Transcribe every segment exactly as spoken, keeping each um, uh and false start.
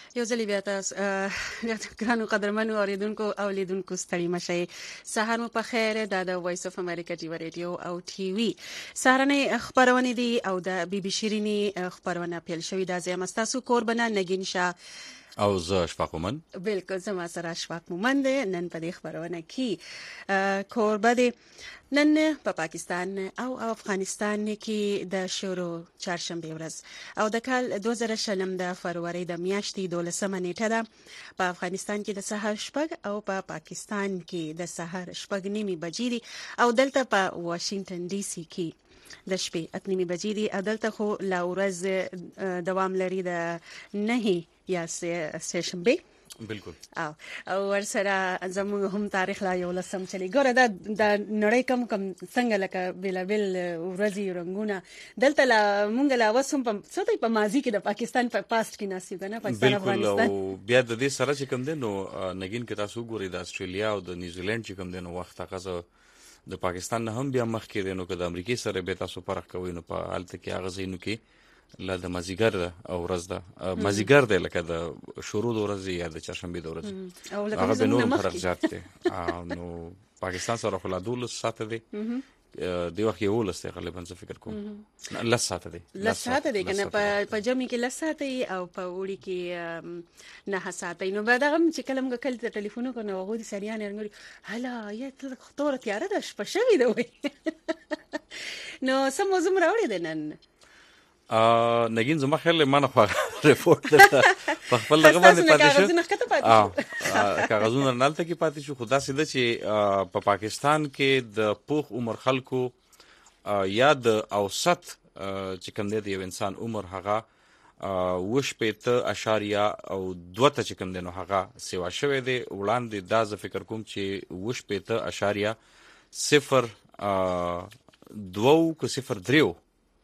یو ځل بیا تاسو ګرانو قدرمنو اوریدونکو او لیدونکو ستړي مشئ. سهار مو په خیر. دا د وایس اف امریکا ټي وی رادیو او ټي وی سهارنۍ خبرونه دي او د بي بي شيريني خبرونه پیل شوې. دا زما تاسو قربانه نگین شاه او زه اشفاق مومن. بالکل زما سره اشفاق مومن دی. نن په دې خبرونه کې قربه دي. نن په پا پاکستان او افغانستان کې د شروع چهارشنبه ورځ او د کال دوه زره شلم د فروری د میاشتې دولسمه نیټه ده. په افغانستان کې د سحر شپږ او په پا پاکستان کې د سحر شپږ نیمې بجې دي او دلته په واشنگټن ډي سي کې د شپې اته نیمې بجې دي. دلته خو لا ورځ دوام لري د نه یا سه شنبه. بالکل. او او ورسره زموږ هم تاریخ لا یو لسم چلی ګوره دا د نړۍ کم کم څنګه لکه بلابل ورځي رنگونه دلته لا مونږ لا وسم په څه په ماضي کې د پاکستان په پاست کې ناسي کنه پاکستان افغانستان. او بیا د دې سره چې کوم دي نو نگین کې تاسو ګوري د استرالیا او د نیوزیلند چې کوم دي نو وخت هغه د پاکستان نه هم بیا مخ کې دي نو که د امریکای سره به تاسو فرق کوي نو په حالت کې هغه زینو کې لا د مازیګر او ورځ ده مازیګر دی لکه د شروع د ورځ یا د چهارشنبه د ورځ او هغه به نور فرق زیات دی. نو پاکستان سره خلا دولس ساعت دی دی وخت یو لس غالبا زه فکر کوم لس ساعت دی لس ساعت دی کنه په په جمع کې لس ساعت او په وړي کې نه ساعت. نو بعد هغه چې کلم کله د ټلیفون کو نو غوډي سریان ورنګي هلا یا ته خطوره تیار ده شپه شوی دی وای نو سم موضوع راوړی دی نن. ا نگین زما خیال ما نه خو ریپورت ده په خپل دغه باندې پاتې شو. ا کاغذونه نالته کې پاتې شو. خدا سیده چې په پاکستان کې د پوخ عمر خلکو یا د اوسط چې کوم دی د یو انسان عمر هغه وش پېته اشاریه او دوه ته چې کوم دی نو هغه سیوا شوی دی. وړاندې دا زه فکر کوم چې وش پېته اشاریه صفر دوه کو صفر دریو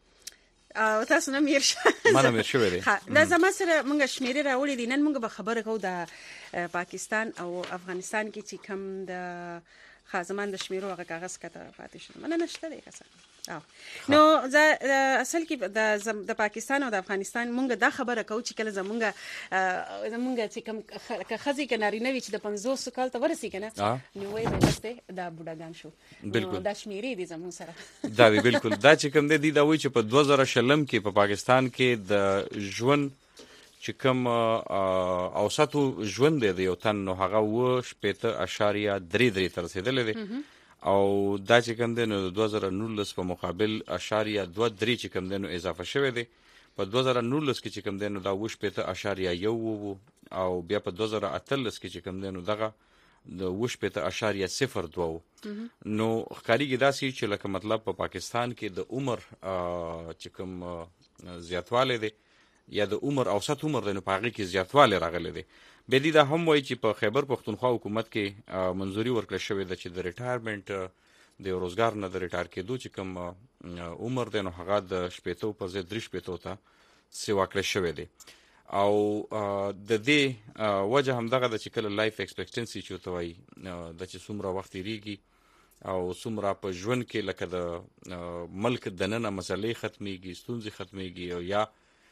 او تاسو نه میر شه ما نه میر شوی دی. دا زما سره مونږ شمیرې راوړې دي. نن مونږ به خبره کوو د پاکستان او افغانستان کې چې کوم د خازمان د شمیرو هغه کاغذ کته پاتې شو منه نشته دی کسه. نو زه اصل کې د د پاکستان او د افغانستان مونږ دا خبره کوو چې کله زمونږ زمونږ چې کوم خزي کناري نه وي چې د پنځوس کال ته ورسي کنه نو وای بسته دا بوډاګان شو. بالکل دا شمیرې دي زموږ سره دا وی بالکل دا چې کوم دی دا وای چې په دوه زره شلم کې په پاکستان کې د ژوند چې کوم اوسط ژوند دی د یو تن نو هغه و شپېته اشاریه درې درې تر رسیدلې دی او دا چې کوم دی نو د دوه زره نولس په مقابل اشاریه دوه درې چې کوم دی نو اضافه شوی دی. په دوه زره نولس کې چې کوم دی نو دا و شپېته اشاریه یو وو او بیا په دوه زره اتلس کې چې کوم دی نو دغه د و شپېته اشاریه صفر دوه وو. نو ښکاریږي داسې چې لکه مطلب په پاکستان کې د عمر چې کوم زیاتوالی دی یا د عمر اوسط عمر دی نو په هغې کې زیاتوالی راغلی دی. بیا دې دا هم وایي چې په خیبر پښتونخوا حکومت کې منظوري ورکړل شوې ده چې د ریټایرمنټ د روزګار نه د ریټایر کېدو چې کوم عمر دی نو هغه د شپېتو پر ضد درې شپېتو ته سیوا کړی شوی دی. او د دې وجه همدغه ده چې کله لایف ایکسپیکټنسي چې ورته وایي د چې څومره وخت تېرېږي او څومره په ژوند کې لکه د ملک دننه مسلې ختمېږي ستونزې ختمېږي او یا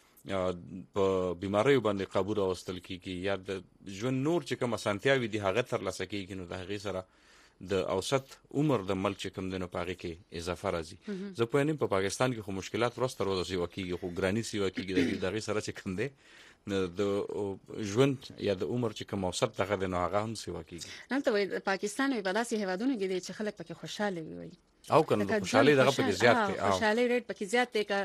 په بیماریو باندې قابو راوستل کېږي یا د ژوند نور چې کوم اسانتیاوې دي هغه ترلاسه کېږي نو د هغې سره د اوسط عمر د ملک چې کوم دی نو په هغې کې اضافه راځي. زه پوهېږم په پاکستان کې خو مشکلات ورځ تر ورځه سیوا کېږي خو ګراني سیوا کېږي د هغې سره چې کوم دی د ژوند یا د عمر چې کوم اوسط دغه دی نو هغه هم سیوا کېږي. هلته وایي پاکستان وایي په داسې هېوادونو کې دی چې خلک پکې خوشحاله وي وایي او که نو خوشحالي دغه پکې زیات دی خوشحالي ریټ پکې زیات دی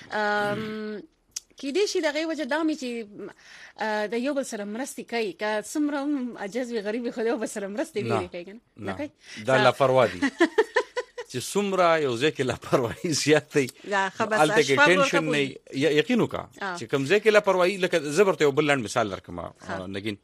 که کېدای شي د هغې وجه دا مې چې د یو بل سره مرستې کوي که څومره هم عجز وي غریب وي خو د یو بل سره مرستې ډېرې کوي که نه کوي دا لاپروا دي چې څومره یو ځای کې لاپرواهي زیات دی هلته کې ټینشن نه یقین وکړه چې کوم ځای کې لاپرواهي لکه زه به ورته یو بل لنډ مثال درکړم نګین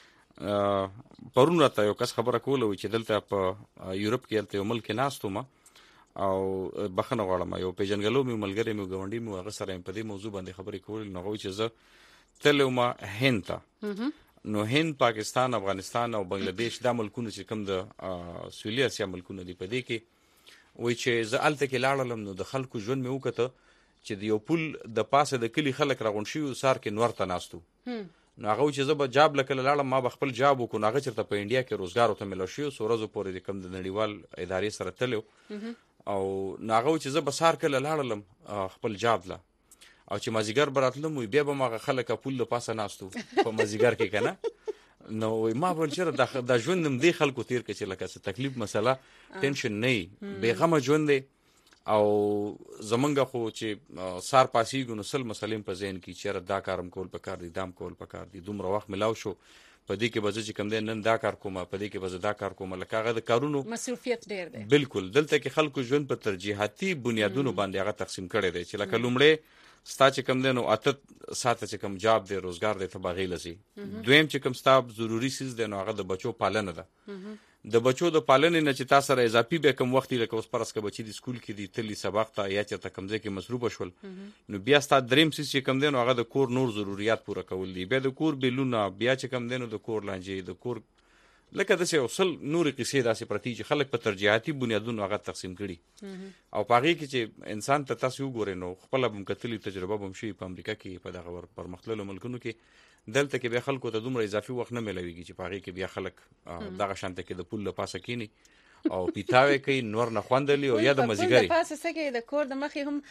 پرون راته یو کس خبره کوله وي چې دلته په یورپ کې هلته یو ملک کې ناست وم او بخنه غواړم یو پیژنګلو مې ملګری مې ګاونډي مې هغه سره په دې موضوع باندې خبرې کولې نو هغه چې زه تللی وم هند ته نو هند پاکستان افغانستان او بنگلاديش دا ملکونه چې کوم د سویلي اسیا ملکونه دي په دې کې وایي چې زه هلته کې لاړلم نو د خلکو ژوند مې وکته چې د یو پل د پاسه د کلي خلک راغونډ شوي سار کې نور ته ناست وو نو هغه چې زه به جاب لکه لاړم ما به خپل جاب وکړو نو هغه چېرته په انډیا کې روزګار ورته میلاو شوی څو ورځو پورې د کوم د نړیوال ادارې سره تللی او نو هغه چې زه به سهار کله لاړلم خپل جاب له او چې مازدیګر به راتلم وي بیا به م هغه خلک پول د پاسه ناست وو په مازدیګر کې که نه نو ما به چېرې دا ژوند هم دې خلکو تېر کړه چې لکه څه تکلیف مسله ټینشن نه وي بېغمه ژوند دی او زمونږ خو چې سار پاسېږو نو سل مسلې په ذهن کې چېرې دا کارم کول پکار دي دام کول پکار دي دومره وخت میلاو شو په دې کې به زه چې کوم دی نن دا کار کوم په دې کې به زه دا کار کوم لکه هغه د کارونو مصروفیت ډېر دی بالکل دلته کې خلکو ژوند په ترجیحاتي بنیادونو باندې هغه تقسیم کړی دی چې لکه لومړی ستا چې کوم دی نو اته ساعته چې کوم جاب دی روزګار دی ته به هغې لځې دویم چې کوم ستا ضروري څیز دی نو هغه د بچو پالنه ده د بچو د پالنې نه چې تا سره اضافي بیا کوم وخت لکه اوس فرض که بچي د سکول کې دي تلي سبق ته یا چېرته کوم ځای کې مصروفه شول نو بیا ستا دریم څیز چې کوم دی نو هغه د کور نور ضروریات پوره کول دي بیا د کور بیلونه بیا چې کوم دی نو د کور لانجې د کور لکه داسې یو سل نورې قصې داسې پرتې چې خلک په ترجیحاتي بنیادونو هغه تقسیم کړي او په هغې کې چې انسان ته تاسې وګورئ نو خپله به م کتلي تجربه به م شوي په امریکا کې په دغه پرمختللو ملکونو کې دلته کې بیا خلکو ته دومره اضافي وخت نه میلاویږي چې په هغې کې بیا خلک دغه شانته کې د پول له پاسه کینی او پیتاوی کوي نور نه خوندلی او یا د مازدیګري د پاسه څه کوي د کور د مخې هم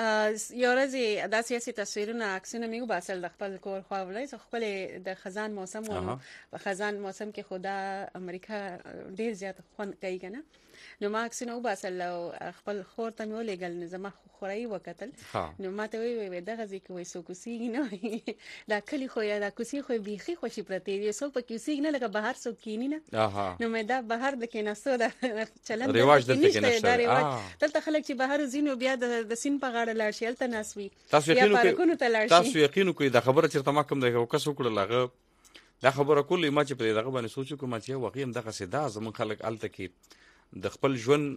یو ورځې داسې هسې تصویرونه عکسونه مې وباسل د خپل کور خوا وړی زه ښکلې د خزان موسم و په خزان موسم کې خو دا امریکا ډېر زیات خوند کوي که نه نو ما عکسونه وباسل او خپل خور ته مې ولېږل نو زما خورایي وکتل نو ما ته ویې ویې دغه ځای کې وایي څوک اوسېږي نه دا کلي خو یا دا کوڅې خو بیخي خوشي پرتې دي څوک پکې اوسېږي نه لکه بهر څوک کښېني نه نو مې دا بهر د کښېناستو دا چلند رواج دلته کې نشته دا رواج دلته خلک چې بهر وځي نو بیا د سیند په غاړه لاړ شي هلته ناست وي یا پارکونو ته لاړ شي تاسو یقین وکړئ دا خبره چېرته ما کوم دی یو کس وکړل هغه دا خبره کولې ما چې په دې دغه باندې سوچ وکړم چې واقعي هم دغسې دا زموږ خلک هلته کې د خپل ژوند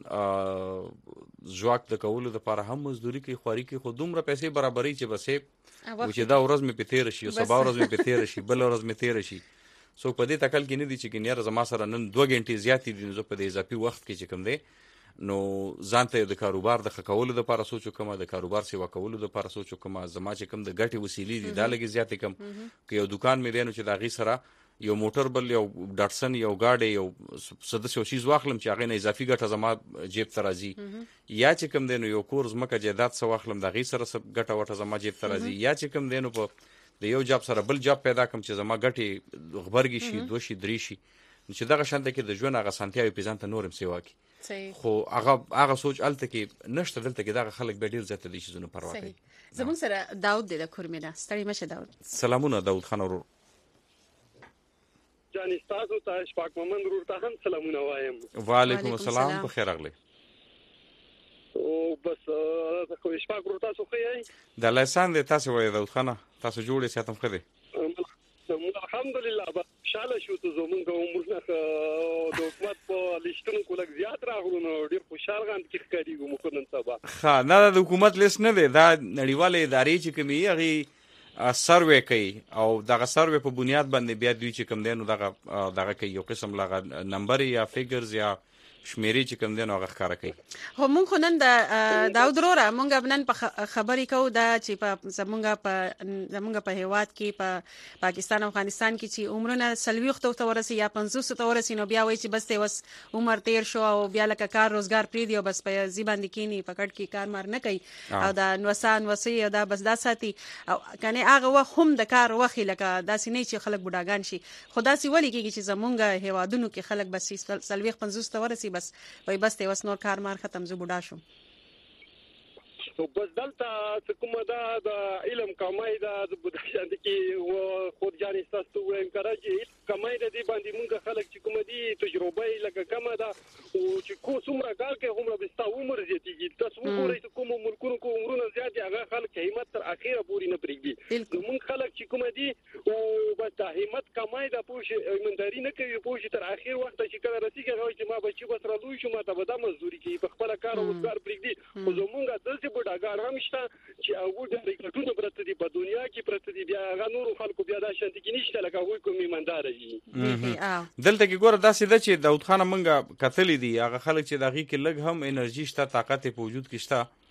ځواک د کولو دپاره هم مزدوري کوي خواري کوي خو دومره پیسې برابري چې بسې چې دا ورځ مې پې تېره شي سبا ورځ مې پې تېره شي بله ورځ مې تېره شي څوک په دې تکل کې نه دي چې ګنیاره زما سره نن دوه ګنټې زیاتې دي نو زه په دې اضافي وخت کې چې کوم دی نو ځان ته د کاروبار د ښه کولو دپاره سوچ وکړم د کاروبار سیوا کولو دپاره سوچ وکړم زما چې کوم د ګټې وسیلې دي دا لږې زیاتې کړم که یو دوکان مې دی نو چې د هغې سره یو موټر بل یو ډاټسن یو گاډی یو څه داسې یو چیز واخلم چې هغې نه اضافي ګټه زما جیب ته راځي یا چې کوم دی نو یو کور ځمکه جایداد څه واخلم د هغې سره څه ګټه وټه زما جیب ته راځي یا چې کوم دی نو په د یو جاب سره بل جاب پیدا کړم چې زما ګټې غبرګې شي دوه شي درې شي چې دغه شانته کې د ژوند هغه اسانتیاوې پې ځان ته نور هم سیوا کړي خو هغه هغه سوچ هلته کې نشته دلته کې دغه خلک بیا ډېر زیاته دې شیزونه پروا کوي زموږ سره داود دی د کورمې نه ستړی مه شه داود سلامونه داود خان ورور جانې ستاسو ته شفاق محمد ورور ته هم سلامونه وایم وعلیکم السلام په خیر راغلی او بس خو شفاق ورور تاسو ښه یئ د الله احسان دی تاسې وایئ داود خانه تاسو جوړ یې صحت هم ښه دی الحمدلله خوشحاله شو ته زمونږ عمرونه د حکومت په لیستونو لږ زیات راغلو نو ډېر خوشحال غاندې کې ښکارېږو موږ نن سبا ښه نه دا د حکومت لیست نه دی دا نړیوالې ادارې چې کومې وي هغې سروې کوي او دغه سروې په بنیاد باندې بیا دوی چې کوم دی نو دغه دغه کوي یو قسم لغه نمبر یا فیګرز یا شمیرې چې کوم دی نو هغه ښکاره کوي خو مونږ خو نن د داود وروره مونږ نن په خبرې کوو دا چې په زمونږ په زمونږ په هیواد کې په پاکستان او افغانستان کې چې عمرونه څلوېښتو ته ورسي یا پنځوسو ته ورسي نو بیا وایي چې بس دی اوس عمر تېر شو او بیا لکه کار روزګار پرېږدي او بس په ځي باندې کښېني په کټ کې کار مار نه کوي او دا نوسه نوسۍ او دا بس دا ساتي او کنې هغه وخت هم د کار وخت لکه داسې نه چې خلک بوډاګان شي خو داسې ولې کېږي چې زمونږ هیوادونو کې خلک بس څلوېښت پنځوس ته ورسي بس وای بس ته وس نور کار مار ختم زه بوډا شم نو بس دلته څه کومه ده د علم کمای ده د بوډا شانتي کې خود جانې ستاسو وایم کړه چې کمای ده دې باندې مونږ خلک چې کومه دي تجربه یې لکه کمه ده او چې کو څومره کار کوي هغومره به ستا عمر زیاتېږي تاسو وګورئ چې کومو ملکونو کې عمرونه زیات دي هغه خلک همت تر اخره پورې نه پرېږدي نو مونږ خلک چې کومه دي او بس دا همت کمای ده پوه شي ایمانداري نه کوي پوه شي تر اخر وخته چې کله رسېږي هغه چې ما بچي بس رالوی شو ما ته به دا مزدوري کوي په خپله کار او روزګار پرېږدي خو زمونږ داسې بوډاګان هم شته چې هغوی ډېر کټونه پرته دي په دنیا کې پرته دي بیا هغه نورو خلکو بیا دا شانتي کې نشته لکه هغوی کوم ایمانداره دي دلته کې ګوره داسې ده چې داود خانه مونږ کتلي دي هغه خلک چې د هغې کې لږ هم انرژي شته طاقت یې په وجود کې شته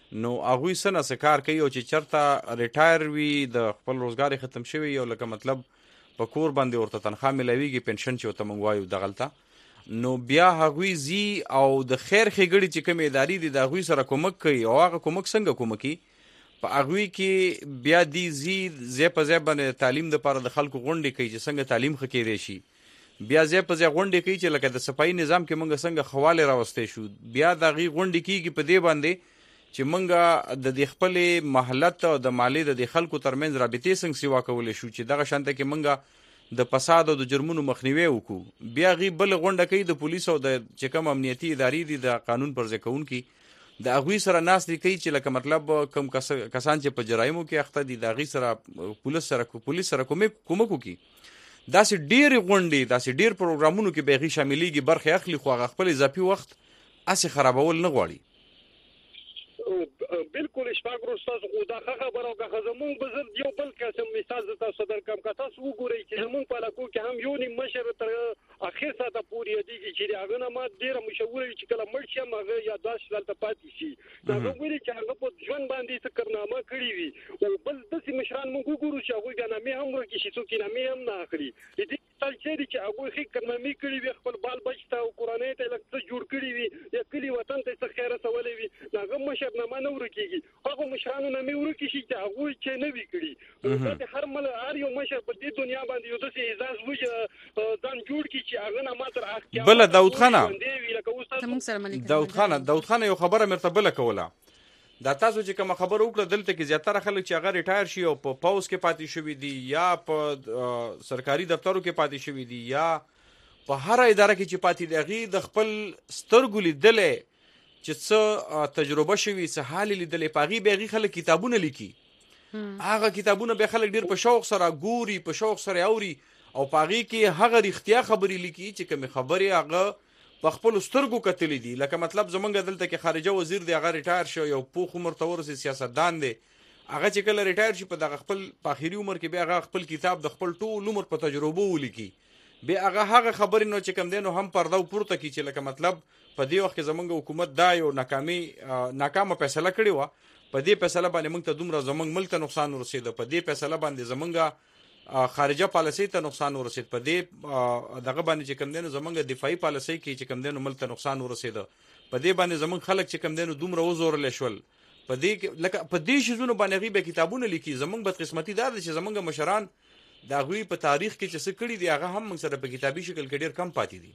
نو هغوی څه نه څه کار کوي او چې چېرته ریټایر وي د خپل روزګار ختم شوی او لکه مطلب په کور باندې ورته تنخوا میلاویږي پنشن چې ورته موږ وایو دغلته نو بیا هغوی زی او د خیر ښېګړې چې کومې ادارې دي د هغوی سره کومک کوي او هغه کومک څنګه کومکي په هغوی کې بیا دی زی ځای په ځای باندې تعلیم دپاره د خلکو غونډې کوي چې څنګه تعلیم ښه کیدی شي بیا ځای په ځای غونډې کوي چې لکه د صفایي نظام کې موږ څنګه ښه راوستی شو بیا د هغې غونډې کېږي په دې باندې چې موږ د دې خپلې محلت او د محلې د دې خلکو ترمنځ رابطې څنګه سیوا کولی شو چې دغه شانته کې موږ د فساد او د جرمونو مخنیوی وکړو بیا هغې بله غونډه کوي د پولیسو او د چې کوم امنیتي ادارې دي د قانون پر ځای کوونکي د هغوی سره ناستې کوي چې لکه مطلب کوم کسان چې په جرایمو کې اخته دي د هغې سره پولیس سره پولیس سره کومک وکړي داسې ډېرې غونډې داسې ډېر پروګرامونو کې به هغې شاملېږي برخې اخلي خو هغه خپل اضافي وخت هسې خرابول نه غواړي بالکل اشفاق روستاس خو دا خبره او که زمونږ به زه یو بل قسم مثال زه تاسو درکړم که تاسو وګورئ چې زمونږ په علاقو کې هم یو نیم مشر تر اخر ساعته پورې یادېږي چې هغه نه ما ډېره مشهوره وي چې کله مړ شي هم هغه یادداشت دلته پاتې شي هغه ګوري چې هغه په ژوند باندې څه کارنامه کړې وي او بل داسې مشران موږ وګورو چې هغوی بیا نامې هم ورکړي شي څوک یې نامې هم نه اخلي د دې مثال چې دی چې هغوی ښې کارنامې کړې وي خپل بال بچ ته او کورنۍ ته یې لږ څه جوړ کړي وي یا کلي وطن ته یې څه خیر رسولی وي نو هغه مشرنامه نه ورکېږي هغه مشرانو نامې ورکړي شي چې هغوی چې نه وي کړي دا هر مل هر یو مشر په دې دنیا باندې یو داسې اعزاز وي ځان جوړ کړي چې هغه نامه تر اختیار بله داود خانه داود خانه داود خانه یو خبره مېرته بله کوله دا تاسو چې کومه خبره وکړه دلته کې زیاتره خلک چې هغه ریټایر شي او په پوز کې پاتې شوي دي یا په سرکاري دفترو کې پاتې شوي دي یا په هره اداره کې چې پاتې دي هغې د خپل سترګو لیدلی چې څه تجربه شوي څه حال یې لیدلی په هغې بیا هغې خلک کتابونه لیکي هغه کتابونه بیا خلک ډېر په شوق سره ګوري په شوق سره اوري او په هغې کې هغه رښتیا خبرې لیکي چې کومې خبرې هغه په خپلو سترګو کتلی دي لکه مطلب زمونږ دلته کې خارجه وزیر دی هغه ریټایر شو یو پوخ عمر ته ورسېد سیاستدان دی هغه چې کله ریټایر شي په دغه خپل په اخري عمر کې بیا هغه خپل کتاب د خپل ټول عمر په تجربو ولیکي بیا هغه هغه خبرې نو چې کوم دی نو هم پرده پورته کړي چې لکه مطلب په دې وخت کې زمونږ حکومت دا یو ناکامي ناکامه فیصله کړې وه په دې فیصله باندې موږ ته دومره زمونږ ملک ته نقصان ورسېده په دې فیصله باندې زمونږ خارجه پالیسۍ ته نقصان ورسېد په دې دغه باندې چې کوم دی نو زمونږ دفاعي پالیسۍ کې چې کوم دی نو ملک ته نقصان ورسېده په دې باندې زمونږ خلک چې کوم دی نو دومره وزورلی شول په دې لکه په دې شیزونو باندې هغوی بیا کتابونه لیکي زمونږ بدقسمتي دا ده چې زمونږ مشران د هغوی په تاریخ کې چې څه کړي دي هغه هم موږ سره په کتابي شکل کې ډېر کم پاتې دي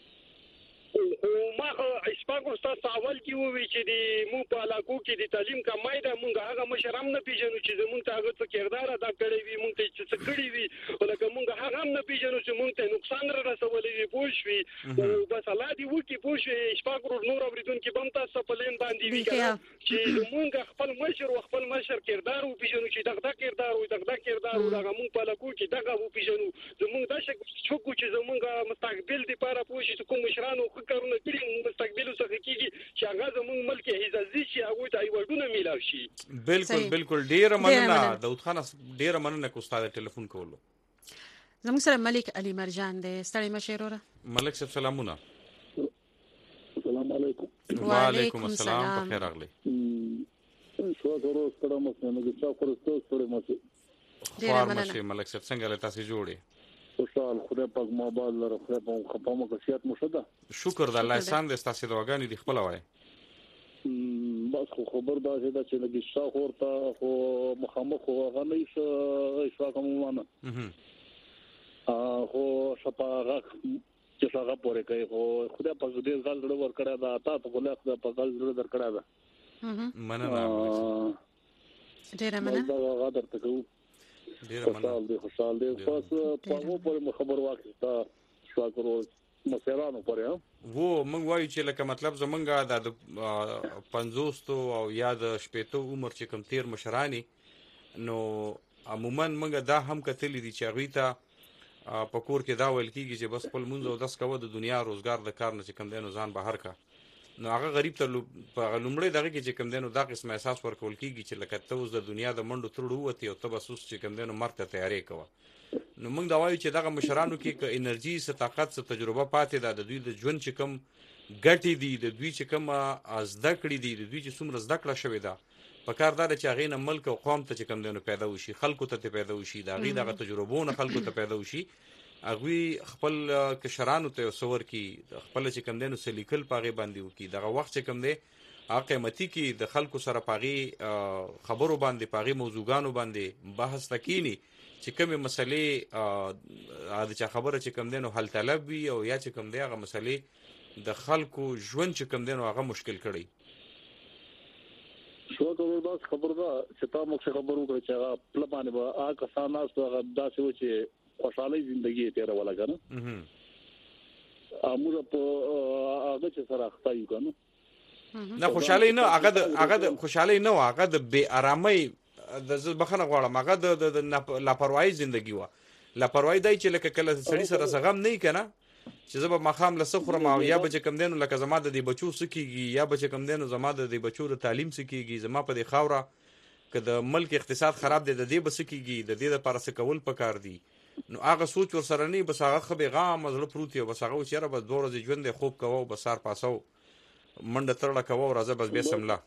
اشفاق استاد اول کې ووی چې د مو په علاقو کې د تعلیم کمای ده مونږ هغه مشر هم نه پیژنو چې زمونږ ته هغه څه کردار ادا کړی وي مونږ ته څه کړی وي لکه مونږ هغه هم نه پیژنو چې مونږ ته نقصان را رسولی وي پوه شوي او بس الله دې وکړي پوه شوي اشفاق ورور نور اورېدونکي به هم تاسو په لین باندې وي که چې زمونږ خپل مشر و خپل مشر کردار وپېژنو چې دغه کردار و دغه کردار و هغه مونږ په علاقو کې دغه وپېژنو زمونږ دا شک څوک چې زمونږ مستقبل دپاره پوه شي چې کوم مشرانو ښه کارونه کړي مستقبل څخه کېږي چې هغه زموږ ملک حفاظتي شي هغوی ته ایوارډونه میلاو شي بالکل بالکل ډېره مننه داود خان ډېره مننه که استاد ټلیفون کولو زموږ سره ملک علي مرجان دی ستړی مه شئ وروره ملک صاحب سلامونه السلام علیکم وعلیکم السلام په خیر راغلی شو درو ستړی مه شئ نو چا خورسته ستړی مه شئ خوار مه شئ ملک صاحب څنګه له تاسې جوړې خوشحال خدای پاک ما باد لره خدای پاک خپه مو کسیات مو شده شکر د الله احسان دې ستاسې دعاګانې دې خپله وایي بس خو خبر دا چې چې لګي شاخ ورته خو مخامخ خو هغه نه ایسه اشفاق مومانه خو شپاغه چې هغه پورې کوي خو خدای پاک دې ځل ډېر ور کړی دا تا په خپل خدای پاک ځل در کړی دا مننه ډېره مننه دا هغه درته کوو خوشحال دی خوشحال دی پس پاغو پورې خبر واخیسته شاکرو مشرانو پورې وو موږ وایو چې لکه مطلب زمونږ د پنځوستو او یا د شپېتو عمر چې کوم تېر مشراني نو عموما موږ دا هم کتلی دي چې هغوی ته په کور کې دا ویل کېږي چې بس خپل لمونځ او دس کوه د دنیا روزګار د کار نه چې کوم دی نو ځان بهر کا نو هغه غریب ته په هغه لومړی دغه کې چې کوم دی نو دا قسم احساس ورکول کېږي چې لکه ته اوس د دنیا د منډو ترړو ووتې او ته بس اوس چې کوم دی نو مرګ ته تیارې کوه نو موږ دا وایو چې دغه مشرانو کې که انرژي څه طاقت څه تجربه پاتې ده د دوی د ژوند چې کوم ګټې دي د دوی چې کومه زده کړې دي د دوی چې څومره زده کړه شوې ده په کار دا چې هغې نه ملک او قوم ته چې کوم دی نو پیدا وشي خلکو ته پیدا وشي د هغې دغه تجربو نه خلکو ته پیدا وشي هغوی خپل کشرانو ته یو څه ورکړي خپله چې کوم دی نو څه لیکل په هغې باندې وکړي دغه وخت چې کوم دی هغه قیمتي کې د خلکو سره په هغې خبرو باندې په هغې موضوعګانو باندې بحث ته کښېني چې کومې مسلې د چا خبره چې کوم دی نو حل طلب وي او یا چې کوم دی هغه مسلې د خلکو ژوند چې کوم دی نو هغه مشکل کړی شو ته دا خبره ده چې تا موږ خبرو کړو چې هغه پل باندې به هغه کسان ناست هغه داسې و چې خوشحالي ژوندۍ یې تېروله که نه موږ په هغه چې سره اخته یو که نه نه خوشحالي نه هغه د هغه د خوشحالي نه و هغه د بې ارامۍ د زه بخښنه غواړم هغه د لاپروایي زندګي وه لاپروایي دی چې لکه کله سړي سره څه غم نه وي که نه چې زه به ماښام له څه خورم او یا به چې کوم دی نو لکه زما د دې بچو څه کېږي یا به چې کوم دی نو زما د دې بچو د تعلیم څه کېږي زما په دې خاوره که د ملک اقتصاد خراب دی د دې به څه کېږي د دې دپاره څه کول پکار دي نو هغه سوچ ورسره نه بس هغه ښه بېغامه زړه پروت وي بس هغه و چې یاره بس دوه ورځې ژوند دی خوب کوه بس سار پاسه منډه ترړه کوه او راځه بس بیا سمله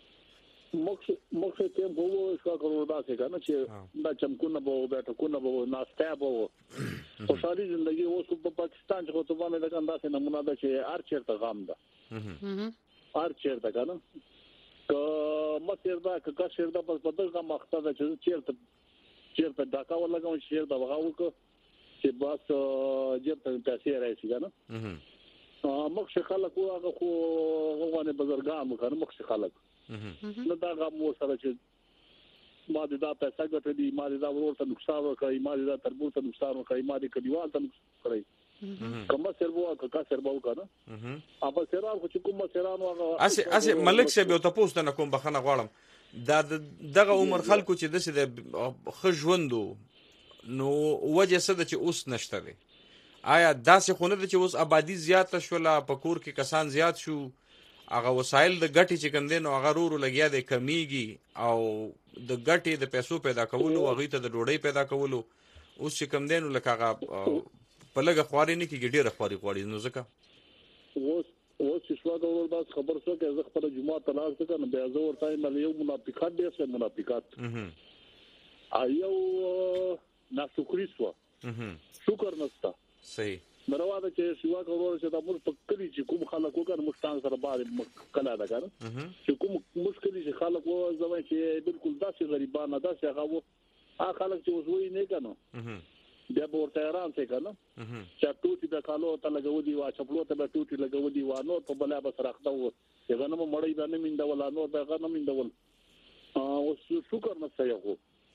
موږ ټیم به وو ښه کړو داسې که نه چې دا چمکونه به وو بیټکونه به وو ناستی به وو خوشحالي زندګي اوس په پاکستان چې خو ته باندې لکه داسې نمونه ده چې هر چېرته غم ده هر چېرته که نه که مصر ده که کشر ده بس په دغه غم اخته ده چې زه چېرته چېرته ډاکه ولګوم چې چېرته هغه وکړه چې بس جېب ته پیسې راشي که نه مخکې خلک وو هغه خو هغه باندې بزرګان وو که نه مخکې خلک نو دا غم ورسره چې ما دې دا پیسه ګټلي ما دې دا ورور ته نقصان ورکړی ما دې دا تربور ته نقصان ورکړی ما دې کلیوال ته نقصان کړی که مصر به وه که کسر به وو که نه هغه مصران خو چې کوم مصران وو هغه هسې ملک صاحب یو تپوس ته نه کوم بخښنه غواړم دا دغه عمر خلکو چې داسې د ښه ژوند و نو وجه څه ده چې اوس نشته دی آیا داسې خو نه ده چې اوس آبادي زیاته شوله په کور کې کسان زیات شو هغه وسایل د ګټې چې کوم دی نو هغه ورو ورو لګیا دی کمیږي او د ګټې د پیسو پیدا کولو هغوی ته د ډوډۍ پیدا کولو اوس چې کوم دی نو لکه هغه په لږه خواري نه کېږي ډېره خواري غواړي نو ځکه اوس اوس چې شوه ډول داسې خبر شو که زه خپله جومات ته لاړ شم که نو بیا زه ورته وایم یو منافقت ډېر ښه منافقت یو ناشکري شوه شکر نشته صحیح مروا ده چې شوا کورور چې دا موږ په کلی چې کوم خلک وکړ موږ څنګه سره باندې کلا ده کار چې کوم مشکل چې خلک وو زما چې بالکل داسې غریبانه داسې هغه وو هغه خلک چې وزوي نه کنه بیا به ورته ایران څه کنه چې ټوټي د کالو ته لګولي وا چپلو ته به ټوټي لګولي وا نو په بلا بس راخته وو څنګه نو مړی باندې میندول نو دا غنه میندول او شکر نه سيغو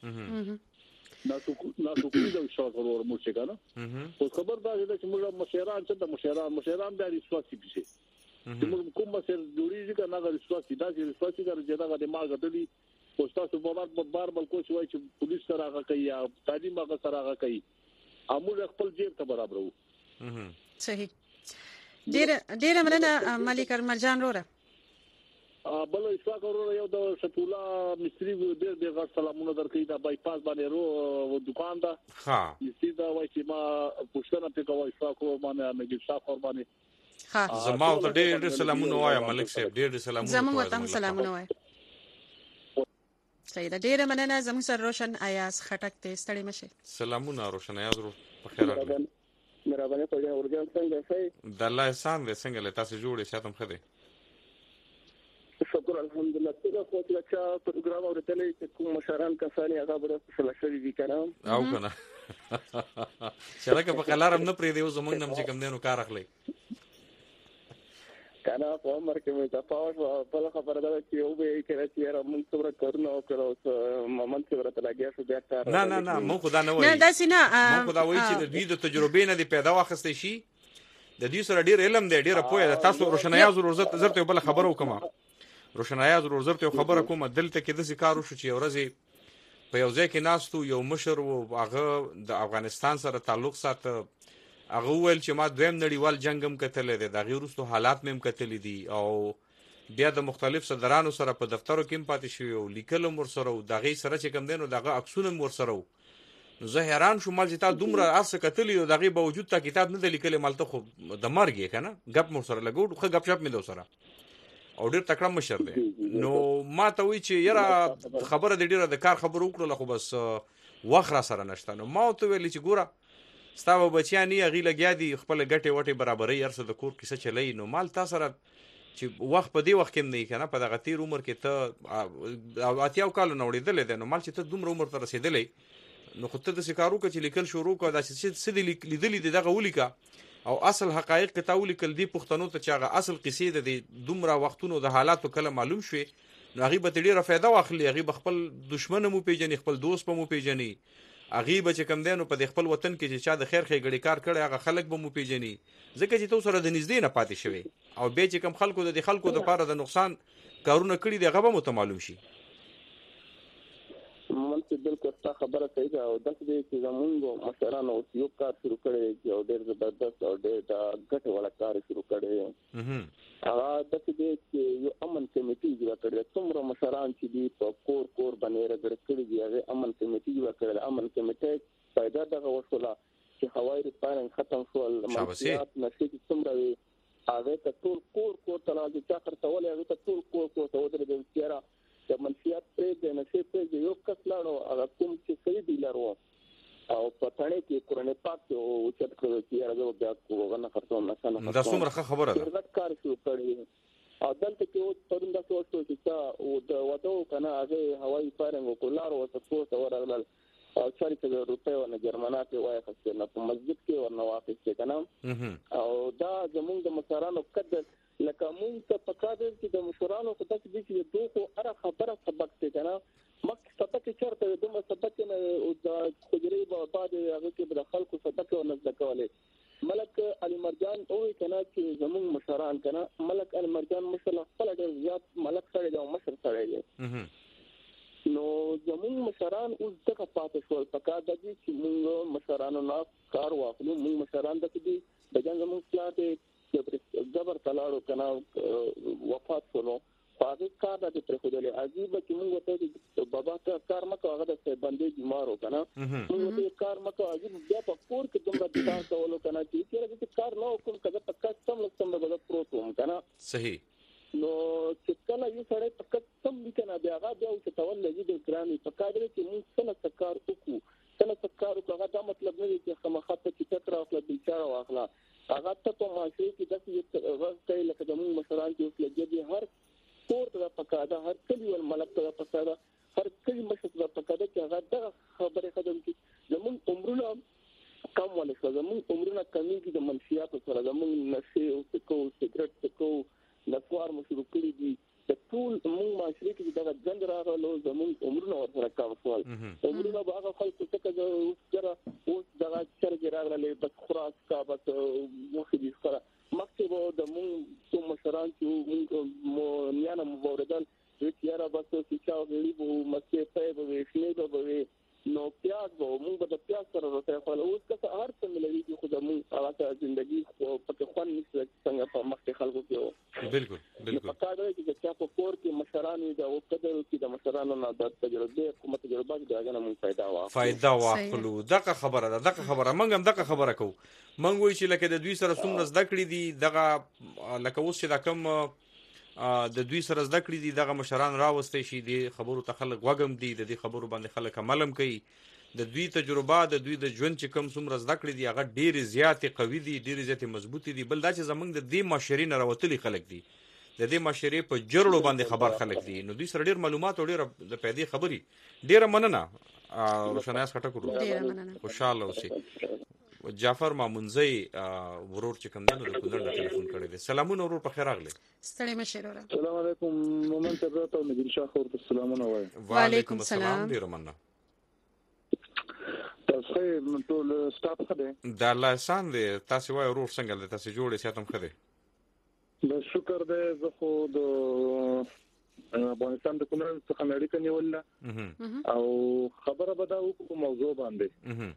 نا تو نا تو کوم د شاو ورور مو څه کنه او خبر دا چې موږ مشران چې د مشران مشران د رسواسي بشي چې موږ کوم مشر جوړیږي کنه د رسواسي دا چې رسواسي درجه دا د ما غدلی او تاسو په بار په بار بل کوم چې پولیس سره هغه کوي یا تعلیم هغه سره هغه کوي امور خپل جیب ته برابر وو صحیح ډیر ډیر مننه ملک مرجان وروره بل اشفاق وروره یو د شپولا مستری ډیر ډیر غټ سلامونه درکې دا بای پاس باندې رو دکان دا ها یسي دا وای چې ما پښتنه په کوي اشفاق ورو باندې نګي صاحب باندې ها زما ته ډیر ډیر سلامونه وایم ملک صاحب ډیر ډیر سلامونه زموږ ته سلامونه وایم سیده ډیر مننه زموږ سره روشن ایاز خټک ته ستړي مشه سلامونه روشن ایاز رو په خیر راغلی مرحبا په جوړ ورجان څنګه شئ د الله احسان دې څنګه له تاسو جوړې ساتم خدای شکر الحمدلله څنګه خو چې پروګرام اورېدلې چې کوم مشران کسانی هغه به څه شوي دي کنه او کنه شرکه په قلارم نه پرې دی زمونږ نم چې کم دینو کار اخلي کنه په عمر کې مې تاسو په خبره ده چې یو به کې چې را موږ څومره کارونه وکړو مومنت څومره تلاګیا شو بیا کار نه نه نه مو خدا نه وایي نه داسې نه مو خدا وایي چې د دې د تجربې نه دی پیدا واخستې شي د دې سره ډیر علم دی ډیره پوهه ده تاسو روشنايا ضرورت زرت یو بل خبرو وکم روشنايا ضرورت زرت یو خبره کوم دلته کې د ذکر شو چې ورځي په یو ځای کې ناستو یو مشر او هغه د افغانستان سره تعلق ساته هغه ول چې ما دویم نړیوال جنگ هم کتلې ده د غیرستو حالات مې هم کتلې دي او بیا د مختلف صدرانو سره په دفترو کې پاتې شوی او لیکل هم ورسره او دغه سره چې کم دینو دغه عکسونه هم ورسره نو زه حیران شوم مال چې تا دومره ارڅه کتلی او دغه باوجود تا کتاب نه د لیکلې مالته خو د مرګ یې کنه غپ مور سره لګو خو غپ شپ مې دو سره او ډیر تکړه مشر دی نو ما ته وی چې یاره خبره د ډیره د کار خبر وکړه خو بس وخت را سره نشته نو ما ته ویل چې ګوره ستاسو بچیان یې غي لګیا دي خپل ګټه وټه برابرۍ ارسه د کور کیسه چلی نو مال تاسو سره چې وخت په دی وخت کې نه کنه په دغه تیر عمر کې ته اتیاو کال نو وړېدل دي نو مال چې ته دومره عمر ته رسیدلې نو خو ته د سکارو کې چې لیکل شروع کړه دا چې سدي لیدلې دي دغه ولیکا او اصل حقایق ته ولیکل دي پښتنو ته چې هغه اصل قصې د دومره وختونو د حالاتو کله معلوم شوي نو هغه به ډیره فایده واخلي هغه به خپل دشمن مو پیژني خپل دوست په مو پیژني هغه به چې کم دینو په خپل وطن کې چې چا د خیر خېګړي کار کړي هغه خلک به مو پیژني ځکه چې تاسو سره د نږدې نه پاتې شوي او به چې کم خلکو د خلکو د لپاره د نقصان کارونه کړي دی هغه به مو معلوم شي مونږ بالکل تا خبره صحیح ده او دغه دې چې زمونږ مشرانو یو کار شروع کړی چې او ډېر زبردست او ډېر دا ګټه ولا کار شروع کړی هغه دغه دې چې یو امن کمیټي جوړ کړی څومره مشران چې دي په کور کور باندې راغړي کړی دي هغه امن کمیټي جوړ کړی امن کمیټي پیدا دغه وشوله چې هوایي ریپارنګ ختم شول منشيات نشي څومره هغه ته ټول کور کور ته راځي چې خرڅول هغه ته ټول کور کور ته ودرې د چیرې د منشيات په د نشي په یو کس لاړو هغه کوم چې صحیح ډیلر و او په تانه کې قرآن پاک او چې کړو چې هغه بیا کوو نه خرڅوم نه څنګه دا څومره خبره ده دا کار شروع کړی او دلته کې او پروندا څه وشو چې او د وته کنه هغه هوایي فارنګ وکولار او څه څه ورغلل او چاري ته روپے او جرمنات وای خسته نه په مسجد کې ورنه واقع کنه او دا زمونږ د مسارانو کده لکه مونږ ته پکاده چې د مشورانو په تاسو دي چې دوه اره خبره سبق ته کنه مکه سبق چرته دوه سبق نه او د خجري په بعد هغه کې د خلکو سبق او نزد کوله ملک علي مرجان او کنه چې زمونږ مشران کنه ملک علي مرجان مشله خپل ډېر زیات ملک سره د مشر سره دی نو زمونږ مشران اوس دغه پاتې شول پکاده دي چې موږ مشرانو نه کار واخلو موږ مشران د دې د جنګ موږ پلاټ جبر تلاړو کنه وفات شولو هغه کار د پر خدای عجیب چې موږ ته بابا ته کار مکو هغه د باندې بیمار وکنه موږ ته کار مکو عجیب بیا په کور کې دومره دکان کولو کنه چې کله کار نه وکم کله پکا سم لسم به پروت وم کنه صحیح نو چې کله یو سړی پکا سم لیکنه بیا هغه بیا چې تول لګي د ګرامي پکا درې چې موږ څنګه کار وکړو څنګه کار وکړو دا مطلب نه دی چې خامخا ته چې تر خپل بیچاره واخلا هغه ته په ماشي کې د څه ورته لکه د موږ مشران چې اوس لګي هر کور ته پکاده هر کلی ول ملک ته پکاده هر کلی مشر ته پکاده چې هغه د خبره خدم کې زموږ عمرونه کم ول شو زموږ عمرونه کمیږي د منشيات سره زموږ نشي او سکو سیګریټ سکو نسوار مشروع کړی دي د ټول موږ معاشري کې دغه جنگ راغلو زموږ عمرونه ورسره کم شول عمرونه هغه خلکو څخه د سره اوس دغه چرګ راغلي بس خراس کا بس وخت سره مکتب د موږ کوم مشران چې مو نیانه مبوردل چې یاره بس چې چا غړي وو مسته په وې شنه به نو پیاز وو موږ د پیاز سره راته خو اوس که هر څه ملي دي خو د موږ هغه ژوندۍ په خون نشي څنګه په مخ خلکو کې بالکل بالکل په کار کې چې په کور کې مشران دي او قدر کې د مشرانو نه د تجربه کومه تجربه د هغه نه فائدہ واخلو فائدہ واخلو دغه خبره ده دغه خبره منګ هم دغه خبره کو منګ وی چې لکه د دوی سره څومره زده کړې دي دغه لکه اوس چې دا کوم د دوی سره زده کړې دي دغه مشران راوستي شي دي خبرو ته خلک وګم دي د دې خبرو باندې خلک عملم کوي د دوی تجربه د دوی د ژوند چې کوم څومره زده کړې دي هغه ډېر زیات قوي دي ډېر زیات مضبوطي دي بل دا چې زمونږ د دې معاشري نه راوتلي خلک دي د دې معاشري په جرړو باندې خبر خلک دي نو دوی سره ډېر معلومات او ډېر د پیدې خبري ډېر مننه روشنایاس خټه کړو ډېر مننه خوشاله اوسئ جعفر مامونزی ورور چې کوم دنو د کندن د ټلیفون کړی دی سلامونه ورور په خیر راغلی ستړي مشه ورور السلام علیکم مومن تبرات او نبیل شاه خور ته سلامونه وای وعلیکم السلام ډیر مننه تاسو یې ټول سټاف خده د الله احسان دی تاسو وای ورور څنګه دی تاسو جوړې ساتم خده د شکر دې زه خو د افغانستان د کندن څخه اړیکه نیولله او خبره به دا وکړو موضوع باندې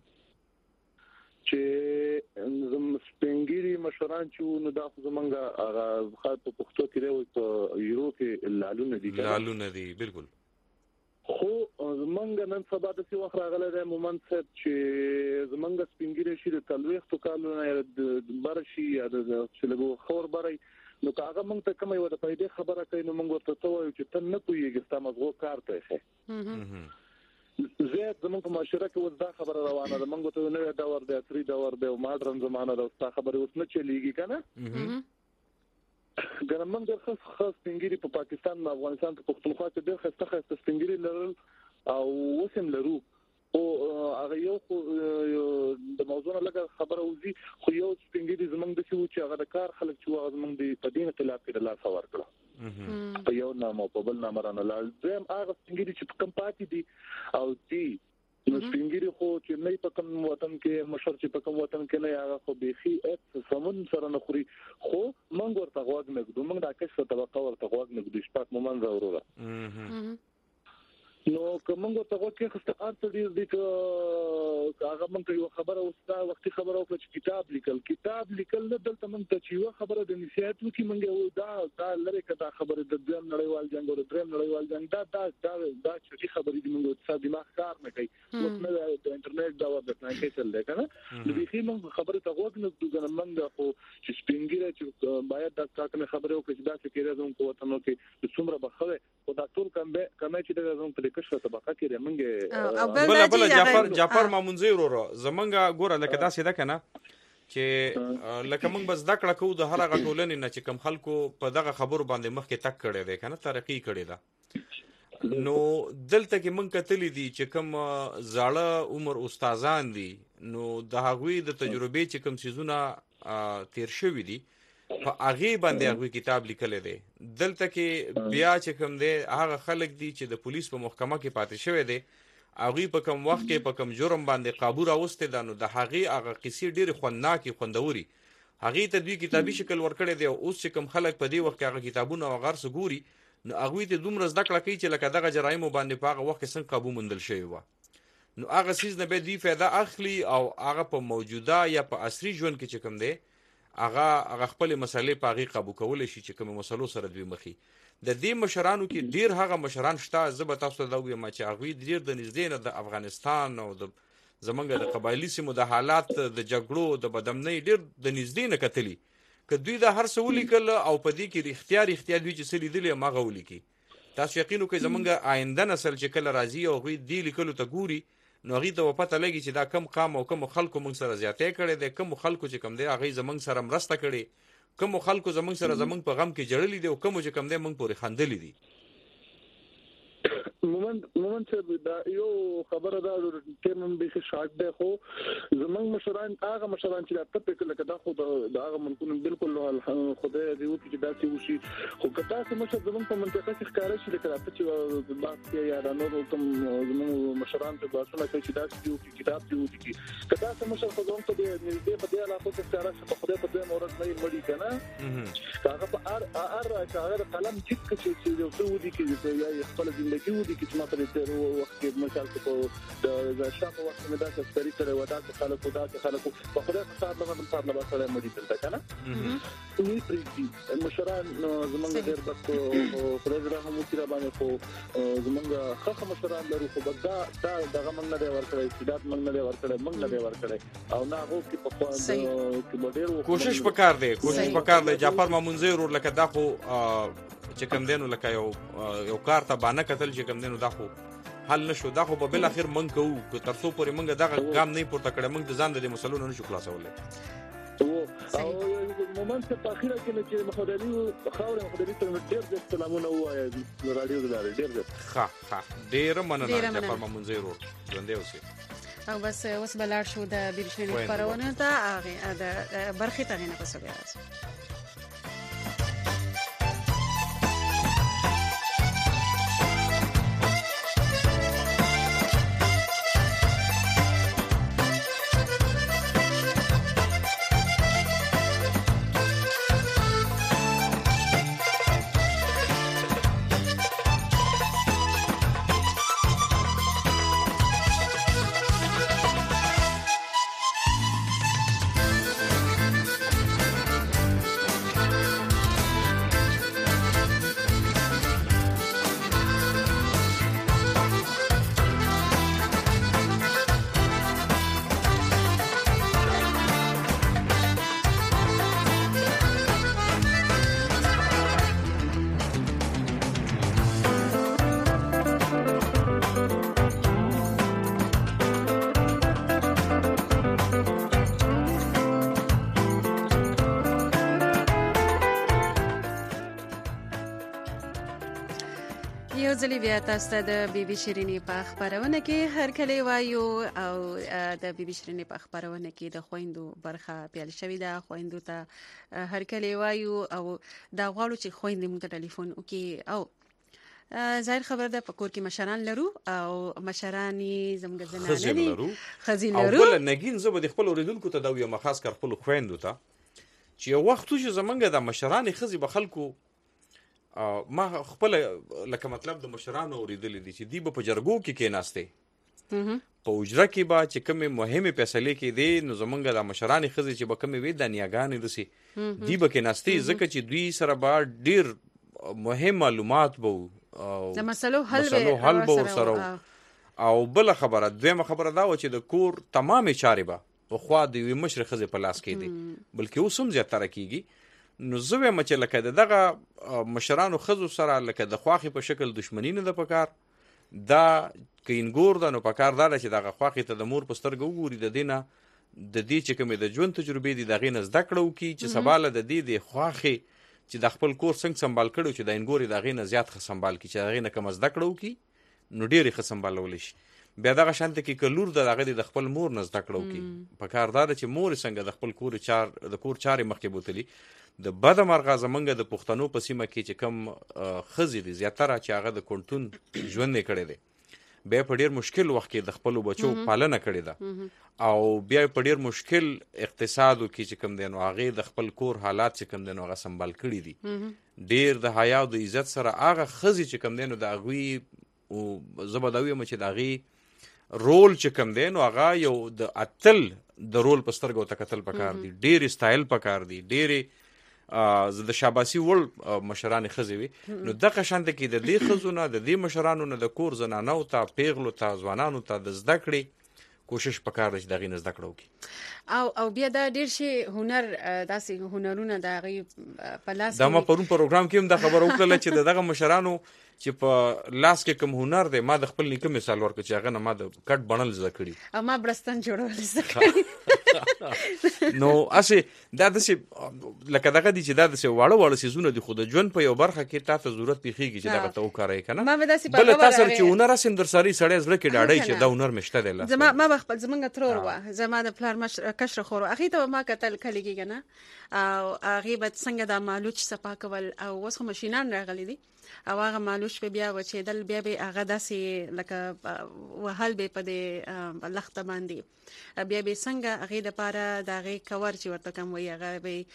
چې زم سپنګيري مشران چې نو دا زمونږه هغه خاطر په پښتو کې دی او په یورو کې لالونه دي لالونه دي بالکل خو زمونږ نن سبا د څه وخت راغلی دی مومند صاحب چې زمونږ سپینګیری شي د تلويختو کالونه یا د برشي یا د چلګو خور بري نو هغه مونږ ته کومه یو د پیدې خبره کوي نو مونږ ورته وایو چې ته نه پوهیږې ستا مزغو کار ته ښه زه زمونږ په معاشره کې اوس دا خبره روانه ده مونږ ته نوې دور دی عصري دور دی او ماډرن زمانه ده ستا خبره اوس نه چلیږي کنه ګرم موږ د خاص خاص سپینګیری په پاکستان او افغانستان په پښتونخوا کې ډېر خسته خسته سپینګیری لرل او وسم لرو او هغه یو د موضوع نه لګه خبره وزي خو یو سپینګیری زمونږ د څه چې هغه د کار خلک چې هغه زمونږ د پدین خلاف کې لا څور کړو په یو نامو په بل نامه رانه لازم هغه سپینګیری چې کم پاتې دي او دي نو سپینګیری خو چې نه په کوم وطن کې مشر چې په کوم وطن کې نه هغه خو بيخي اټ سمون سره نه خوري خو مونږ ورته غوږ نه ګدو مونږ د کښه طبقه ورته غوږ نه ګدو شپږ مومن ضروره نو کومه ته وکه خسته ارته دې د هغه مونږ یو خبره وستا وختي خبره او چې کتاب لیکل کتاب لیکل نه دلته مونږ ته چې یو خبره د نصيحت وکي مونږ دا دا لری کته خبره د دویم نړیوال جنگ او د دریم نړیوال جنگ دا دا دا دا چې خبرې دې مونږ ته دماغ کار نه کوي اوس نه د انټرنیټ دا وخت نه کې چل دی کنه د بيخي مونږ خبره ته وګ نه دوه مونږ خو چې سپینګیره چې باید دا څنګه خبره وکړي چې دا چې کېږي زموږ په وطن کې د څومره بخښه او دا ټول کم به کمه چې د زموږ په کښه طبقه کې رمنګ بل بل جعفر جعفر مامونزي ورو زمونږه ګوره لکه دا سیده کنه چې لکه موږ بس دکړه کو د هر هغه ټولنې نه چې کم خلکو په دغه خبرو باندې مخ کې تک کړي دي کنه ترقی کړي ده نو دلته کې موږ کتلې دي چې کم زاړه عمر استادان دي نو د هغوی د تجربې چې کم سيزونه تیر شوی دي په هغه باندې هغه کتاب لیکل دي دلته کې بیا چې کوم دي هغه خلک دي چې د پولیس په محکمه کې پاتې شوی دي هغه په کوم وخت کې په کوم جرم باندې قابو راوسته ده نو د هغه هغه قصې ډېر خوندناکي خوندوري هغه ته دوی کتابي شکل ورکړي دي اوس چې کوم خلک په دې وخت کې هغه کتابونه او غرس ګوري نو هغه ته دومره زده کړه کوي چې لکه دغه جرایم باندې په هغه وخت کې څنګه قابو مندل شوی و نو هغه سیز نه به دی فایده اخلي او هغه په موجوده یا په عصري ژوند کې چې کوم دی هغه هغه خپل مسلې په هغه قابو کول شي چې کوم مسلو سره دوی مخي د دې مشرانو کې ډیر هغه مشران شته زبر تاسو دا وایي چې هغه ډیر د نږدې نه د افغانستان او د زمونږ د قبایلی سیمو د حالات د جګړو د بدامنۍ ډیر د نږدې نه کتلی ک دوی د هر څه ولیکل او په دې کې اختیار اختیار دوی چې سړي دي ما غولي کی تاسو یقینو کې زمونږ آینده نسل چې کله راځي او غوي دی لیکلو ته ګوري نو غي ته پته لګي چې دا کم قام او کم خلکو موږ سره زیاتې کړي دي کم خلکو چې کم دي هغه زمونږ سره مرسته کړي کم خلکو زمونږ سره زمونږ په غم کې جړلې دي او کم چې کم دي موږ پورې خندلې دي مومن مومن چې دا یو خبره دا ټیم به شارټ ده خو زمونږ مشران هغه مشران چې تاسو په کله کدا خو دا هغه منکون بالکل خدای دې وکړي چې دا څه وشي خو کدا چې مشر زمونږ په منطقه کې ښکارا شي لکه تاسو چې بحث کې یا نو کوم زمونږ مشران ته باسونه کوي چې دا چې کتاب دی وکړي کدا چې مشر خو زمونږ ته دې په دې علاقه کې ښکارا شي په خدای په دې مورد نه مړی کنه هغه په ار ار هغه قلم چې چې یو څه ودی کې یا خپل ژوندۍ ودی چې ما په تیر وخت کې مثال په د شاپو وخت مې دا څه ستړي کړي ودا چې خلکو دا چې خلکو په خدای په صاحب باندې په صاحب سره مړي دلته کنه نو پریږدي مشران زمونږ ډېر بس خدای دې رحم وکړي باندې خو زمونږ خخ مشران لرو خو دا دا دغه موږ نه ورکړی چې دا موږ نه ورکړی موږ نه ورکړی او نه هغه کې په خو ډېر کوشش وکړ دی کوشش وکړ دی جعفر مامونزي ورور لکه دا خو چې کوم دینو لکه یو یو کار ته باندې قتل چې کوم دینو دا خو حل نشو دا خو په بل اخر منګ کوو که ترڅو پورې منګ دغه ګام نه پورته کړه منګ د ځان د مسلونو نشو خلاصولې او مومن ته په اخیره کې چې مخدري خاورې مخدري ته ډېر ډېر سلامونه وایي د رادیو د لارې ډېر ډېر ها ها ډېر مننه جعفر مامونزي ورور ژوندې اوسئ او بس اوس بلار شو د بیرشنې خبرونه ته هغه د برخې ته نه پسو بیا یو ځلې بیا تاسو ته د بي بي شیرینې په خبرونه کې هر کله وایو او د بي بي شیرینې په خبرونه کې د خويندو برخه پیل شوې ده. خويندو ته هر کله وایو او دا غواړو چې خويندې موږ ته ټلیفون وکړي او ظاهر خبر ده په کور کې مشران لرو او مشرانی زموږ زنانه دي خزي لرو او بل نګین زه به خپل اوریدونکو ته دا یو مخاص کار خپل خويندو ته چې یو وخت چې زمونږ د مشران خزي به خلکو ما خپل لکه مطلب د مشرانو اوریدل دي چې دی په جرګو کې کې ناشته په اجره کې با چې کومه مهمه فیصله کې دي نو زمونږ د مشران خزي چې به کومه وي د نیاګانې دسي دی به کې ناشته ځکه چې دوی سره به ډیر مهم معلومات بو د مسلو حل مسلو حل بو سره او بل خبره دویمه خبره دا و چې د کور تمامه چارې به په خوا د یو مشر خزي په لاس کې دي بلکې اوس هم زیاتره کیږي. نو زه وایم چې لکه دغه مشرانو خزو سره لکه د خواخي په شکل دښمنی نه د پکار دا کینګور د نو پکار دا چې دغه خواخي ته د مور په سترګو وګوري د دینه د دې چې کومه د ژوند تجربه دي دغه نه زده کړو کی چې سباله د دې د خواخي چې د خپل کور څنګه سمبال کړو چې د انګوري دغه نه زیات خ سمبال کی چې دغه نه کم زده کړو کی نو ډېری خ سمبالول شي. بیا دغه شانته کې کلور د دغه د خپل مور نه زده کړو کی پکار دا چې مور څنګه د خپل کور چار د کور چارې مخکې بوتلی د بد مرغه زمنګ د پښتنو په سیمه کې چې کم خزي دي زیاتره چې هغه د کونټون ژوند نه کړي دي بیا په ډیر مشکل وخت کې د خپل بچو پالنه کړي ده او بیا په ډیر مشکل اقتصادو کې چې کم دي نو هغه د خپل کور حالات چې کم دي نو هغه سمبال کړي دي ډیر د حیا او د عزت سره هغه خزي چې کم دي نو د غوي او زبداوی مچ د غي رول چې کم دی نو هغه یو د اتل د رول په سترګو ته کتل پکار دي ډیر سټایل پکار دي ډیر زه د شاباسي ول مشران خزي وي نو دغه شانت کې د دې خزونه د دې مشرانو نه د کور زنانو ته پیغلو ته ځوانانو ته د زده کړې کوشش پکار دی دغه نه زده کړو کی او او بیا دا ډیر شي هنر داسې هنرونه د غي پلاس دا ما پرون پروګرام کې هم دا خبر وکړه چې دغه مشرانو چې په لاس کې کوم هنر دی ما د خپل نیکه مثال ورکړ چې هغه نه ما د کټ بڼل زده کړی او ما برستان جوړول زده کړی نو اسی دا د سی لکه دغه دي چې دا د سی واړه واړه سيزونه دي خو د ژوند په یو برخه کې تاسو ضرورت پیخيږي چې دغه ته وکړای کنه ما به داسې په بل تاسو چې هنر سم در ساري سړی زړه کې ډاډای چې دا هنر مشته دی زما ما خپل زمونږ ترور و زما د پلار مش کشر خور اخی ته ما کتل کلیږي کنه او هغه به څنګه د مالوچ صفا کول او وس خو ماشينان راغلي دي او هغه مالوش په بیا و چې دل بیا به هغه داسې لکه وهل به په دې لخته باندې بیا به څنګه هغه د پاره دغه کور چې ورته کوم وي هغه به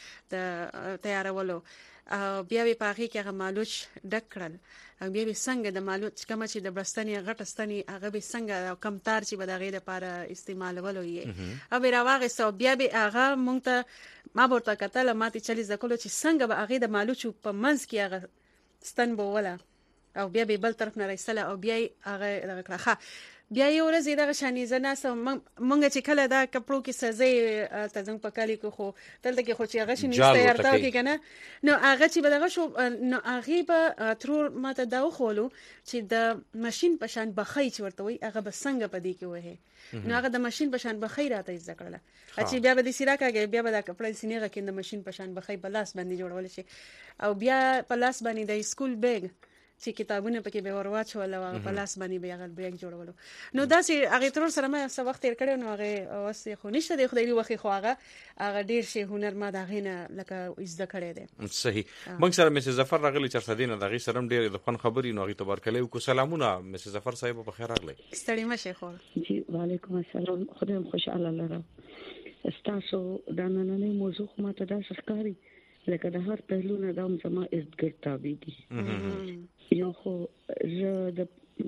د تیارولو بیا به په هغه کې هغه مالوش ډک کړل او بیا به څنګه د مالوش کوم چې د برستنی غټستنی هغه به څنګه کم تار چې به دغه لپاره استعمالولو یې او به راوغه سو بیا به هغه مونږ ته ما ورته کتل ماته چلی زکلو چې څنګه به هغه د مالوش په منځ کې هغه ستن بوله او بیا به بل طرف نه راځله او بیا هغه دغه کړه بیا یو ورځ دغه شانی زنه سم مونږ چې کله دا کپړو کې سزې تزنګ پکالي کو خو دلته کې خو چې هغه شنی ستارتا کې کنه نو هغه چې بدغه شو نو هغه به ترور ماته دا خولو چې د ماشين په شان بخای چې ورته وي هغه به څنګه پدې کې وه نو هغه د ماشين په شان بخای راته ذکرله چې بیا به د سیراکه بیا به د کپړې سینېغه کې د ماشين په شان بخای بلاس باندې جوړول شي او بیا پلاس باندې د سکول بیگ چې کتابونه پکې به ورواچول او په لاس باندې به هغه بیگ جوړولو نو دا چې هغه تر سره ما څه وخت تیر کړو نو هغه واسه خو نشته د خدای وخت خو هغه هغه ډیر شي هنر ما دا غینه لکه زده کړی دی صحیح موږ سره مسز ظفر راغلی چر سدینه دغه سره ډیر د فن خبري نو غي تبارکله کو سلامونه مسز ظفر صاحب په خیر راغلی ستړي مشه خو جی وعلیکم السلام خدای خوشاله لره استاسو دا نن موضوع ما ته دا ښکاری لکه د هر پهلو نه دام زما ازګر تابع دي یو خو زه د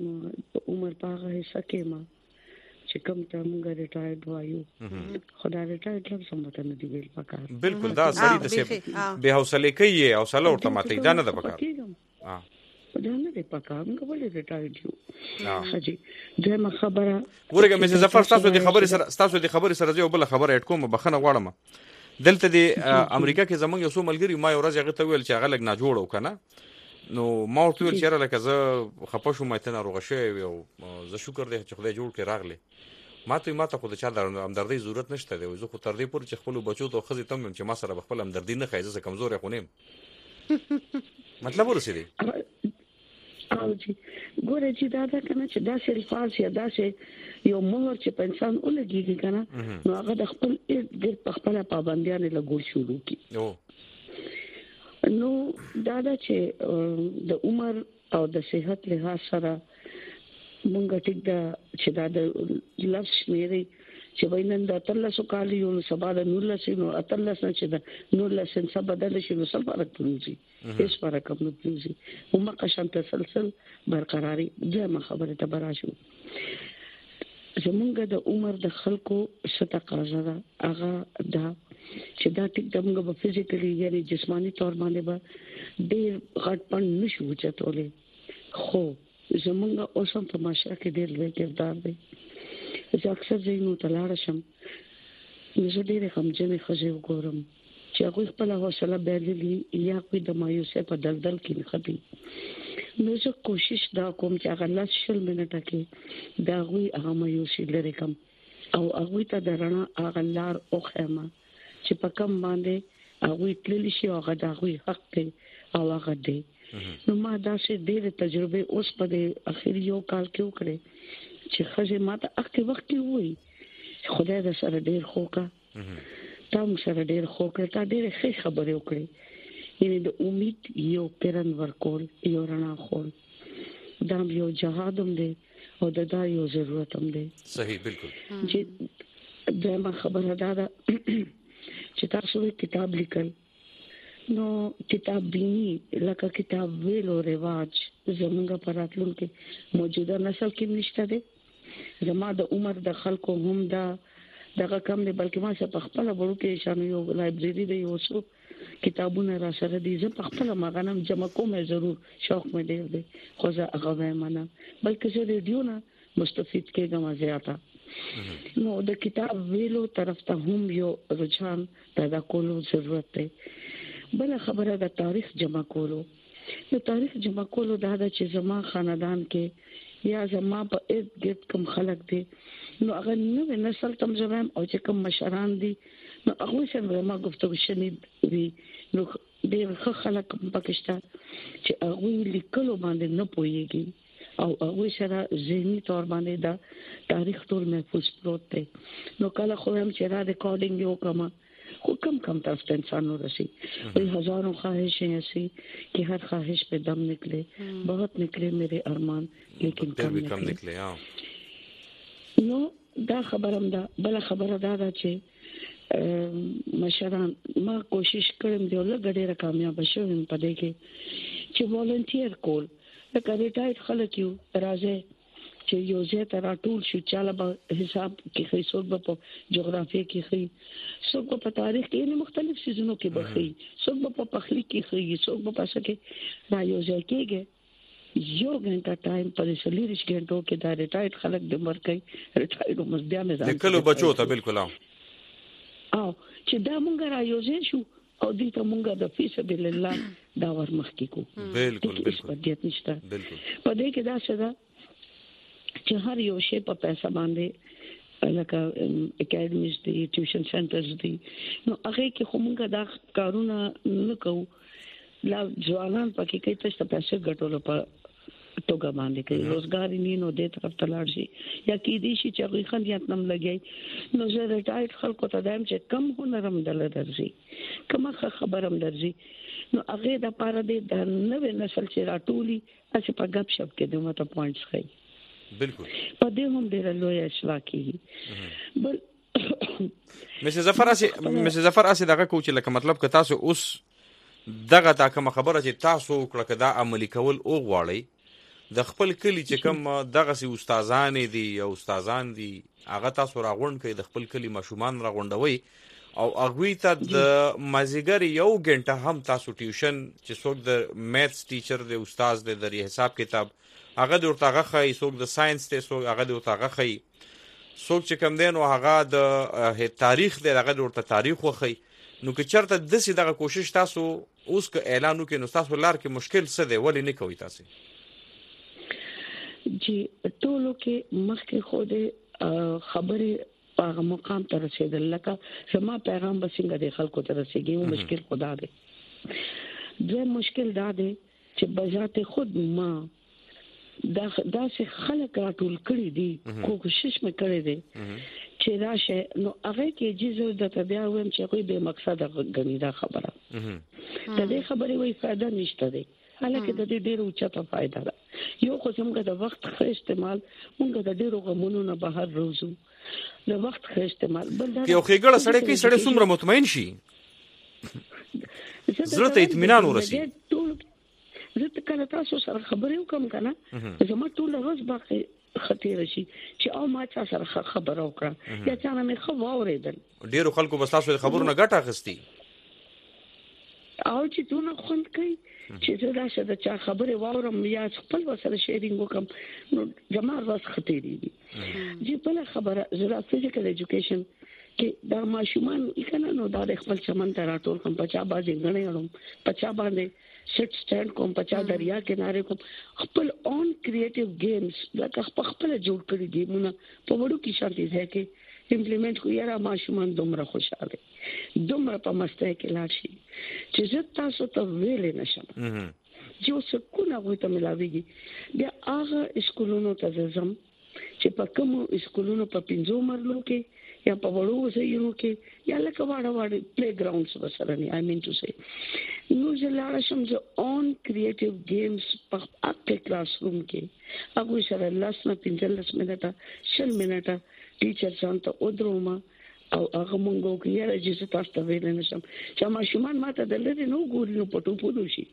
عمر په هغه حصہ کې ما چې کوم ته موږ ریټایرډ وایو خدای ریټایرډ لږ سمته نه دی ویل پکار بالکل دا سړی د سه به حوصله کوي او حوصله ورته ماته دا نه ده پکار ها دا نه دی پکار موږ ولې ریټایرډ یو حاجی دغه خبره ورګه مې زفر تاسو د خبرې سره تاسو د خبرې سره یو بل خبره اټ کوم بخنه غواړم دلته د امریکا کې زمونږ یو څو ملګری ما یو ورځ هغه ته ویل چې هغه لګ نه جوړو کنه نو ما ورته ویل چې لکه زه خپه شوم مته نه روغ شوی او زه شکر دې چې خدای جوړ کړي راغله ما ته ما ته خو د چا د همدردی ضرورت نشته دی زه خو تر دې پور چې خپل بچو ته خزي تم چې ما سره خپل همدردی نه خایزه کمزور خونیم مطلب ورسېدی او چې ګوره چې دا دا کنه چې دا الفاظ یا دا چې یو مهر چې په انسان ولګيږي کنه نو هغه د خپل ګر په خپل پابندیان لګول شروع کی نو دا دا چې د عمر او د صحت له سره مونږ ټیک دا چې دا د لفظ مېري چې وینن د اتلسو کال یو سبا د نورلسو نو اتلس نه چې د نورلس څخه بدل شي نو څه فرق پروزي هیڅ فرق هم نه پروزي هم قشم تسلسل برقراري دغه خبره ته براشو زمونږ د عمر د خلکو ستقاضا ده هغه دا چې دا ټیک دمغه په فزیکلی یعنی جسمانی تور باندې به ډېر غټ پن نشو چتولې خو زمونږ اوسم په معاشره کې ډېر لوی کردار دی زه اکثر زینو تلاړ شم زه ډېر همجنې خځې وګورم چې هغه خپل حوصله بایللي یا کوئی د مایوسه په دلدل کې نه خپي نو زه کوشش دا کوم چې هغه لاس شل منټه کې دا غوي هغه مایوسي لري کوم او هغه ته درنه هغه لار او خیمه چې په کوم باندې هغه تللی شي هغه دا غوي حق دی او هغه دی نو ما دا چې ډېر تجربه اوس په اخر یو کال کې وکړې چې خځه ماته اخته وخت کې وای خدای دې سره ډېر خوکا تام سره ډېر خوکا تا ډېر ښه خبرې وکړې یعنی د امید یو پرن ورکول یو رڼا خول دا یو جهاد هم دی او دا یو ضرورت هم دی صحیح بالکل چې دا خبره دا ده چې تاسو کتاب لیکل نو کتاب بینی لکه کتاب ویلو رواج زمونږ په راتلونکي موجوده نسل کې نشته دی زما د عمر د خلکو هم دا دغه کم دی بلکې ما څه په خپل ورو کې شانو یو لایبرری دی یو څو کتابونه را سره دي زه په خپل مغانم جمع کوم ضرور شوق مې ډیر دی خو زه هغه وایم نه بلکې زه ریډیو نه مستفید کېږم زیاته نو د کتاب ویلو طرف ته هم یو رجحان پیدا کولو ضرورت دی بل خبره د تاریخ جمع کولو د تاریخ جمع کولو دا د چې زما خاندان کې یا زما په ارد گرد کوم خلک دي نو هغه نو نسل تم زمام او چې کوم مشران دي نو هغه سره ما گفتگو شنید وی نو ډېر خلک پاکستان چې هغه لیکلو باندې نه پويږي او هغه سره ذهني تور باندې دا تاریخ ټول محفوظ پروت دی نو کله خو هم چې را ریکارډینګ یو کما خو کم کم تاسو ته انسان ورسي وही हजारों ख्वाहिशें ऐसी कि हर ख्वाहिश पे दम निकले बहुत निकले मेरे अरमान लेकिन कम निकले نو دا خبرم دا بل خبره دا ده چې مشران ما کوشش کړم دی ولګ ډېر کامیاب شوم په دې کې چې والنټیر کول لکه ریټایرډ خلک یو راځي چې یو ځای ته راټول شو چاله به حساب کې خې څوک په جغرافیه کې خې څوک په تاریخ کې نه مختلف سيزونو کې بخې څوک په پخلی کې خې څوک په پاسه کې را یو ځای کېږي یو غنټه ټایم په سلیریش غنټو کې دا ریټایرډ خلک د مرکې ریټایرډ مز بیا نه ځي کله بچو ته بالکل او چې دا مونږ را یو ځای شو او دې ته مونږ د فی سبیل الله دا ورمخ کې کو بالکل بالکل نشته بالکل په دې کې دا څه ده چې هر یو شی په پیسې باندې لکه اکیډمیز دي ټیوشن سنټرز دي نو هغه کې کومه دا کارونه نه کوو لا ځوانان پکې کوي ته پیسې ګټولو په توګه باندې کوي روزګار یې نو دې طرف ته لاړ شي یا کې دي چې هغه خنديات نم لګي نو زه ریټایرډ خلکو ته دایم چې کم هنرم دل درځي کومه خبرم درځي نو هغه د پاره دې د نوې نسل چې راټولي چې په غب شپ کې دمه ته پوینټس کوي بالکل په دې هم ډېر لوی اصلاح کیږي بل مشه ظفر اسی مشه ظفر اسی دغه کوچ لکه مطلب که تاسو اوس دغه تا کوم خبره چې تاسو کړه کدا عملی کول او غواړي د خپل کلی چې کوم دغه سي استادان دي او استادان دي هغه تاسو راغون کوي د خپل کلی مشومان راغونډوي او هغه ته د مازیګر یو غنټه هم تاسو ټیوشن چې څوک د میث ټیچر دی استاد دی د حساب کتاب هغه د ورتاغه خي څوک د ساينس ته څوک هغه د ورتاغه خي څوک چې کم دین او هغه د تاریخ دی هغه د ورته تاریخ وخی نو که چرته د سې دغه کوشش تاسو اوس که اعلان وکړو نو تاسو لار کې مشکل څه دی ولې نه کوي تاسو چې ټولو کې مخکې خو دې خبره هغه مقام ته رسیدل لکه زما پیغام به څنګه د خلکو ته رسیږي او مشکل خدا دی دوی مشکل دا دی چې بذات خود ما دا دا څه خلک راټول کړي دي کوشش مې کړې دي چې راشه نو هغه کې جزو د طبيعه ویم چې کوئی به مقصد غني دا خبره دا دې خبرې وې فائدہ نشته دی حالکه د دې ډیرو چاته فائدہ ده یو خو څنګه د وخت ښه استعمال موږ د ډیرو غمونو نه بهر روزو د وخت ښه استعمال بل دا یو خېګړه سړی کې سړی څومره مطمئن شي زړه ته اطمینان ورسي زه ته کله تاسو سره خبرې وکم کنه زما ټول ورځ باقي خطر شي چې او ما چا سره خبره وکړه یا چا نه مې خو واورېدل ډیرو خلکو بس تاسو خبرونه ګټه اخستي او چې دونه خوند کوي چې زه دا څه د چا خبره واورم یا خپل سره شیرینګ وکم نو زما ورځ خطرې دي چې بل خبره زړه فزیکل ایجوکیشن کې دا ماشومان کنه نو دا خپل چمن ته راټول کوم پچا باندې غنې اړم پچا باندې سټ سټاند کوم پچا دریا کناره کوم خپل اون کریټیو گیمز لکه خپل جوړ کړی گیمونه په وړو کې شانتي ځای کې امپلیمنٹ کو یاره ماشومان دومره خوشاله دومره په مسته کې لاړ شي چې زه تاسو ته ویلې نشم جو سکونه غوي ته ملاويږي بیا هغه اسکولونو ته ځم چې په کوم اسکولونو په پنځو مرلو کې یا په وړو ځایونو کې یا لکه واړه واړه پلی ګراوندز وسره نه آی مین ټو سي نو زه لاړ شم چې اون کریټیو گیمز په خپل کلاس روم کې هغه سره لاس نه پنځلس منټه شل منټه ټیچر ځان ته ودروما او هغه مونږ کې یاره چې تاسو ته ویل نه شم چې ماشومان ماته د لری نو ګوري نو پټو پودو شي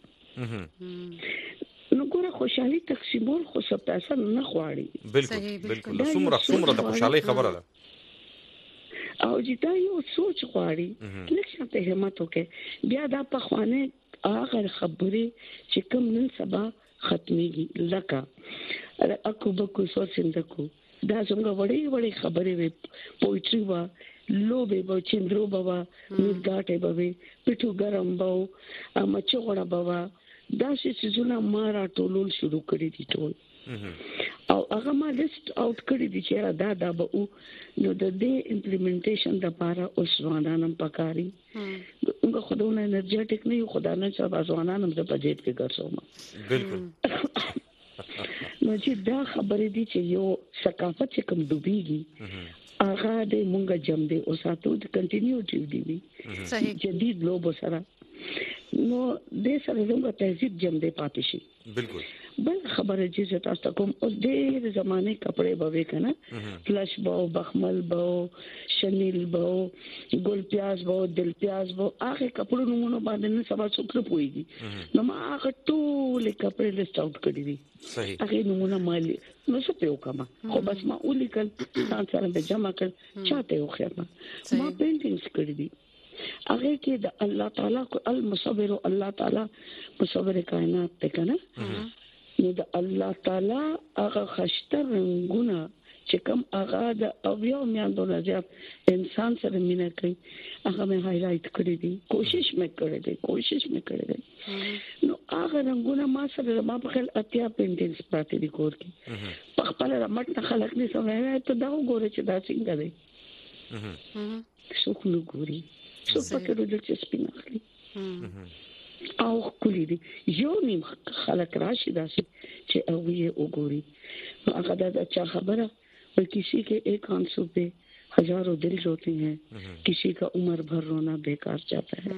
نو ګوره خوشحالي تقسیمول خو څه پیسې نه غواړي بالکل بالکل څومره څومره د خوشحالي خبره ده او چې دا یو سوچ غواړي لکه ته همت وکې بیا دا په خوانه هغه خبرې چې کوم نن سبا ختميږي لکه اكو بکو سوچندکو دا څنګه وړي وړي خبرې وي پوئټري وا لوبه به چندرو بابا میرګاټه به پټو ګرم باو مچو غړ بابا دا چې زونه مارا ټولول شروع کړی دي ټول او هغه ما لیست اوټ کړی دي چې را دا دا به نو د دې امپلیمنټیشن د لپاره اوس ځوانانم پکاري موږ خودونه انرژیټیک نه یو خدانه چې ځوانانم د بجټ کې ګرځوم بالکل نو چې دا خبرې دي چې یو ثقافت چې کوم دوبېږي هغه د مونږه جام دی او ساتو د کنټینیوټي دی صحیح جدید لوب سره نو د سره زموږ تهذیب جام دی پاتې شي بالکل بل خبره چې تاسو کوم اوس د زمانه کپڑے به کنه فلش باو بخمل باو شنیل باو ګل پیاز باو دل پیاز باو هغه کپڑو نمونه باندې نه سبا څوکره پويږي نو ما هغه ټول کپڑے لیست اوټ کړی دي صحیح هغه نمونه مالي نو څه په وکما خو بس ما ولیکل ځان سره به جمع کړ چاته وخیمه ما پینټینګز کړی دي هغه کې د الله تعالی کو المصور الله تعالی مصور کائنات ته کنه نو د الله تعالی هغه خشتر رنگونه چې کوم هغه د اویو میاندو نظر انسان سره مینا کوي هغه مې هایلایټ کړی دي کوشش مې کړې ده کوشش مې کړې ده نو هغه رنگونه ما سره ما په خپل اتیا پینټینګز پاتې دي کور کې په خپل رمټ نه خلک نه سمه ته دا وګوره چې دا څنګه دی څوک نو ګوري څوک پکې ورته چې سپیناخلي او کلی دي یو نیم خلک راشي داسې چې هغه یې وګوري نو هغه دا چا خبره ور کسی के एक आंसू पे हजारों दिल रोते हैं किसी का उम्र भर रोना बेकार जाता है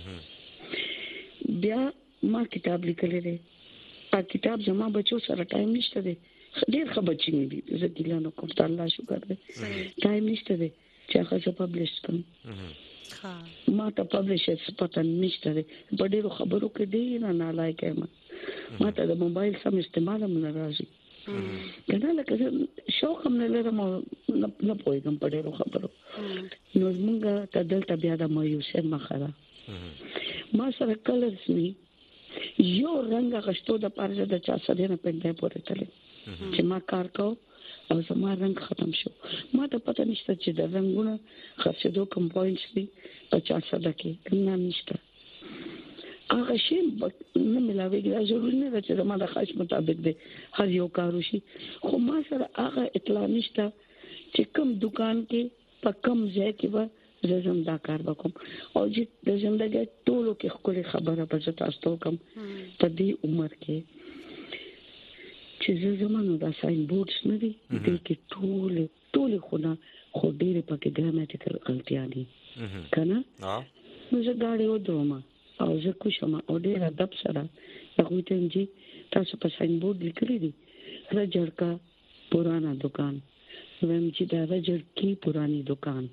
بیا ما کتاب لیکلې ده ا کتاب زما بچو سره ټایم نشته ده ډېر خبر چي نه دي زه ګلانو کوم ته الله شکر ده ټایم نشته ده چې هغه پبلش کړم ما ته پبلشرز پته نشته ده په ډېرو خبرو کې دی نه نه لایکه ما ما ته د موبایل سم استعمال هم نه راځي کنه لکه شوق هم نه لرم نه پوهیږم په ډېرو خبرو نو موږ ته دلته بیا د مایوسه مخره ما سره کلرز ني یو رنگ غشتو د پارځه د چا سره نه پېنټه پورې تلې چې ما کار کو او زما رنگ ختم شو ما ته پته نشته چې د رنگونو خرڅېدو کوم پوینټس دي پچاس سده کې نه نشته هغه شی نه ملاويږي دا ضروري نه ده چې زما د خاص مطابق دی هر یو کار وشي خو ما سره هغه اطلاع نشته چې کوم دکان کې په کوم ځای کې به زم دا کار وکم او چې د ژوندګي ټولو کې خپل خبره په تاسو کوم په دې عمر کې چې زمونږ د ساين بورډز نه دي د کې ټول ټول خونه خو ډېر پکې ګرامټیکل غلطیاں دي کنه نو زه غاړي ودوم او زه کوشم او ډېر ادب سره هغه ته چې تاسو په ساين بورډ لیکلي دي رجر کا पुराना दुकान वम जी दा रजर की पुरानी दुकान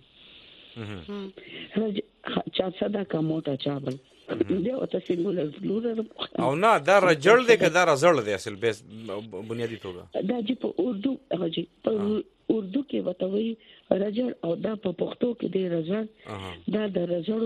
रज चासदा का मोटा चावल دې او تاسو ګولر لور او نه دا رجل دې که دا رزل دې اصل به بنیادی توګه دا چې په اردو هغه چې په اردو کې وتوي رجل او دا په پښتو کې دې رزل دا د رزل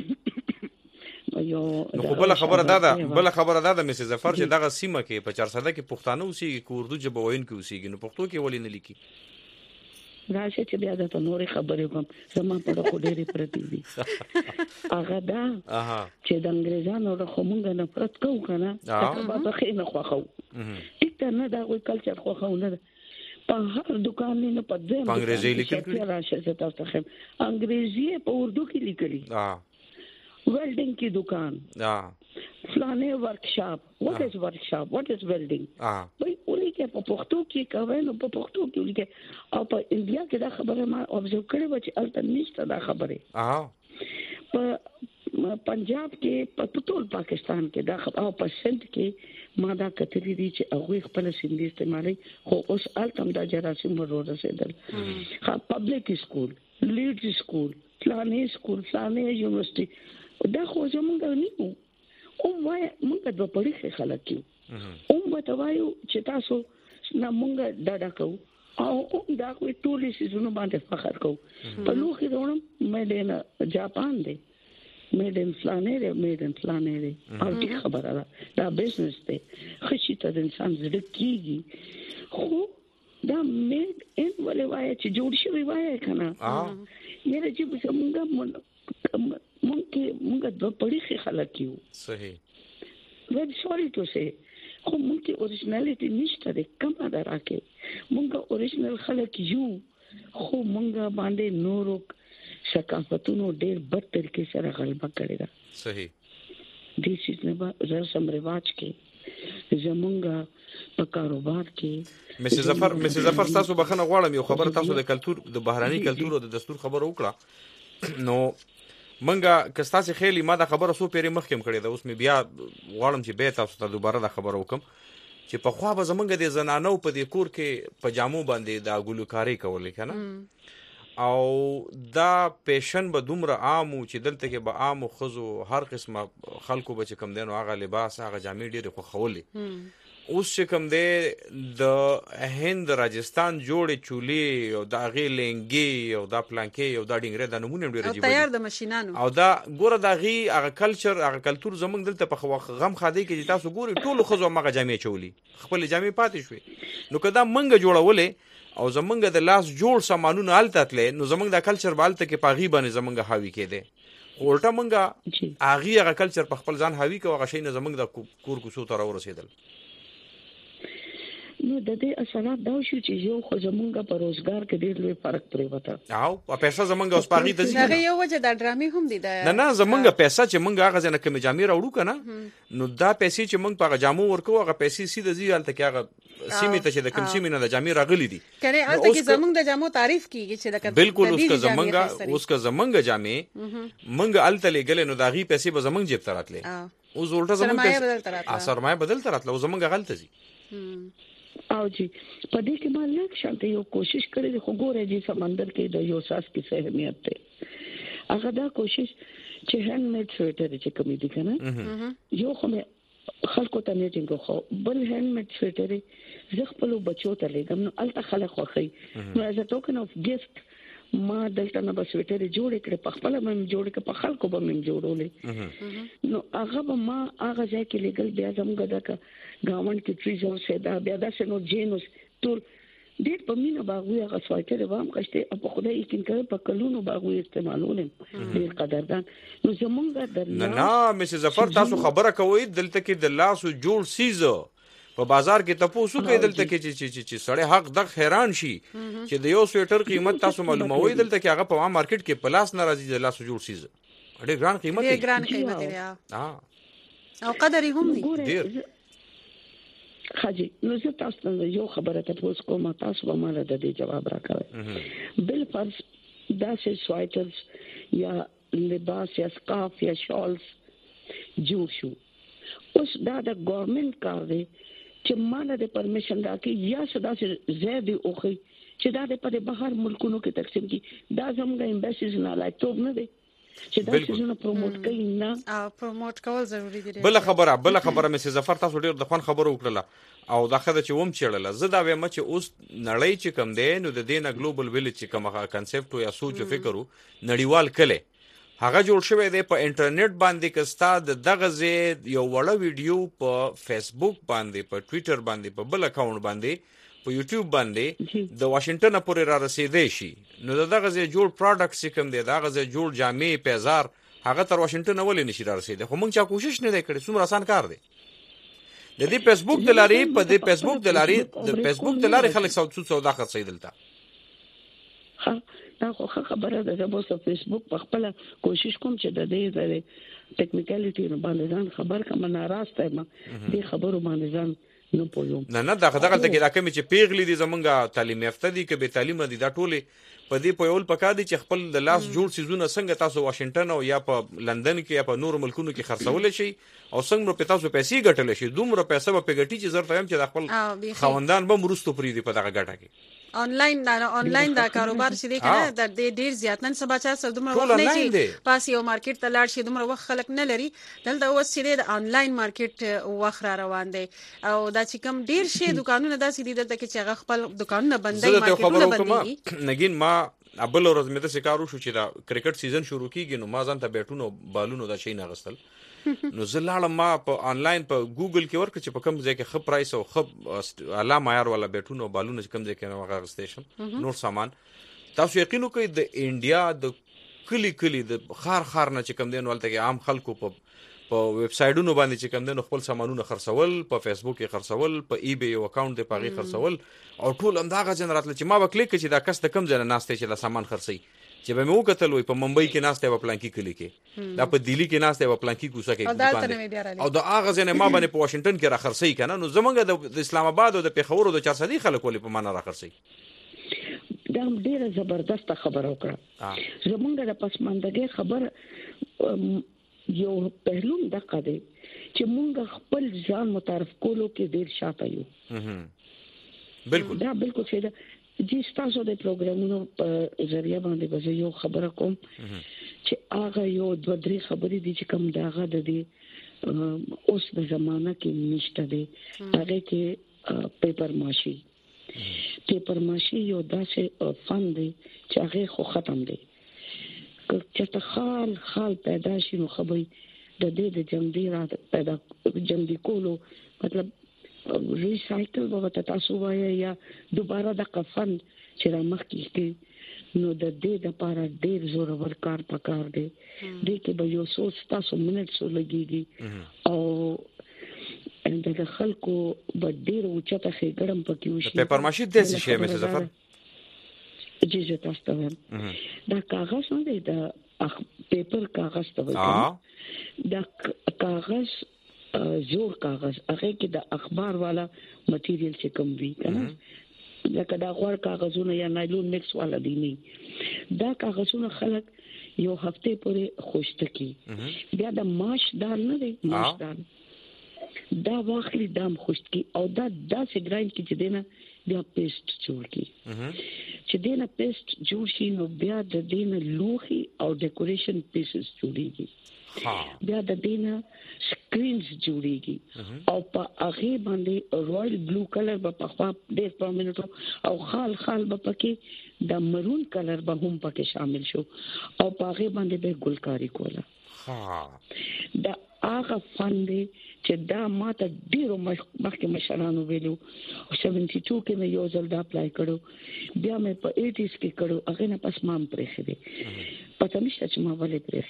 یو نو بل خبره دا ده بل خبره دا ده مې ظفر چې دغه سیمه کې په چارسده کې پښتانه اوسېږي که اردو ژبه وین کې اوسېږي نو پښتو کې ولې نه لیکي راشه چې بیا دا نورې خبرې کوم زما په خو ډېرې پرتی دي هغه دا چې د انګريزانو له خمونګه نفرت کوو کنه دا به خې نه خوښو ټیک نه دا وی کلچر خوښو نه په هر دکان نه په دې په انګریزي لیکل راشه چې تاسو ته انګریزي په اردو کې لیکلي वेल्डिंग की दुकान फलाने workshop what is workshop what is welding भाई उन्हीं के पपुख्तो की कवे नो पपुख्तो की उनके और पर इंडिया के दा खबर है ऑब्जर्व करे बच्चे अल्टरनेट दा खबर है पर पंजाब के पतोल पाकिस्तान के दा खबर पर सिंध के मादा कतरी दी च अगुई खपल सिंधी इस्तेमाली हो उस अल्टम दा जरासिम रो रसेदल हा पब्लिक स्कूल लीड्स स्कूल फलाने स्कूल फलाने यूनिवर्सिटी دا خو زمونږ نه او وای مونږ د پړې خلک یو او مته وایو چې تاسو نه مونږ ډاډه کوو او دا کوئی ټول سيزونو باندې فخر کوو په لوخي دونم مې نه جاپان دی مې د فلانه دی مې د فلانه دی او دې خبره ده دا بزنس دی خشي ته د انسان زړه کیږي خو دا مې ان ولې وای چې جوړ شي وای کنه یره چې څنګه مونږ مونږ د پړې خلک یو صحیح ویب سوري ټو سه خو مونږ اوریجنالټی نشته ده کومه دراکه مونږ اوریجنل خلک یو خو مونږ باندې نورو ثقافتونو ډېر بد طریقې سره غلبه کړې ده صحیح دې شي نه رسم رواج کې زمونږ په کاروبار کې مس ظفر مس ظفر تاسو بخنه غواړم یو خبر تاسو د کلچر د بهراني کلچر او د دستور خبر وکړه نو منګه کستاسي خېلی ما دا خبره سو پیری مخکم کړی دا اوس می بیا غواړم چې به تاسو ته دوباره دا خبر وکم چې په خوا به زمونږ د زنانو په دې کور کې پجامو باندې دا ګلوکاری کولې کنه او دا پیشن به دومره عامو چې دلته کې به عامو خزو هر قسمه خلکو به کم دینو هغه لباس هغه جامې ډېر خو خولې اوس چې کم دی د هند راجستان جوړې چولې او دا غي لنګي او دا پلانکي او دا ډینګره د نمونه ډېر عجیب تیار د ماشينانو او دا ګوره دا غي هغه کلچر هغه کلچر زمونږ دلته په غم خادي کې تاسو ګوري ټول خزو مغه جامې چولې خپل جامې پاتې شوې نو کدا منګه جوړولې او زمونږ د لاس جوړ سامانونه التتلې نو زمونږ د کلچر بالته کې پاغي باندې زمونږ حاوی کېده ورته منګه اغي هغه کلچر په خپل ځان حاوی کوي هغه شي نه زمونږ د کور کوسو تر ورسېدل نو د دې اثرات دا شو چې یو خو زمونږ په روزګار کې ډېر لوی فرق پرې وته او په پیسې زمونږ اوس پاغي ته هغه یو وجه د ډرامې هم دي دا نه نه زمونږ پیسې چې مونږ هغه ځنه کمی جامې راوړو کنه نو دا پیسې چې مونږ په جامو ورکو هغه پیسې سیده زیال ته کې هغه سیمه ته چې د کم سیمه نه د جامې راغلي دي کنه البته کې زمونږ د جامو تعریف کیږي چې د بالکل اوس که زمونږ اوس که زمونږ جامې مونږ الته لګل نو دا غي پیسې به زمونږ جیب تراتلې اوس ولټه زمونږ سرمایه بدل تراتله زمونږ غلطه زی او جی په دې کې ما لږ شانته یو کوشش کړې خو ګوره جی سمندر کې د یو ساس کې اهمیت ده هغه دا کوشش چې هند میډ سویټر چې کوم دي کنه یو خو خلکو ته نه څنګه خو بل هند میډ سویټر زه خپل بچو ته لګم نو الته خلک خوخي نو از ا ټوکن اف ګفت ما دلته نه بس سویټر جوړ کړ په خپل مم جوړ کړ په خلکو به مم جوړولې نو هغه به ما هغه ځای کې لګل بیا زموږ دغه گاونډ کې ټریز او سدا بیا د شنو جینوس ټول ډېر په مینا باغوي هغه سویټر وام کښته په خدای یې کین په کلونو باغوي استعمالونه ډېر قدردان نو زمونږ د نه نه مس ظفر تاسو خبره کوي دلته کې د لاسو جوړ سیزو په بازار کې تاسو کې دلته کې چې چې سړی حق د حیران شي چې د یو سویټر قیمت تاسو معلوموي دلته کې هغه په عام مارکیټ کې پلاس ناراضي د لاسو جوړ سیز ډېر ګران قیمت دی ډېر ګران قیمت دی ها او قدر هم دی ډېر خاجي نو زه تاسو ته یو خبره تاسو کوم تاسو به مال د دې جواب راکړئ بل فرض دا چې سوایټرز یا لباس یا سکارف یا شالز جوړ شو اوس دا د ګورنمنت کار دی چې مال د پرمیشن راکړي یا صدا چې زیات اوخی چې دا د بهر ملکونو کې تقسیم کی دا زموږ امبیسیز نه لایټوب نه دی چې دا څه پروموټ کوي نه او پروموټ کول ضروری دي. بل خبره بل خبره مې ظفر تاسو ډیر د خوان خبرو وکړه او دا خدای چې ووم چړله زه دا وایم چې اوس نړۍ چې کم دی نو د دینه ګلوبل ویلیج چې کومه کانسپټ یا سوچ او فکرو نړیوال کله هغه جوړ شوی دی په انټرنیټ باندې کستا د دغه زی یو وړه ویډیو په فیسبوک باندې په ټوئیټر باندې په بل اکاونټ باندې په یوټیوب باندې د واشنگټن پورې را رسیدې شي نو دغه زی جوړ پروډکټس کوم دی دغه زی جوړ جامې پیزار هغه تر واشنگټن ولې نشي را رسیدې خو موږ چا کوشش نه کړې څومره آسان کار دی د دې فیسبوک د لاري په دې فیسبوک د لاري د فیسبوک د لاري خلک سود سودا خرڅي دلته ها دا خو خبره ده زه په فیسبوک په خپل کوشش کوم چې د دې د ټیکنیکالټي باندې ځان خبر کوم ناراسته ما دې خبرو باندې ځان نو پوهیږم نه نه دا دغه ته کې دا کوم چې پیغلی دي زمونږه تعلیم یافته دي کې به تعلیم دي دا ټوله په دې په یول پکا دي چې خپل د لاس جوړ سيزونه څنګه تاسو واشنگټن او یا په لندن کې یا په نور ملکونو کې خرڅول شي او څنګه په تاسو پیسې ګټل شي دومره پیسې به پیګټي چې زړه هم چې د خپل خوندان به مرستو پری دي په دغه ګټه کې آنلاین دا آنلاین دا کاروبار چې دی کنه د ډیر زیات نن سبا چا سره دومره وخت نه شي پاس یو مارکیټ ته لاړ شي دومره وخت خلک نه لري دلته اوس چې د آنلاین مارکیټ وخت را روان دی او دا چې کوم ډیر شي دکانونه داسې دي دلته کې چې هغه خپل دکانونه بندي مارکیټونه بندي نګین ما ابل ورځ مې د سکارو شو چې دا کرکټ سیزن شروع کیږي نو ما ځان ته بیٹونو بالونو دا شي نه غستل نو زلاړم ما په آنلاین په ګوګل کې ورکړ چې په کوم ځای کې خپ پرایس او خپ اعلی معیار والا بیٹونو بالونو چې کوم ځای کې هغه غستېشن نور سامان تاسو یقین وکړئ د انډیا د کلی کلی د خار خار نه چې کوم دین ولته کې عام خلکو په په ویب سایټونو باندې چې کوم دین خپل سامانونه خرڅول په فیسبوک کې خرڅول په ای بی یو اکاونټ ته پاغي خرڅول او ټول همداغه جنراتل چې ما وکلیک چې دا کس د کم ځای نه ناشته چې دا سامان خرڅي چې به مو کتل وي په ممبئی کې ناشته په پلانکی کلی کې دا په دلی کې ناشته په پلانکی کوڅه کې او دا هغه ځنه ما باندې په واشنگټن کې را خرڅي کنه نو زمونږ د اسلام آباد او د پیښور او د چارسدي خلک ولې په معنا را خرڅي دا ډیره زبردست خبره وکړه زمونږ د پسماندګۍ خبر یو پهلوم دغه دی چې مونږ خپل ځان متعارف کولو کې ډیر شاته یو بالکل دا بالکل څه ده جی تاسو د پروګرامونو په ذریعہ باندې به یو خبره کوم چې هغه یو دوه درې خبرې دي چې کوم داغه د دې اوس د زمانہ کې نشته دي هغه کې پیپر ماشي پیپر ماشي یو داسې فن دی چې هغه خو ختم دی چې ته خال خال پیدا شي نو خبرې د دې د جمدی را پیدا جمدی کولو مطلب ریسایکل به تاسو وایي یا دوباره د قفن چې را مخ کیږي نو د دې د لپاره ډیر زور ور کار پکار دی د کې به یو څو تاسو منټس لګيږي او د خلکو به ډیر اوچته خېګړم پکې وشي پیپر ماشي د څه شي مې ظفر جی زه تاسو ته دا کاغذ نه دی دا پیپر کاغذ ته وایي دا کاغذ زور کاغذ هغه کې د اخبار والا مټیریل چې کوم وی کنه لکه دا غوړ کاغذونه یا نایلون مکس والا دی نه دا کاغذونه خلک یو هفته پورې خوشته کی بیا د ماش دال نه دی ماش دال دا واخلي دام خوشت کی او دا داسې ګراین کی چې دینه بیا پیسټ جوړ کی چې دینه پیسټ جوړ شي نو بیا د دینه لوخي او ډیکوریشن پیسز جوړیږي بیا د دینه سکرینز جوړیږي او په هغه باندې رویل بلو کلر په خوا ډېر پرومیننت او خال خال په پکې د مرون کلر به هم پکې شامل شو او په هغه باندې به ګلکاری کوله ها دا هغه فن دی چې دا ماته ډیرو مخکې مشرانو ویلو او سیونټي ټو کې مې یو ځل دا اپلای کړو بیا مې په ایټیز کې کړو هغه نه پس مام پرې خېده پته نشته چې ما ولې پرې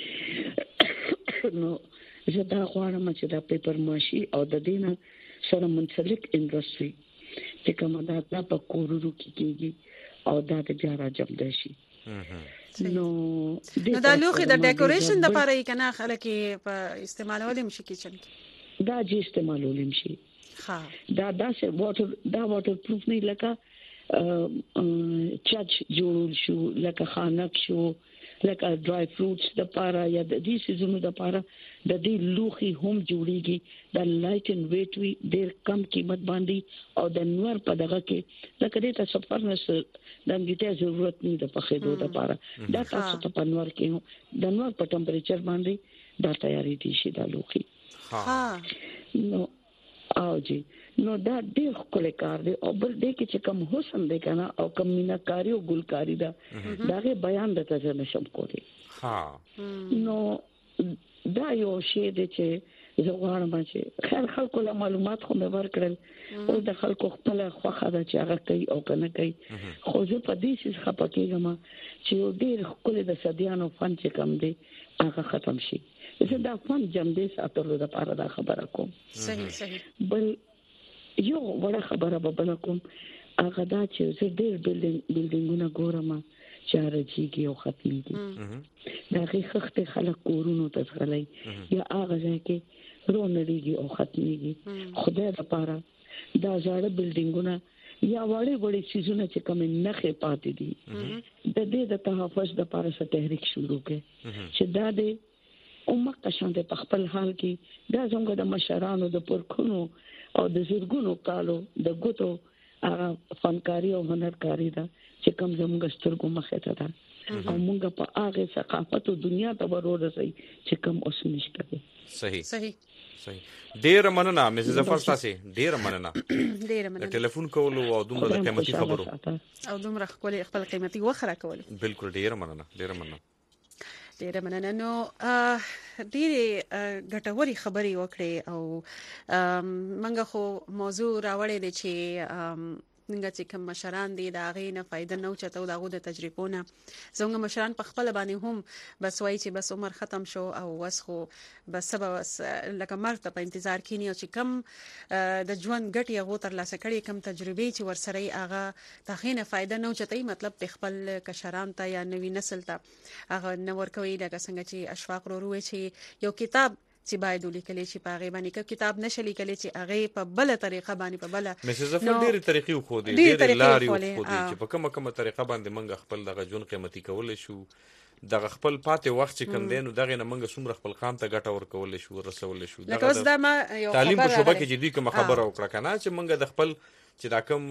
خېده نو زه دا غواړم چې دا پیپر ماشي او د دینه سره منسلک انډستری چې کومه دا په کورونو کې کېږي او دا د بیا راجم دی شي نو نو دا لوخي د ډیکوریشن د لپاره یې کنه خلک په استعمالول مشي کیچن دا چې استعمالول مشي دا داسې واټر دا واټر پروف نه لکه چاچ جوړول شو لکه خانک شو لکه ډرای فروټس د پاره یا د دې سيزونو د پاره د دې لوخي هم جوړيږي د لایټ ان ویټ وی ډېر کم قیمت باندې او د نور په دغه کې لکه دې ته سفرنس د انګیټه ضرورت نه د پخېدو د پاره دا تاسو ته په نور کې د نور په ټمپریچر باندې دا تیاری دي شي د لوخي ها نو او جی نو دا ډېر خپل کار دی او بل دې کې چې کوم حسن دی کنه او کوم میناکاری او ګلکاری دا داغه بیان د تاسو نشم کولی ها نو دا یو شی دی چې زه غواړم چې خیر خلکو له معلومات خو مې ورکړل او د خلکو خپل خوخه دا چې هغه کوي او کنه کوي خو زه په دې څه خپکیږم چې ډېر خپل د صدیانو فن چې کم دی هغه ختم شي زه دا فن جام دې ساتلو د پاره دا خبره کوم صحیح صحیح بل یو وړه خبره به بل کوم هغه دا چې زه ډېر بلډینګ بلډینګونه ګورم چې راځيږي او ختميږي دا هیڅ خلک کورونو ته ځغلي یا هغه ځکه رونړيږي او ختميږي خدای لپاره دا ځاړه بلډینګونه یا وړي وړي سيزونه چې کوم نه خې پاتې دي د دې د تحفظ لپاره څه تحریک شروع کړي چې دا د امه قشان د خپل حال کې دا څنګه د مشرانو د پرخونو او د زرګونو کالو د ګوتو هغه فنکاری او هنرکاری دا چې کوم زموږ سترګو مخه ته ده او موږ په هغه ثقافت او دنیا ته ورورسي چې کوم اوس نشته دي صحیح صحیح صحیح ډیر مننه مس ظفر تاسو ډیر مننه ډیر مننه ټلیفون کول او دومره قیمتي خبرو او دومره خپل قیمتي وخره کول بالکل ډیر مننه ډیر مننه ډیر مننه نو ډېرې ګټوري خبرې وکړې او منګه خو موضوع راوړې دي چې څنګه چې کوم مشران دي دا غي نه فائدہ نه چته او دغه د تجربونه زموږ مشران په خپل باندې هم بس وای چې بس عمر ختم شو او وسخو بس سبا لکه مرګ ته په انتظار کینی او چې کم د ژوند ګټي هغه تر لاسه کړي کم تجربه چې ورسره هغه تخینه فائدہ نه چته مطلب په خپل کشران ته یا نوی نسل ته هغه نور کوي لکه څنګه چې اشفاق وروي چې یو کتاب چې باید ولیکل شي په هغه باندې کتاب نشي لیکل چې هغه په بل طریقه باندې په بل مسز ظفر ډېری طریقې خو دي ډېری لارې خو دي چې په کومه کومه طریقه باندې منګ خپل دغه جون قیمتي کول شو دغه خپل پاتې وخت چې کم دین دغه نه منګ سمره خپل قام ته ګټه ورکول شو رسول شو دغه تعلیم په شوبه کې جدي کوم خبره وکړه کنه چې منګ د خپل چې دا کوم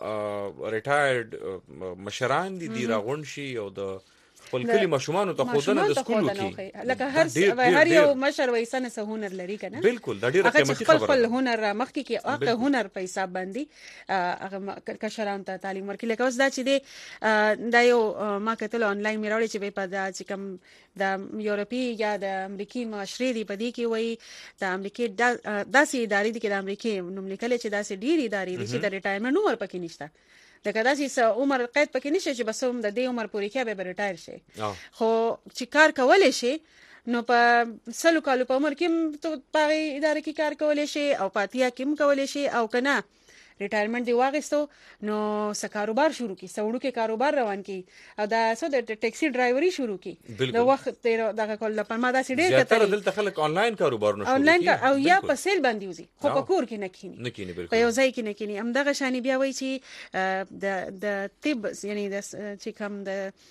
ریټایرډ مشران دي دی راغون شي او د خپل کلی مشومان ته خودنه د سکول کې لکه هر هر یو مشر وایسنه سه هنر لري کنه بالکل دا ډیره قیمتي خبره خپل هنر مخکې کې هغه هنر په حساب باندې هغه کشران ته تعلیم ورکړي لکه اوس دا چې دی دا یو ما کتل انلاین میراوړي چې په دا چې کوم د یورپی یا د امریکای معاشري دی په دې کې وای د امریکای داسې ادارې دي کې د امریکای نوم لیکل چې داسې ډېری ادارې دي چې د ریټایرمنټ عمر پکې نشته دا کدا چې عمر قید پکې نشي چې بس هم د دې عمر پورې کې به ریټایر شي خو چې کار کولای شي نو په سلو کالو په عمر کې ته په ادارې کې کار کولای شي او پاتیا کې هم کولای شي او کنه ریټایرمنټ دی واغستو نو س کاروبار شروع کی سوړو کې کاروبار روان کی او دا سو د ټیکسي ډرایوري شروع کی د وخت دغه کول په ما دا سي ډیر کتل دلته خلک انلاین کاروبار نه شروع انلاین او یا په سیل باندې وزي خو په کور کې نه کینی نه کینی بالکل په یو ځای کې نه کینی هم دغه شانی بیا وای چې د د طب یعنی د چې کوم د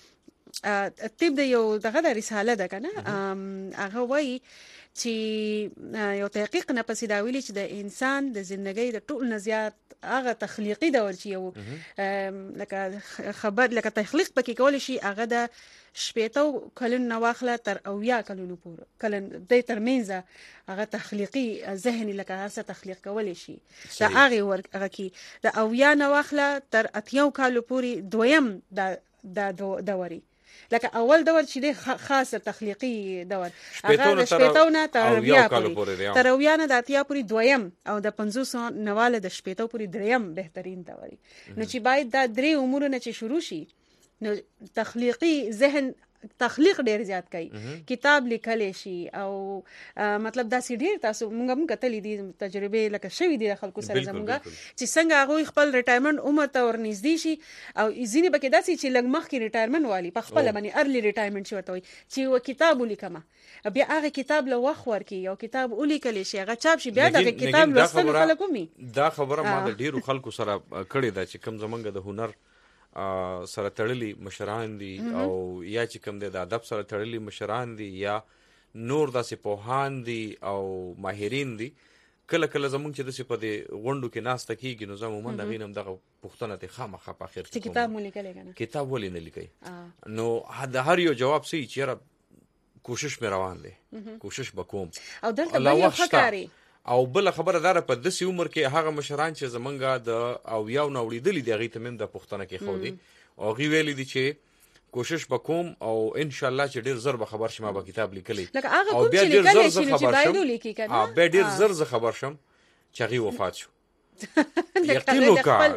طب د یو دغه د رساله ده کنه هغه وای چې یو تحقیق نه پسې دا ویلي چې د انسان د ژوندۍ د ټول نزيات هغه تخلیقي دور چې یو لکه خبر لکه تخلیق پکې کول شي هغه د شپېتو کلونو واخله تر اویا کلونو پورې کلن د ترمنځ هغه تخلیقي ذهني لکه هڅه تخلیق کول شي دا هغه ورغه کی د اویا نو واخله تر اتیو کالو پورې دویم د د دوري لکه اول دور چې د خاصه تخلیقي دور هغه شپېتونه تر بیا پورې تر بیا نه د اتیا پورې دویم او د پنځوس نواله د شپېتو پورې دریم بهترین دوري نو چې باید دا درې امور نه چې شروع شي نو تخلیقي ذهن تخلیق ډیر زیات کوي کتاب لیکل شي او مطلب دا سي ډیر تاسو موږ هم کتلې دي تجربه لکه شوی دي خلکو سره زموږ چې څنګه هغه خپل ریټایرمنټ عمر ته ورنږدې شي او ځینې بکې داسې چې لږ مخکې ریټایرمنټ والی په خپل باندې ارلی ریټایرمنټ شي ورته وي چې و کتاب ولیکم بیا هغه کتاب له وخت ورکی یو کتاب ولیکل شي هغه چاپ شي بیا دا کتاب لوستل خلکو می دا خبره ما د ډیرو خلکو سره کړې ده چې کوم زمونږ د هنر سره تړلي مشران دي او یا چې کوم د ادب سره تړلي مشران دي یا نور داسې پوهان دي او ماهرین دي کله کله زمونږ چې داسې په دې غونډو کې ناسته کېږي نو زه عموما د هغې نه هم دغه پوښتنه ترې خامخا په اخر کې کتاب مو لیکلی که نه کتاب ولې نه لیکئ نو د هر یو جواب څه چې یاره کوشش مې روان دی کوشش به کوم او دلته بل یو ښه کاري او بل خبره داره په داسې عمر کې هغه مشران چې زمونږ د او یو نه اورېدلي دي هغې ته مې هم د پوښتنه کې ښودي او هغې ویلي دي چې کوشش به کوم او انشاءالله چې ډېر زر به خبر شم ما به کتاب لیکلی او بیا ډېر زر زه خبر شم بیا ډېر زر زه خبر شم چې هغې وفات شو یقین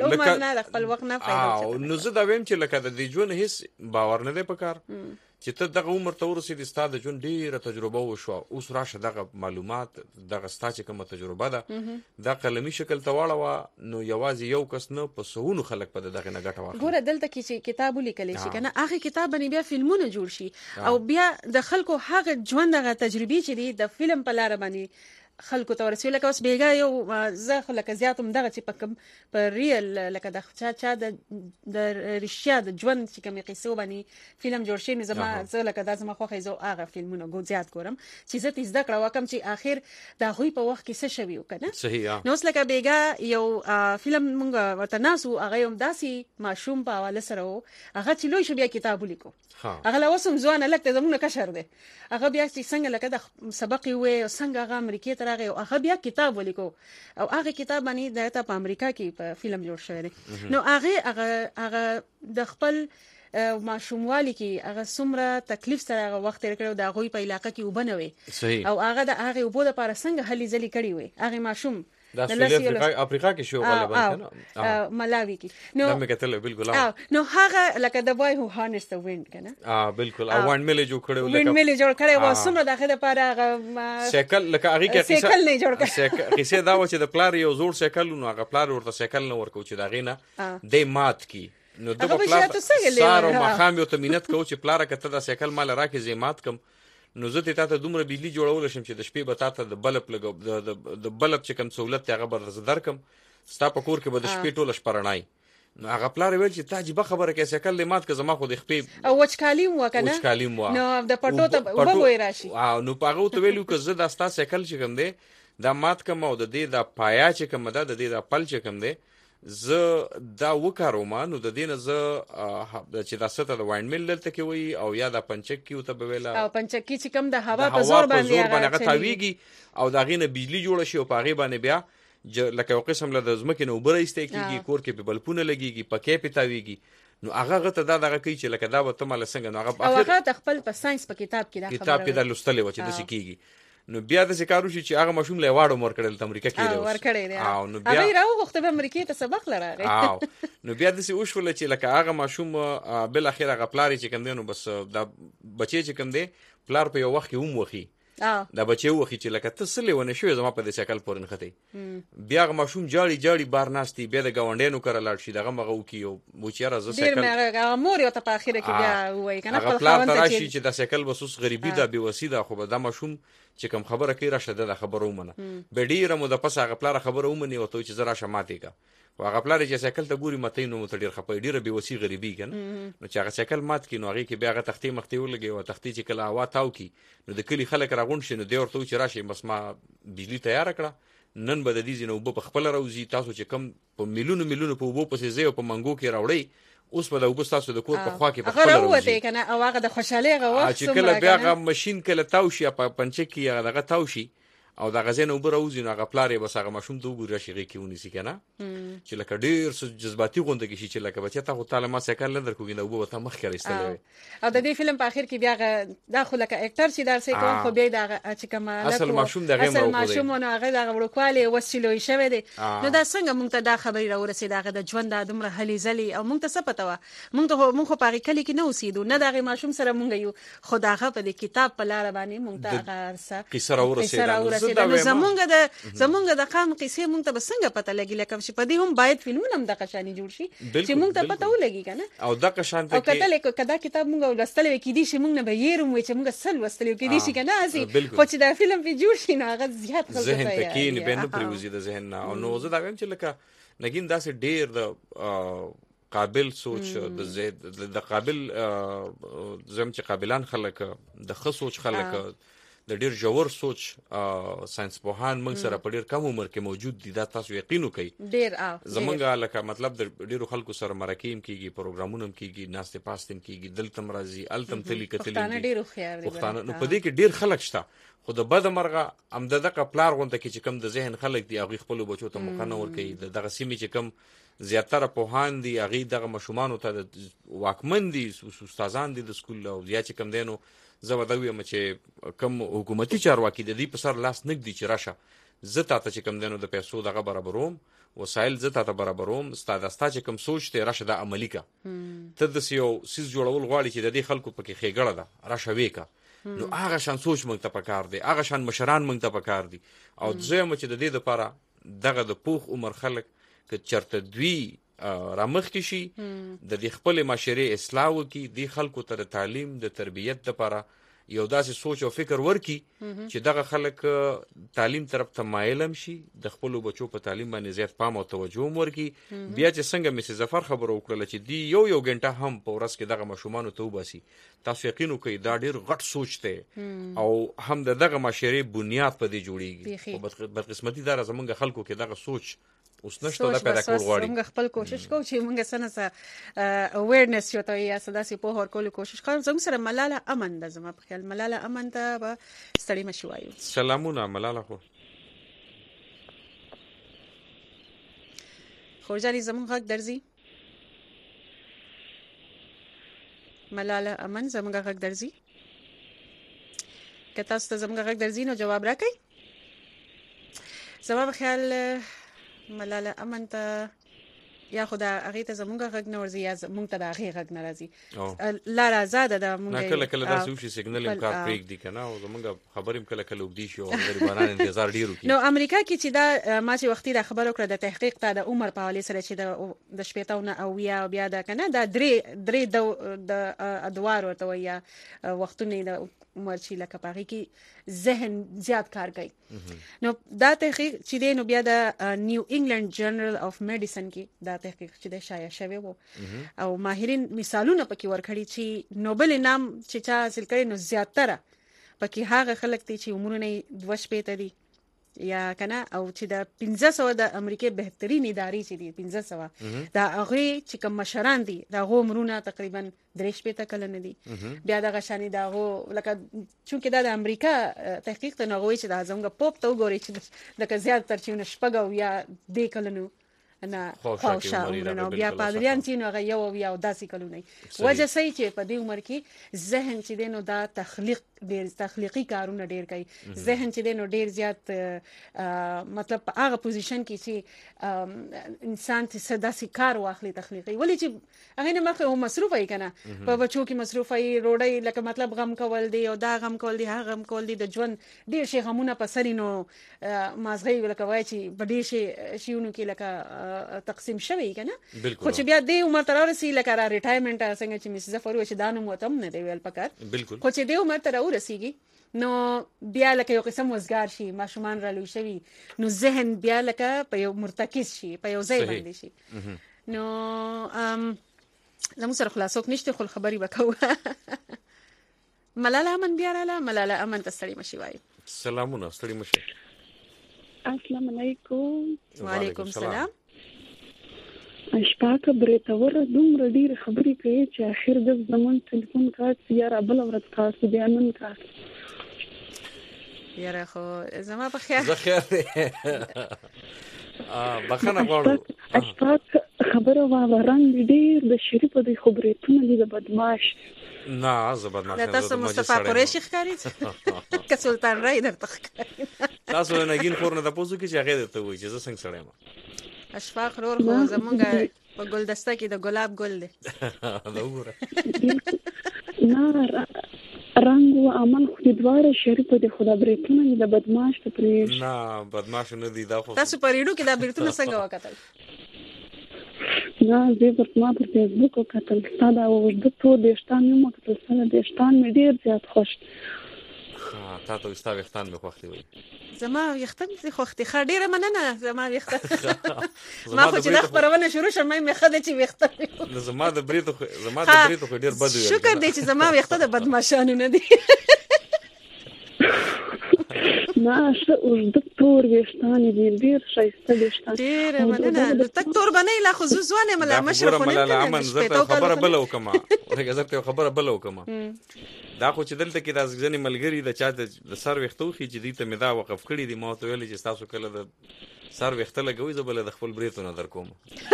وکړه نو زه دا ویم چې لکه د دې ژوند هېڅ باور نه دی په کار چې ته دغه عمر ته ورسېدې ستا د ژوند ډېره تجربه وشوه اوس راشه دغه معلومات دغه ستا چې کومه تجربه ده دا قلمي شکل ته واړوه نو یوازې یو کس نه په سوونو خلک په دغې نه ګټه واخلي ګوره دلته کې چې کتاب ولیکلی شي که نه هغې کتاب باندې بیا فلمونه جوړ شي او بیا د خلکو هغه ژوند هغه تجربې چې دي د فلم په لاره باندې خلکو ته ورسوي لکه اوس بیګا یو زه خو لکه زیات هم دغه چې په کوم په ریل لکه د چا چا د د رښتیا د ژوند چې کومې قیسو باندې فلم جوړ شوی نو زما زه لکه دا زما خوښه زه هغه فلمونه ګو زیات ګورم چې زه ترې زده کړه وکړم چې آخر د هغوی په وخت کې څه شوي و که نه صحیح نو اوس لکه بیګا یو فلم مونږ ورته ناست وو هغه یو داسې ماشوم په حواله سره و هغه چې لوی شو بیا کتاب ولیکو هغه لا اوس هم ځوان هلک دی زموږ نه کشر دی هغه بیا چې څنګه لکه د سبق یې ووی او څنګه هغه امریکې ته راغی او هغه بیا کتاب ولیکو او هغه کتاب باندې دلته په امریکا کې په فلم جوړ شوی دی نو هغه هغه هغه د خپل ماشوموالي کې هغه څومره تکلیف سره هغه وخت تیر کړی د هغوی په علاقه کې اوبه نه وي او هغه د هغې اوبو دپاره څنګه هلې ځلې کړې وي هغې ماشوم دا سویلي افریقا کې شو غالبا کنه ملاوي کې نو دمه کتل بالکل نو هغه لکه د بوای هو هارنس د ویند کنه اه بالکل او وان ملي جوړ کړو لکه وین ملي جوړ کړو و څومره دغه لپاره هغه سیکل لکه هغه کې سیکل نه جوړ کړ قصه دا و چې د پلار یو زوړ سیکل نو هغه پلار ورته سیکل نه ورکو چې دا غینه د مات کی نو د پلار سارو مخام یو ته مينت کو چې پلار کته دا سیکل مال راکې زیمات کم نو زه ته ته دومره بجلی جوړول شم چې د شپې به تاسو د بلب لګو د بلب چې کوم سہولت هغه بر زدر کم ستا په کور کې به د شپې ټوله شپرنای نو هغه پلار ویل چې تا جيبه خبره کې سیکل لمات که زما خو د خپې او وچکالیم وکنه وچکالیم وا نو د پټو ته وبوي راشي او نو پاغه ته ویلو که زه د ستا سیکل چې کوم دی دا مات کوم او د دې د پایا چې کوم ده د دې د پل چې کوم دی زه دا وکاروم نو د دینه زه چې دا ست د واین مل دلته کې وي او یا د پنچک کې ته بویلا او پنچک کې چې کم د هوا په زور باندې هغه تاویږي او دا غینه بجلی جوړ شي او پاغه باندې بیا لکه یو قسم له زمکه نو بره ایسته کیږي کور کې په بلپونه لګيږي پکې پتاویږي نو هغه غته دا دغه کوي چې لکه دا به ته مال څنګه نو هغه او هغه خپل په ساينس په کتاب کې دا خبره کتاب کې دا لوستلې و چې د سکیږي نو بیا د سکارو شي چې هغه مشوم له واړو مور کړل د امریکا کې ور کړی او نو بیا هغه راو وخت په امریکا ته سبق لراغی او نو بیا د سی وشول چې لکه هغه مشوم بل اخر هغه پلاری چې کوم دینو بس د بچی چې کوم دی پلار په یو وخت کې هم وخی دا بچي وخی چې لکه تسلی ونه شوی زما په دې شکل پورن ختی بیا هغه مشوم جاړي جاړي بار ناشتي بیا د گاونډینو کړه لاړ شي دغه مغه وکي او بوچیره ز سیکل ډیر مغه مور یو ته په اخره کې بیا وای کنه خپل خاوند ته راشي چې د سیکل بسوس غریبي دا بي وسیده خو به د مشوم چې کوم خبره کوي راشه د خبرو منه به ډیره مو د پس هغه پلار خبرو منه او ته چې زرا شماتې کا هغه پلار چې سیکل ته ګوري مته نو ته ډیر خپې ډیره بي وسی غریبي کنه نو چې هغه سیکل مات کینو هغه کې بیا هغه تختې مختې ولګي او تختې چې کله هوا تاو کی نو د کلی خلک راغون شي نو دی ورته چې راشي بس ما بجلی تیار کړه نن به د دې زینو په خپل راوزی تاسو چې کم په میلیونو میلیونو په وبو پسې زی او په منګو کې راوړی اوس په د وبو تاسو د کور په خوا کې په خپل راوځي کنه او هغه د خوشاله غو چې کله بیا هغه ماشين کله تاو شي په پنچه کې هغه تاو شي او دا غزين اوبر اوزي نو غپلاري بس هغه ماشوم ته وګوري شي کې ونیسي کنه چې لکه ډیر جذباتي غونډه کې شي چې لکه بچا ته تعالی ما سکل لندر کوګي نو وبو ته مخ کړی استلوي او د دې فلم په اخر کې بیا دا خو لکه اکټر چې دار سي کوم خو بیا دا چې کمال اصل ماشوم دغه مو اصل ماشوم نو هغه دغه ورکواله وسیلوي شوی دی نو دا څنګه مونږ ته دا خبري راورسې دغه د ژوند د دومره هلي زلي او مونږ ته څه پته و مونږ ته مونږ په هغه کلی کې نه اوسېدو نه دغه ماشوم سره مونږ یو خداغه په کتاب په لار باندې مونږ ته هغه څه قصه راورسې زمونږ د زمونږ د قام قصې مونږ ته بسنګ پته لګي لکه چې په دې هم باید فلمونه هم د قشانی جوړ شي چې مونږ ته پته ولګي کنه او د قشان ته او کته لیکو کدا کتاب مونږ ولستلې کې دي چې مونږ نه به یېرم وي چې مونږ سل وستلې کې دي چې کنه اسي خو چې دا فلم په جوړ شي نه هغه زیات خلک ذهن ته کې نه بنو پریوزي د ذهن نه او نو زه دا وایم چې لکه نګین داسې ډیر د قابل سوچ د زید د قابل زم چې قابلان خلک د خ سوچ خلک د ډیر جوړ سوچ ساينس پوهان موږ سره په ډیر کم عمر کې موجود دي دا تاسو یقین وکړئ ډیر زمونږه لکه مطلب د ډیرو خلکو سره مرکیم کیږي پروګرامونه کیږي ناشته پاستم کیږي دلتم راځي التم تلی کتلی پښتانه ډیرو خيار دي پښتانه نو په دې کې ډیر خلک شته خو د بد مرغه امددقه پلار غونډه کې چې کم د ذهن خلک دی هغه خپل بچو ته مخنه ور کوي دغه سیمه چې کم زیاتره پوهان دي هغه دغه مشومان ته د واکمن دي استادان دي د سکول او یا چې کم دینو زه ودوی م چې کم حکومتي چارواکي د دې په سر لاس نګدي چې راشه زه تاسو چې کم دینو د پیسو دغه برابروم وسایل زه تاسو برابروم ستاسو ستا چې کم سوچ ته راشه د عملی کا ته د سیو سیس جوړول غواړي چې د دې خلکو پکې خېګړه ده راشه وېکا نو هغه شان سوچ مونږ ته پکار دی هغه شان مشران مونږ ته پکار دي او زه م چې د دې لپاره دغه د پوخ عمر خلک ک چرته دوی رامخ کی شي د دې خپل معاشري اصلاح وکي د خلکو ته تعلیم د تربيت لپاره یو داسې سوچ او فکر ورکي چې دغه خلک تعلیم طرف ته مایلم شي د خپل بچو په تعلیم باندې زیات پام او توجه ورکي بیا چې څنګه مس ظفر خبر وکړه چې دی یو یو غنټه هم په ورځ کې دغه مشومان ته وباسي تاسو یقین وکړئ دا ډیر غټ سوچ ته او هم دغه معاشري بنیاد په دې جوړیږي او بدقسمتي دار زمونږ خلکو کې دغه سوچ اوس نشته دا پیدا کول غواړي موږ خپل کوشش کوو چې موږ سنه اویرنس یو ته یا سداسي په هر کول کوشش کوو زموږ سره ملاله امن د زما په خیال ملاله امن ته به ستړي مشوایو سلامونه ملاله خو خورجاني زموږ حق درځي ملاله امن زموږ حق درځي که تاسو ته زموږ حق درځي نو جواب راکړئ زما په خیال ملاله امن ته یا خدا هغه ته زمونږ غږ نه ورځي یا مونږ ته د هغه غږ نه راځي لار آزاد ده مونږ نه کله کله دا سوشي سیګنل امکان پریک دي کنه او زمونږ خبرې کله کله وګدي شو او غریبانان انتظار ډیرو کی نو امریکا کې چې دا ما چې وختي دا خبر وکړه د تحقیق ته د عمر په حواله سره چې د د شپېتاونه او یا بیا دا کنه دا درې درې د ادوار ورته یا وختونه د عمر چې لکه پاره کې ذهن زیات کار کوي نو دا تحقیق چې دی نو بیا د نیو انګلند جرنل اف میډیسن کې دا تحقیق چې د شایع شوی وو او ماهرین مثالونه پکې ورکړي چې نوبل انعام چې چا حاصل کړي نو زیاتره پکې هغه خلک دي چې عمرونه دوه شپېته دي یا کنه او چې د پنځه سوه د امریکای بهترین ادارې چې دي پنځه سوه دا هغه چې کوم مشران دي دا غومرونه تقریبا درې شپېته کلن دي بیا د غشاني دا غو لکه چونکه دا د امریکا تحقیق ته نغوي چې د زموږ پوپ ته وګوري چې د زیات تر چې نشپګو یا د کلنو نه خوښه عمرونه بیا پادریان چې نو یو یا داسې کلونه وجه صحیح چې په دې عمر کې ذهن چې دینو دا تخلیق ډیر تخلیقي کارونه ډیر کوي ذهن چې دینو ډیر زیات مطلب په هغه پوزیشن کې چې انسان ته صداسي کار واخلي تخلیقي ولی چې هغه نه مخه مصروف ای کنه په بچو کې مصروف ای روړی لکه مطلب غم کول دی او دا غم کول دی هغه غم کول دی د ژوند ډیر شي غمونه په سرینو مازغي لکه وای چې بډې شي شيونو کې لکه تقسیم شوی کنه خو چې بیا د عمر تر ورسې لکه را ریټایرمنټ څنګه چې مس ظفر و چې دانو متم نه دی ویل پکار خو چې د عمر تر ورسیږي نو بیا لکه یو قسم وزګار شي ماشومان را لوي شوی نو ذهن بیا لکه په یو مرتکز شي په یو ځای باندې شي نو ام زموږ سره خلاصوک نشته خو خبري وکاو ملاله امن بیا رااله ملاله امن ته ستړي مشي وای سلامونه ستړي مشي السلام علیکم وعلیکم السلام شپاکه برېتوره دومره ډېرې خبرې کوي چې اخر د زمون ټلیفون کارت یا را بله ورځ کارت بیا نن کارت یاره خو زما په خیال زه خیر دی بخنه غواړو اشفاق خبره واه رنگ ډیر د شریف د خبرېتونه دي د بدمعاش نه زه بدمعاش نه تاسو مصطفی قریشی ښکاري که سلطان رای درته ښکاري تاسو نګین خور نه تاسو کې چې هغه درته وایي چې زه څنګه سړی ما اشفاق رور خو زمونږ په ګلدسته کې د ګلاب ګل دی دا وګوره نه رنگ او عمل خو د دواره شریف د خدا بریتونه د بدمعاش ته پریش نه بدمعاش نه دی دا خو تاسو پریډو کې دا بریتونه څنګه وکړل نه زه په ما په فیسبوک وکړل دا او د تو د شتان یو مکتل سره د شتان مې ډیر زیات خوش ها تاسو استاد وختان مې خوښتي وي زما وختم زه خوختي خا ډیره مننه زما وخت ما خو چې د خبرونه شروع شمه مې خده چې وخت زما د بریتو زما د بریتو ډیر بد وي شکر دې چې زما وخت د بدمعشانو نه دي نه شه او د تور وشتان دي ډیر شایسته وشتان ډیر مننه تک تور باندې لا خو زوانه مله مشرف نه امن زه خبره بل وکما ورګه زه خبره بل وکما دا خو چې دلته کې راز ځنې ملګری د چا د سر وختوخي چې دې ته مې دا وقف کړی دی ما ته ویل چې تاسو کله د سر وخته لګوي زه بل د خپل بریتونه در کوم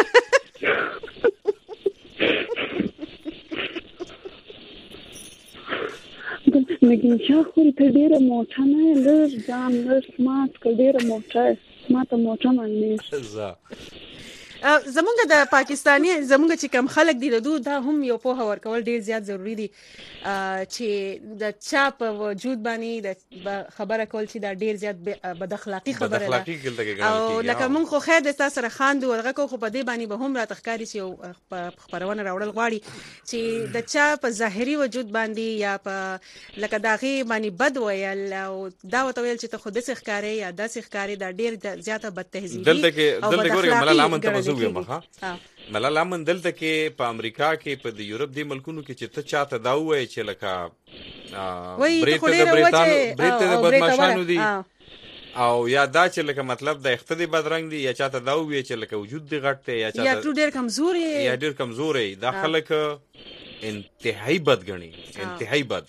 نګین شاه خو ته ډیره موټه نه لږ ځان لږ سمات کړ ډیره موټه ماته موټه باندې زه زمونږ د پاکستاني زمونږ چې کم خلک دي د دوه دا هم یو په هور کول ډیر زیات ضروری دي چې د چا په وجود باندې د خبره کول چې دا ډیر زیات بد اخلاقی خبره ده او لکه مونږ خو خیر د تاسو سره خاندو ورغه کو خو په دې باندې به هم را تخکاری چې خبرونه راوړل غواړي چې د چا په ظاهري وجود باندې یا په لکه داغي باندې بد ویل او دا وتویل چې ته خود څخه ښکارې یا د څخه ښکارې دا ډیر زیاته بد تهذیبي دلته کې دلته ګورې ملال امن ته مزو یم ها ملال امن دلته کې په امریکا کې په د یورپ دی ملکونو کې چې ته چاته دا وایي چې لکه بریته د بریتانو بریته د بدمعشانو دي او یا دا چې لکه مطلب د اختدی بدرنګ دي یا چاته دا وایي چې لکه وجود دی غټ دی یا چاته یا ډیر کمزوري یا ډیر کمزوري دا خلک انتهایی بد غني انتهایی بد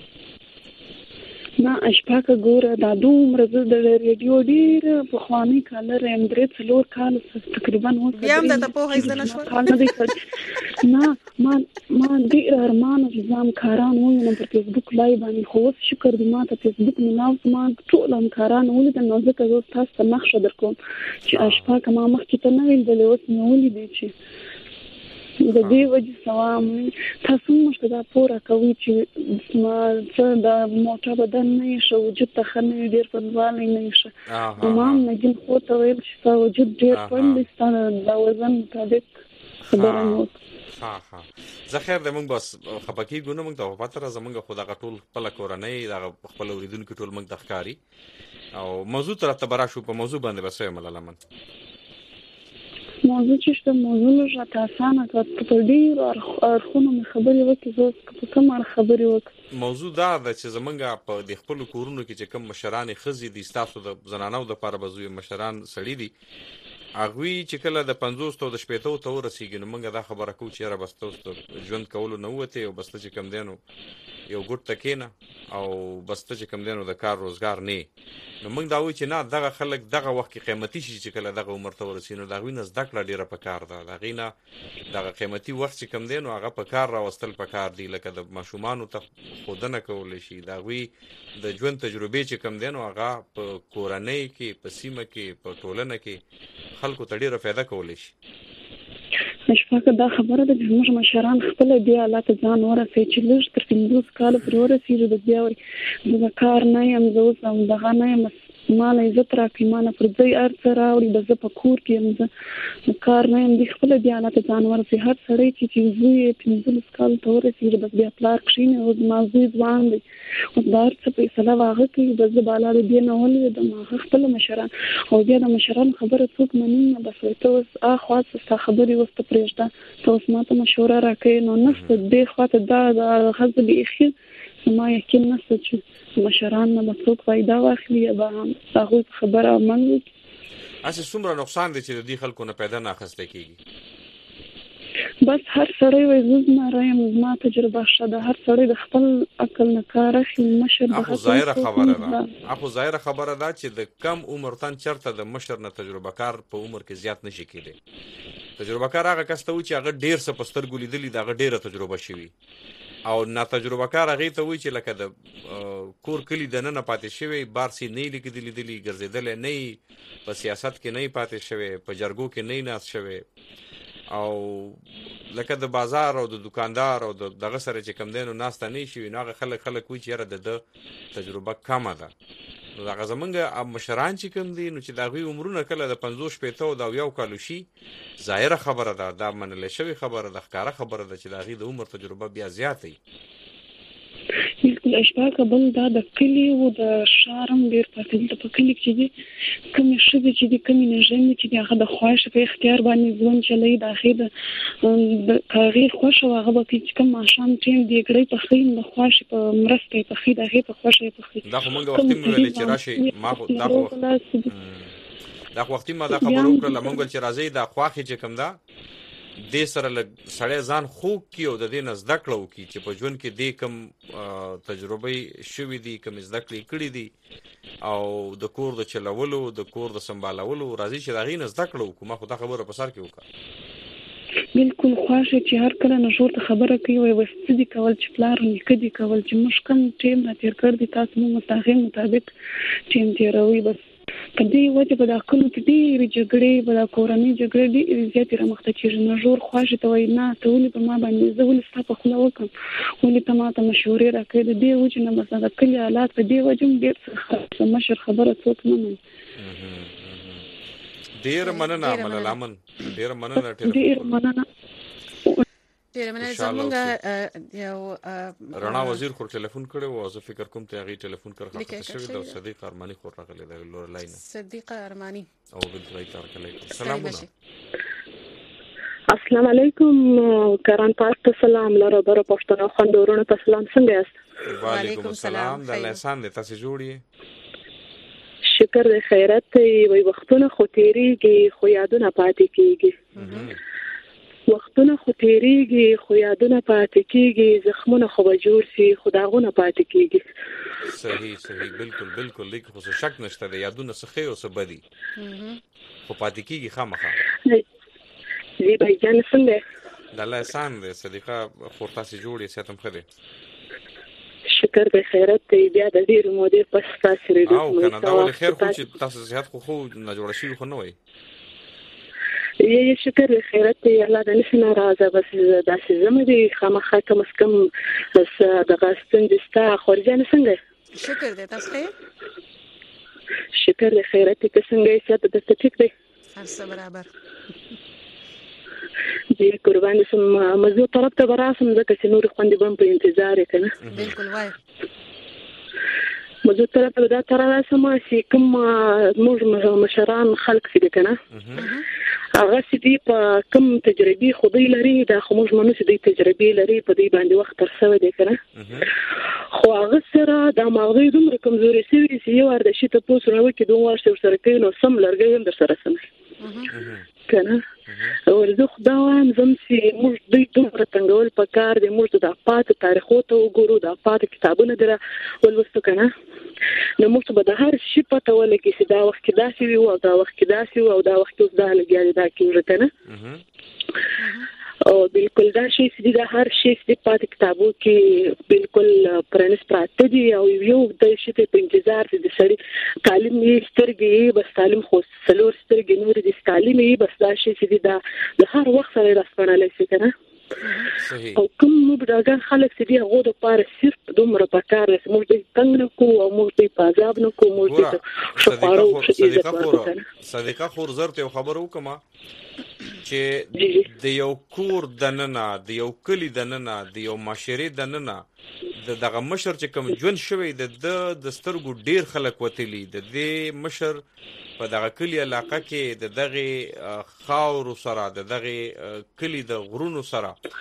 نه اشپاکه ګوره دا دومره زه د ریډیو ډیر په خواني کالر ام درې څلور کال تقریبا اوس بیا هم د په هیڅ نه شو نه ما ما ډیر ارمان ځم کاران وینم په فیسبوک لایو باندې خو شکر دې ما ته فیسبوک نه ناو ما ټول هم کاران ولیدل نو ځکه زه تاسو ته نقشه درکوم چې اشپاکه ما مخکې ته نه ویل د اوس نو ولیدل چې د دې وجه سلام تاسو مشته دا پورا کوي چې ما څه د موټر بدن نه شو وجود ته خنه ډیر پنځوالي نه شو ما نګین خو ته ویل چې تا وجود ډیر پند ستانه د وزن مطابق خبره نو ها ها زه خیر د موږ بس خپکی ګونه موږ ته پاتره زمونږ خدا غټول خپل کورنۍ د خپل اوریدونکو ټول موږ د ښکاری او موضوع تر ته برا شو په موضوع باندې بس ملال امن موضوع چې څه موضوع نه تاسانه په ډیر ارخونو خبرې وکړي زه په کوم خبرې وکړم موضوع دا د چې زمونږ په د خپل کورونو کې چې کوم مشران خزي دي تاسو د زنانو د لپاره بزوی مشران سړي دي اغوی چې کله د پنځوس تو د شپېتو تو رسیږي نو موږ دا خبره کوو چې را بستو ژوند کول نه وته او بسته چې کم دینو یو ګټ تکینه او بسته چې کم دینو د کار روزګار نه نو موږ دا وایو چې نه دغه خلک دغه وخت کې قیمتي شي چې کله دغه عمر ته ورسینو دا غوینه زده کړه ډیره پکار ده دا غینه دغه قیمتي وخت چې کم دینو هغه پکار راوستل پکار دی لکه د ماشومان ته خودنه کول شي دا غوی د ژوند تجربه چې کم دینو هغه په کورنۍ کې په سیمه کې په ټولنه کې خلکو ته ډیره فایده کولای شي شپږ دا خبره ده چې موږ مشران خپل بیا لاته ځان ورسې چې لږ تر پنځوس کال پورې ورسېږي د بیا وري د کار نه یم زه اوس هم دغه نه یم مال عزت راکړي مانه پر ځای ارڅ راوړي د زه په کور کې یم زه کار نه یم د خپل بیا لاته ځان ورسې هر سړی چې چې زوی پنځوس کال ته ورسېږي بس بیا پلار کښینه او زما زوی ځوان دی او دا هر څه فیصله واغه کوي بس زه بالا د دې نه ولې د ما خپل مشران او بیا د مشران خبره څوک مني نه بس ته اوس اخوا څه خبرې وسته پرېږده ته اوس ماته مشوره راکړې نو نشته دې خواته دا د غزه بېخي ما یقین نشته چې مشران نه څوک فائدہ واخلي یا هغه خبره عمل وکړي اسې څومره نقصان دي چې د دې خلکو نه پیدا نه اخیستل کیږي بس هر سړی وایي زه زمری یم زما تجربه ښه ده هر سړی د خپل عقل نه کار اخلي مشر اخو ظاهره خبره ده اخو ظاهره خبره ده چې د کم عمر تن چرته د مشر نه تجربه کار په عمر کې زیات نشي کېدی تجربه کار هغه کس ته و چې هغه ډیر څه په سترګو لیدلي د هغه ډیره تجربه شوي او نا تجربه کار هغې ته وایي چې لکه د کور کلي دننه پاتې شوی بارسي نه یې لیدلي ګرځېدلی نه یې په سیاست کې نه یې پاتې شوی په جرګو کې نه یې ناست شوی او لکه د بازار او د دکاندار او دغه سره چې کم دی نو ناسته نه شي نو هغه خلک خلک وایي چې یاره د ده تجربه کمه ده نو هغه زمونږ مشران چې کوم دي نو چې د هغوی عمرونه کله د پنځوس شپېته او د اویاو کالو شي ظاهره خبره ده دا منلی شوې خبره ده ښکاره خبره ده چې د هغوی د عمر تجربه بیا زیاته وي بالکل اشفاقه بل دا د کلي او د ښار هم ډېر فرق دی په کلي کې چې دي کمې ښځې چې دي کمې نجونې چې دي هغه د خواښې په اختیار باندې ژوند چلوي د هغې د که هغې خوښه وه هغه به کوي چې کوم ماښام ټیم دیګړۍ پخوي نو د خواښې په مرسته یې پخوي د هغې په خوښه یې پخوي دا خو موږ وختي مې ویلې چې راشئ ما خو دا خو دا خو وختي ما دا خبره وکړله موږ ویل چې راځئ دا خواښې چې کوم ده دې سره لږ سړی ځان خوږ کړي او د دې نه زده کړه وکړي چې په ژوند کې دې کوم تجربې شوي دي کوم زده کړې کړي دي او د کور د چلولو د کور د سنبالولو راځي چې د هغې نه زده کړه وکړو ما خو دا خبره په سر کې وکړه بالکل خواښه چې هر کله نشور ته خبره کوي وایي وس څه دي کول چې پلار نیکه دي کول چې موږ کوم ټیم را تېر کړ دي تاسو مو هغې مطابق ټیم تېروئ بس په دې وجه به دا کلو کې ډېرې جګړې به دا کورنۍ جګړې ډېرې زیاتې رامخته کېږي نژور خوښې ته وایي نه ته ولې په ما باندې زه ولې ستا په خوله وکړم ولې ته ما ته مشورې راکوې د دې وجې نه بس د کلي حالات په دې وجه هم ډېر څه مشر خبره څوک نه مني ډېره مننه ملالامن ډېره مننه ډېره مننه ډېره مننه زمونږ یو رڼا وزیر خو ټلیفون کړی و زه فکر کوم ته هغې ټلیفون کړ خطه شوې ده او صدیق ارماني خو راغلی دی لورلی نه صدیق ارماني او بالکل کارکلی سلامونه السلام علیکم کران پاک ته سلام لره بره پښتنو خوندورونه ته سلام څنګه یاست وعلیکم السلام د احسان دی تاسې جوړ یې شکر د خیرت وي وختونه خو تیریږي خو یادونه پاتې کیږي وختونه خو تیریږي خو یادونه پاتې کیږي زخمونه خو به جوړ سي خو داغونه پاتې کیږي صحیح صحیح بالکل بالکل لیک خو شک نشته د یادونه څه ښه او څه بدي خو پاتې کیږي خامخا جی بھائی جان څنګه د الله احسان دی صدیقه خور تاسې جوړ یې صحت هم ښه دی شکر د خیرت دی بیا د ډېرې مودې پس تاسې ریډیو او که نه دا ولې خیر خو چې تاسو صحت خو خو ناجوړه شوي خو نه وایي یې شکر د خیرت دی الله د نشي ناراضه بس داسې زمه دی خامخا کم از کم دغه ستونزې شته خورجانې څنګه شکر دی تاسو ښه شکر د خیرت دی که څنګه یې صحت درته ټیک دی هر څه برابر جی قربان سم مزو طرف ته براسم ځکه چې نور خوندې بم په انتظار یې کنه بالکل وای مزو طرف ته دا تر راسم چې کوم موږ مشران خلک دي کنه هغه چې په کوم تجربې خو دوی لري دا خو موږ منو چې دوی تجربې لري په دې باندې وخت تر څو دی کنه خو هغه سره دا مغزي دومره کمزوري شوی چې یو ورته شي ته پوس راوي کې دوه ورته سره کوي نو سم لرګي هم در سره سم کنه ورزه خدا وایم زم چې موږ دوی دومره څنګهول په کار دی موږ د پات تاریخو ته وګورو د پات کتابونه دره ولوستو کنه نو موږ به د هر شي پته ولګي چې دا وخت کې داسې وي او دا وخت کې داسې وي او دا وخت اوس دا لګیا دا کېږي کنه او بالکل دا شی چې دا هر شی چې پات کتابو کې بالکل پرانس پراته دي او یو د شي په انتظار دي سړي تعلیم یې سترګې بس تعلیم خو سلور سترګې نور دي تعلیم یې بس دا شی چې دا د هر وخت سره راسپړل شي کنه او کوم مبداګان خلک چې دی هغه د پاره صرف دومره پکار رس موږ د څنګه نه کو او موږ د پازاب نه کو موږ د شفاړو صدیقه خور زرته خبر وکما چې د یو کور دننه د یو کلی دننه د یو معاشري دننه د دغه مشر چې کوم ژوند شوی د د سترګو ډیر خلک وتلی د دې مشر په دغه کلی علاقه کې د دغه خاور سره د دغه کلی د غرونو سره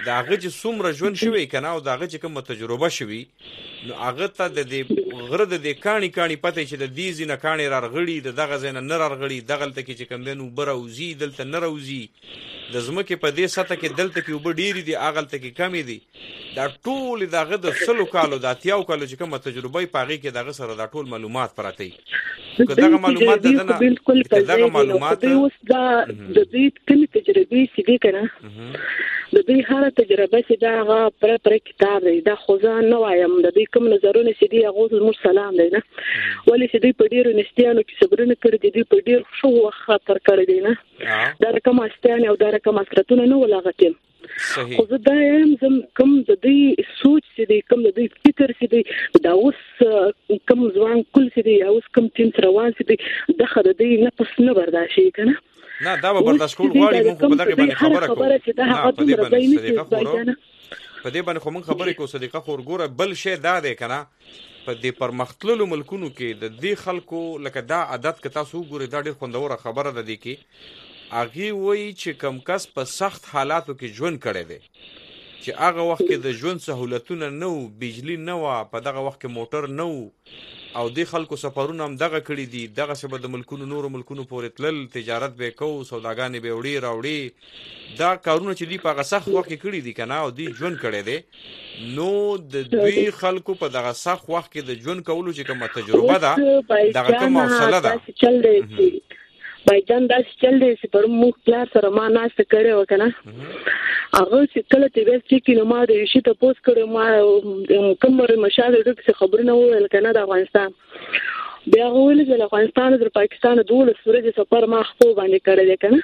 د هغه چې څومره ژوند شوی کنه او د هغه چې کومه تجربه شوی نو هغه ته د دې غره د دې کاڼي کاڼي پته چې د دې ځینه کاڼي رارغړي د دغه ځینه نه رارغړي دغلته کې چې کوم دین اوبه راوځي دلته نه راوځي د ځمکې په دې سطح کې دلته کې اوبه ډېرې دي هغلته کې کمې دي دا ټول د هغه د سلو کالو د اتیاو کالو چې کومه تجربه یې په هغې کې د هغه سره دا ټول معلومات پراته وي که دغه معلومات د ده نه که دغه معلومات اوس دا د دوی کومې تجربې چې دي که نه د دوی هره تجربه چې دا هغه پره پره کتاب دی دا خو زه نه وایم د دوی کوم نظرونه چې دي هغه زموږ سلام دی نه ولې چې دوی په ډېرو نستیانو کې صبرونه کړي دي دوی په ډېر ښه وخت خطر کړی دی نه دا رقم استیانې او دا رقم اثرتونه نه ول هغه ټیم خو زه دا یم زه کوم د دوی سوچ چې دی کوم د دوی فکر چې دی دا اوس کوم ځوان کل چې دی اوس کوم ټیم روان چې دی دغه د دوی نفس نه برداشت شي که نه نه دا به برداشت کول غواړي موږ په دغې باندې خبره کوو نه په دې باندې صدیقه خورو په دې باندې خو موږ خبرې کوو صدیقه خور ګوره بل شی دا دی که نه په دې پرمختللو ملکونو کې د دې خلکو لکه دا عادت که تاسو وګورئ دا ډېر خوندوره خبره ده دې کې هغې وایي چې کم کس په سخت حالاتو کې ژوند کړی دی چې هغه وخت کې د ژوند سهولتونه نه وو بجلي نه وه په دغه وخت کې موټر نه وو او دې خلکو سفرونه هم دغه کړي دي دغسې به د ملکونو نورو ملکونو پورې تلل تجارت به یې کوو سوداګانې به یې وړې راوړې دا کارونه چې دوی په هغه سخت وخت کې کړي دي که نه او دوی ژوند کړی دی نو د دوی خلکو په دغه سخت وخت کې د ژوند کولو چې کومه تجربه ده دغه کومه حوصله ده بایجان داسې چل دی چې پر موږ پلار سره ما ناسته کړې وه که نه هغه چې کله طبیعت چې کي نو ما د یو شي تپوس کړی ما کوم مشال ډېر څه خبرونه وویل که نه د افغانستان بیا هغه ویلي چې له افغانستانه تر پاکستانه دولس ورځې سفر ما خپو باندې کړی دی که نه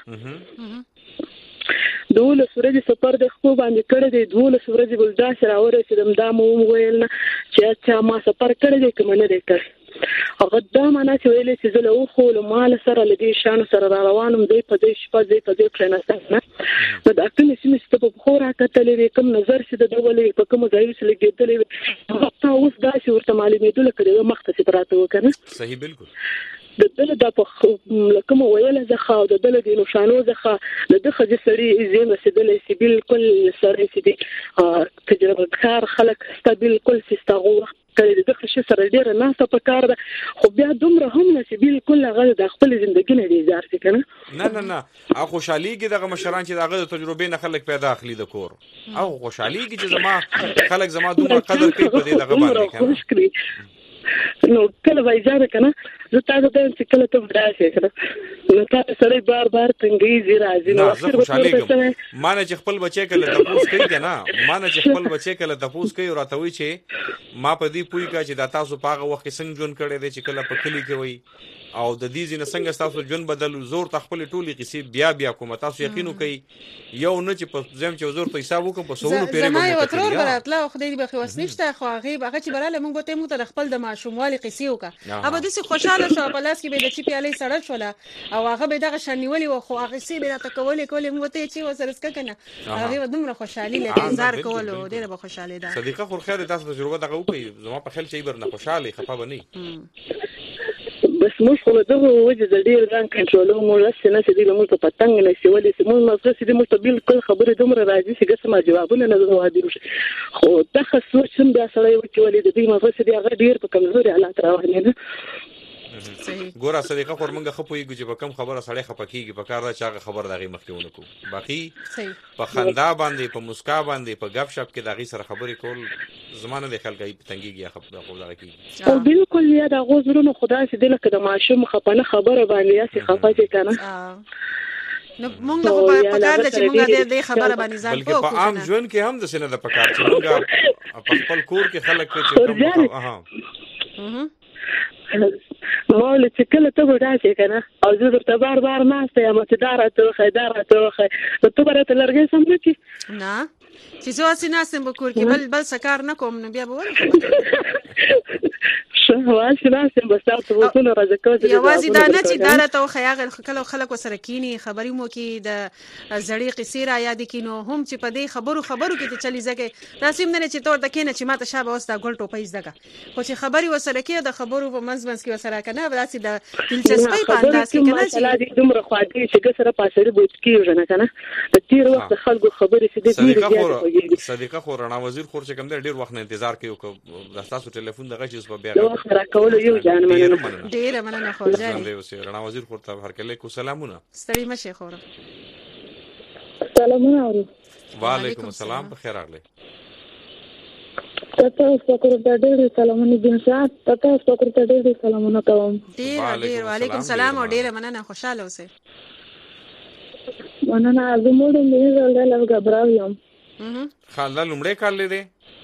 دولس ورځې سفر د خپو باندې کړی دی دولس ورځې بل داسې راورسېدم دا مو وویل نه چې اچھا ما سفر کړی دی که مې نه دی کړی هغه دا معنا چې ویلې چې زه له اوښو له مال سره له دې شیانو سره را روان وم دی په دې شپه دی په دې کښېناستم نه نو دا کومې سیمې چې ته په پښو راکتلې وې کوم نظر چې د ده ولې په کومو ځایونو چې لګېدلې وې تا اوس داسې ورته معلومېدو لکه د یوه مخ ته چې پراته وه که نه صحیح بالکل د ده له دا په له کومه ویله څخه او د ده له دې نښانو څخه د ده ښځې سړي زین رسېدلی چې بالکل سړی چې دی تجربه کار خلک ستا بالکل چې ستا هغه وخت کړی د دغه شي سره ډېره ناسته پکار ده خو بیا دومره هم نه چې بالکل هغه د خپلې زندګي نه دې ځار شي که نه نه نه نه هغه خوشحالېږي دغه مشران چې د هغه د تجربې نه خلک پیدا اخلي د کور او خوشحالېږي چې زما خلک زما دومره قدر کوي په دې دغه باندې که نه نو کله به ایجاده که نه زه تا ته وایم چې کله ته راشې که نه نو تا ته سړی بار بار تنګېږي راځي نه زه خوشحالېږم ما نه چې خپل بچی کله تپوس کوي که نه ما نه چې خپل بچی کله تپوس کوي او راته وایي چې ما په دې پوه کړه چې دا تاسو په هغه وخت کې څنګه ژوند کړی دی چې کله په کلي کې وایي او د دې ځینې څنګه ستاسو ژوند بدل زور ته خپلې ټولې قصې بیا بیا کوم تاسو یقین وکړئ یو نه چې په ځم چې زور ته حساب وکړم په سوالو پیرې زما یو ترور به راتله او خدای دې بخښي اوس نشته خو هغې هغه چې به راله موږ به ته موږ ته د خپل د ماشوموالي قصې وکړه هغه به داسې خوشحاله شوه په لاس کې به یې د چي پیالۍ سړه شوله او هغه به یې دغه شان نیولې وه خو هغه قصې به یې راته کولې کولې موږ به ته یې چې ورسره څکه که نه هغې به دومره خوشحالي لکه انتظار کول او ډېره به خوشحالېده صدیقه خور خیر دی تاسو تجربه دغه وکړئ زما په خیال چې یې به نه خوشحاله خفه به نه بس موږ خو له دغه وجې د ډېر ځان کنټرولوو موږ هسې نه چې دوی له موږ ته پتنګ نه شي ولې چې موږ مغزه چې دوی موږ ته بالکل خبرې دومره راځي چې ګسمه جوابونه نه حاضر شي خو دغه سوچ هم بیا سړی وکړي ولې د دوی مغزه چې دی هغه ډېر په کمزوري حالات روانې ده ګوره صدیقه خور موږ ښه پوهېږو چې په کوم خبره سړی خفه کېږي په کار ده چې هغه خبره د هغې مخکې ونه کړو باقي په خندا باندې په مسکا باندې په ګپ شپ کې د هغې سره خبرې کول زما نه دی خیال کوي تنګېږي یا خو دغه کېږي او بالکل یا د هغو زړونو خو داسې دی لکه د ماشوم خفه نه خبره باندې یاسې خفه چې که نه نو موږ له خو په کار ده چې موږ د دې خبره باندې ځان بلکې په عام ژوند کې هم داسې نه ده په کار چې موږ په خپل کور کې خلک چې کوم ما ولې چې کله ته به راشې که نه او زه درته بار بار ناسته یم چې دا راته وښیه دا راته وښیه نو ته به راته لرګی سم نه کړي نه چې زه هسې ناست یم په کور کې بل بل څه کار نه کوم نو بیا به ولې هسې ناست یم بس تا تبوسونه راځه کوه یوازې دا نه چې دا راته وښیه هغه کله خلک ورسره کښېني خبرې مو کړي د زړې قصې را یادې کړي نو هم چې په دې خبرو خبرو کې ته چلې ځکه داسې هم نه دی چې ته ورته کښېنه چې ما ته شابه اوس دا ګل ټوپۍ زده کړه خو چې خبرې ورسره کړې د خبرو په منځ منځ کې ورسره که نه داسې د دلچسپۍ په انداز کې که نه چې دومره خواږې چې ګه سره پاسري بوت کېږي نه که نه د تېر وخت د خلکو خبرې چې دې ډېرې خور صدیقه خور رڼا وزیر خور چې کوم دی ډیر وخت نه انتظار کوي د تاسو ټلیفون دغه چیز په بیا نو سره کول یو جان مننه ډیر مننه خور جان دی اوس رڼا وزیر خور ته هر کله کو سلامونه ستړي مشه خور سلامونه اوري وعلیکم السلام بخیر اغله تاسو څنګه د ډېر سلامونه دي سات تاسو څنګه د ډېر سلامونه کوم ډېر ډېر وعلیکم السلام او ډېر مننه خوشاله اوسئ مننه زموږ د دې له لږه براویم خاله لمړې کال لري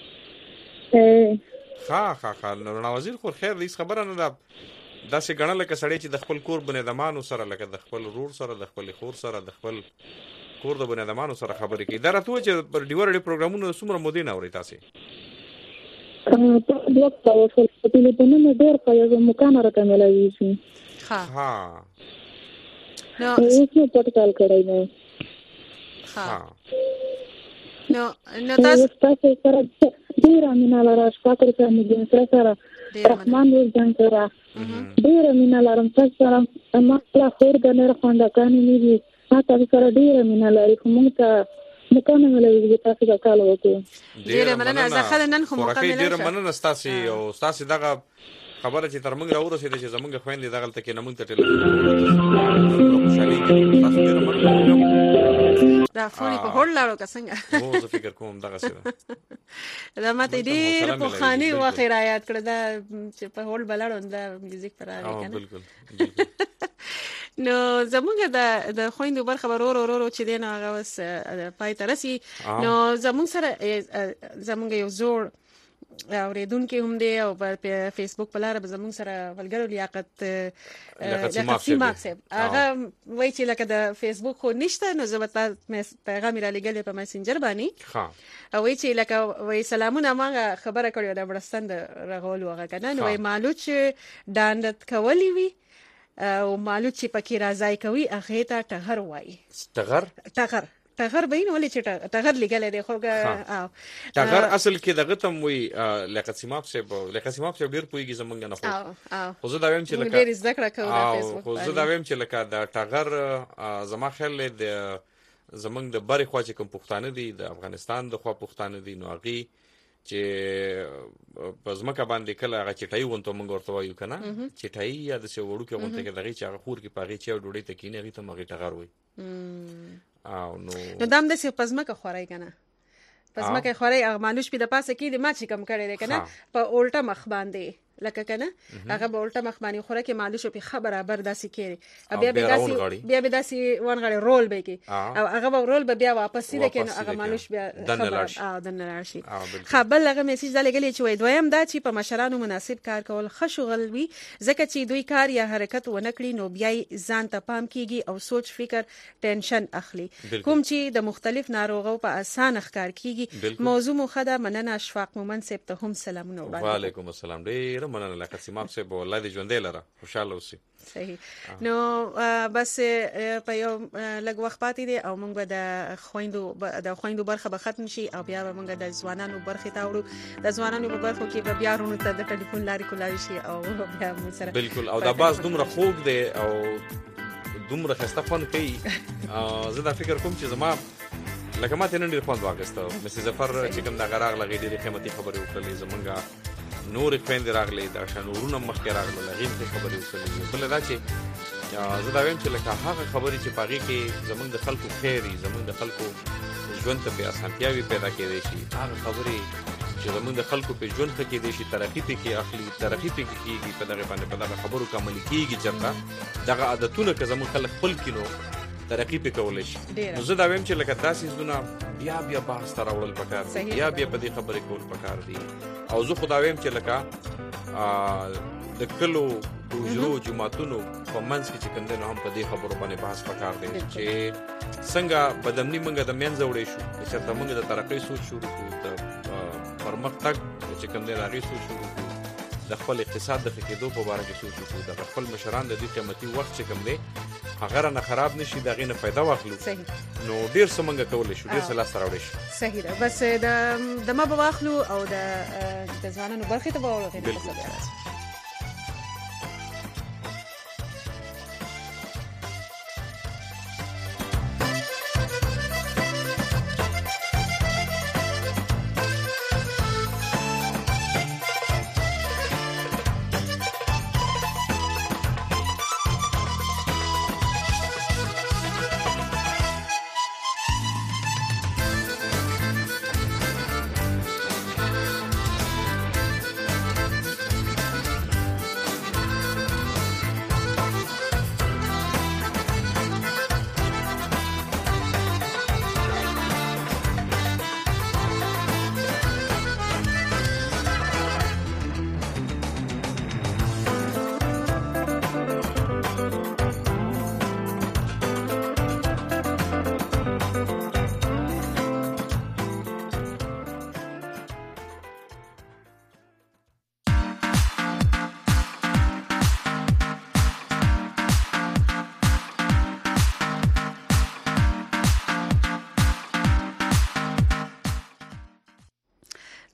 اے ها ها ها نو وزیر خو خیر دې خبره نه ده دا څنګه غنل لکه سړی چې د خپل کور بنیادمانو سره لکه د خپل رور سره د خپل خور سره د خپل کور د بنیادمانو سره خبرې کوي دا راته چې پر ډیور ډی پروګرامونو څومره مودې نه اوري تاسو په وخت او په ټلیفون نه ډېر په یو مکان راته ملایي شي ها ها نو اوس په ټکل کړی نه ها نو نو تاسو تاسو سره ډېر امینه لاره شکر کوم چې سره رحمان ورځان سره ډېر امینه لارم تاسو سره ما لا خور د نه خواندا کانی نه دي تاسو سره ډېر امینه لري کوم ته مکان ملایي تاسو دا کال وکړو ډېر مننه زه خل نن خو مکمل ډېر مننه تاسو او تاسو دغه خبره چې تر موږ راورسېده چې زمونږ خويندې دغه تل کې نمونږ ته ټلیفون خوشالي کوي تاسو ډېر مننه دا فونی په هول لاړو که څنګه مو زه فکر کوم دغه څه دا ماته ډېر په خاني وخت رايات کړ دا چې په هول بلاړو دا میوزیک پر راغی کنه بالکل نو زمونږ د د خويندو برخه ورور ورور چې دین هغه وس پای ترسي نو زمونږ سره زمونږ یو زوړ اوریدونکو هم دی او په فیسبوک په لار به زمونږ سره ولګرو لیاقت لیاقت سیماکسب هغه وایي چې لکه د فیسبوک خو نشته نو زه به تاسو پیغام را لګلې په میسنجر باندې ها او وایي چې لکه وایي سلامونه ما خبره کړې د برستان د رغول وغه کنه نو وایي مالوچ داندت کولی وی او مالوچ چې پکې راځي کوي هغه ته ټغر وایي ټغر ټغر ټغر بین ولې چې ټغر لګل دی خوګه او ټغر اصل کې دغه تم وی لکه سیماب سه لکه سیماب سه ډیر پویږي زمونږ نه خو خو زه دا ویم چې لکه ډیر ذکر کوم په فیسبوک خو زه دا ویم چې لکه د ټغر زما خیال د زمونږ د بری خوا چې کوم پښتانه دي د افغانستان د خوا پښتانه دي نو هغه چې پزماکه باندې کله هغه چټای وونته مونږ ورته وایو کنه چټای یا د څو وړو کې وونته کې دغه چې هغه خور کې پاغي چې ډوډۍ ته کینې هغه ته مغه ټغر وای او نو نو دام د څه پزماکه خورای کنه پزماکه خورای هغه مالوش په د پاسه کې د ما چې کم کړی دی کنه په الټه مخ باندې لکه کنه هغه به الټه مخ باندې خوره کې مالوش په خبره بر داسې کړي بیا به داسې بیا به داسې ونغړي رول به کې او هغه به رول به بیا واپس دي کنه هغه مالوش بیا خبره او د نراشي خبر لغه میسج د لګلې چې وای دویم دا چې په مشرانو مناسب کار کول خشغل وي ځکه چې دوی کار یا حرکت ونکړي نو بیا ځان ته پام کیږي او سوچ فکر ټینشن اخلي کوم چې د مختلف ناروغو په اسانه ښکار کیږي موضوع مو خدا مننه اشفاق مومن صاحب ته هم سلامونه وړاندې وعلیکم السلام ډیر مننه لکه سیماب صاحب ولادي ژوندې لره خوشاله اوسئ صحیح نو بس په یو لږ وخت پاتې دي او موږ به د خويندو د خويندو برخه به ختم شي او بیا به موږ د ځوانانو برخه ته وړو د ځوانانو په برخه کې به بیا رونو ته د ټلیفون لارې کولاوي شي او بیا موږ سره بالکل او دا باز دومره خوږ دی او دومره خسته فن کوي زه دا فکر کوم چې زما لکه ماته نن ډیر خوند واغسته مسز ظفر چې کوم دا غراغ لګې ډېری قیمتي خبرې وکړلې زمونږه نور خويند راغلي دا شنورونه مخکې راغله لغیم ته خبرې وکړلې بل دا چې زه دا ویم چې لکه هغه خبرې چې پاږي کې زمونږ د خلکو خیري زمونږ د خلکو ژوند ته بیا اسانتیاوي پیدا کېدې شي هغه خبرې چې زمونږ د خلکو په ژوند کې کېدې شي ترقی پکې اخلي ترقی پکې کېږي په دغه باندې په دغه خبرو کامل کېږي چې دغه عادتونه که زمونږ خلک خپل کینو ترقی په کولای شي نو زه دا ویم چې لکه داسې زونه بیا بیا بحث تر اول پکار دي بیا بیا په دې خبرې کول پکار دي او زه خدا ویم چې لکه د کلو روزو جمعتونو په منځ کې چې کندنه هم په دې خبرو باندې بحث پکار دي چې څنګه بدمنی منګه د مینځ وړې شو چې تر موږ د ترقی سوچ شروع کړو د پرمختګ چې کندنه راغی سوچ شروع کړو د خپل اقتصاد د فکرېدو په اړه کې سوچ وکړو د خپل مشران د دې قیمتي وخت چې کوم دی هغه نه خراب نشي دا غینه फायदा واخلو نو ډیر څه منګه کولای شو ډیر څه لاس راوړی شي صحیح ده بس د د ما به واخلو او د د ځوانانو برخه ته به ورغلو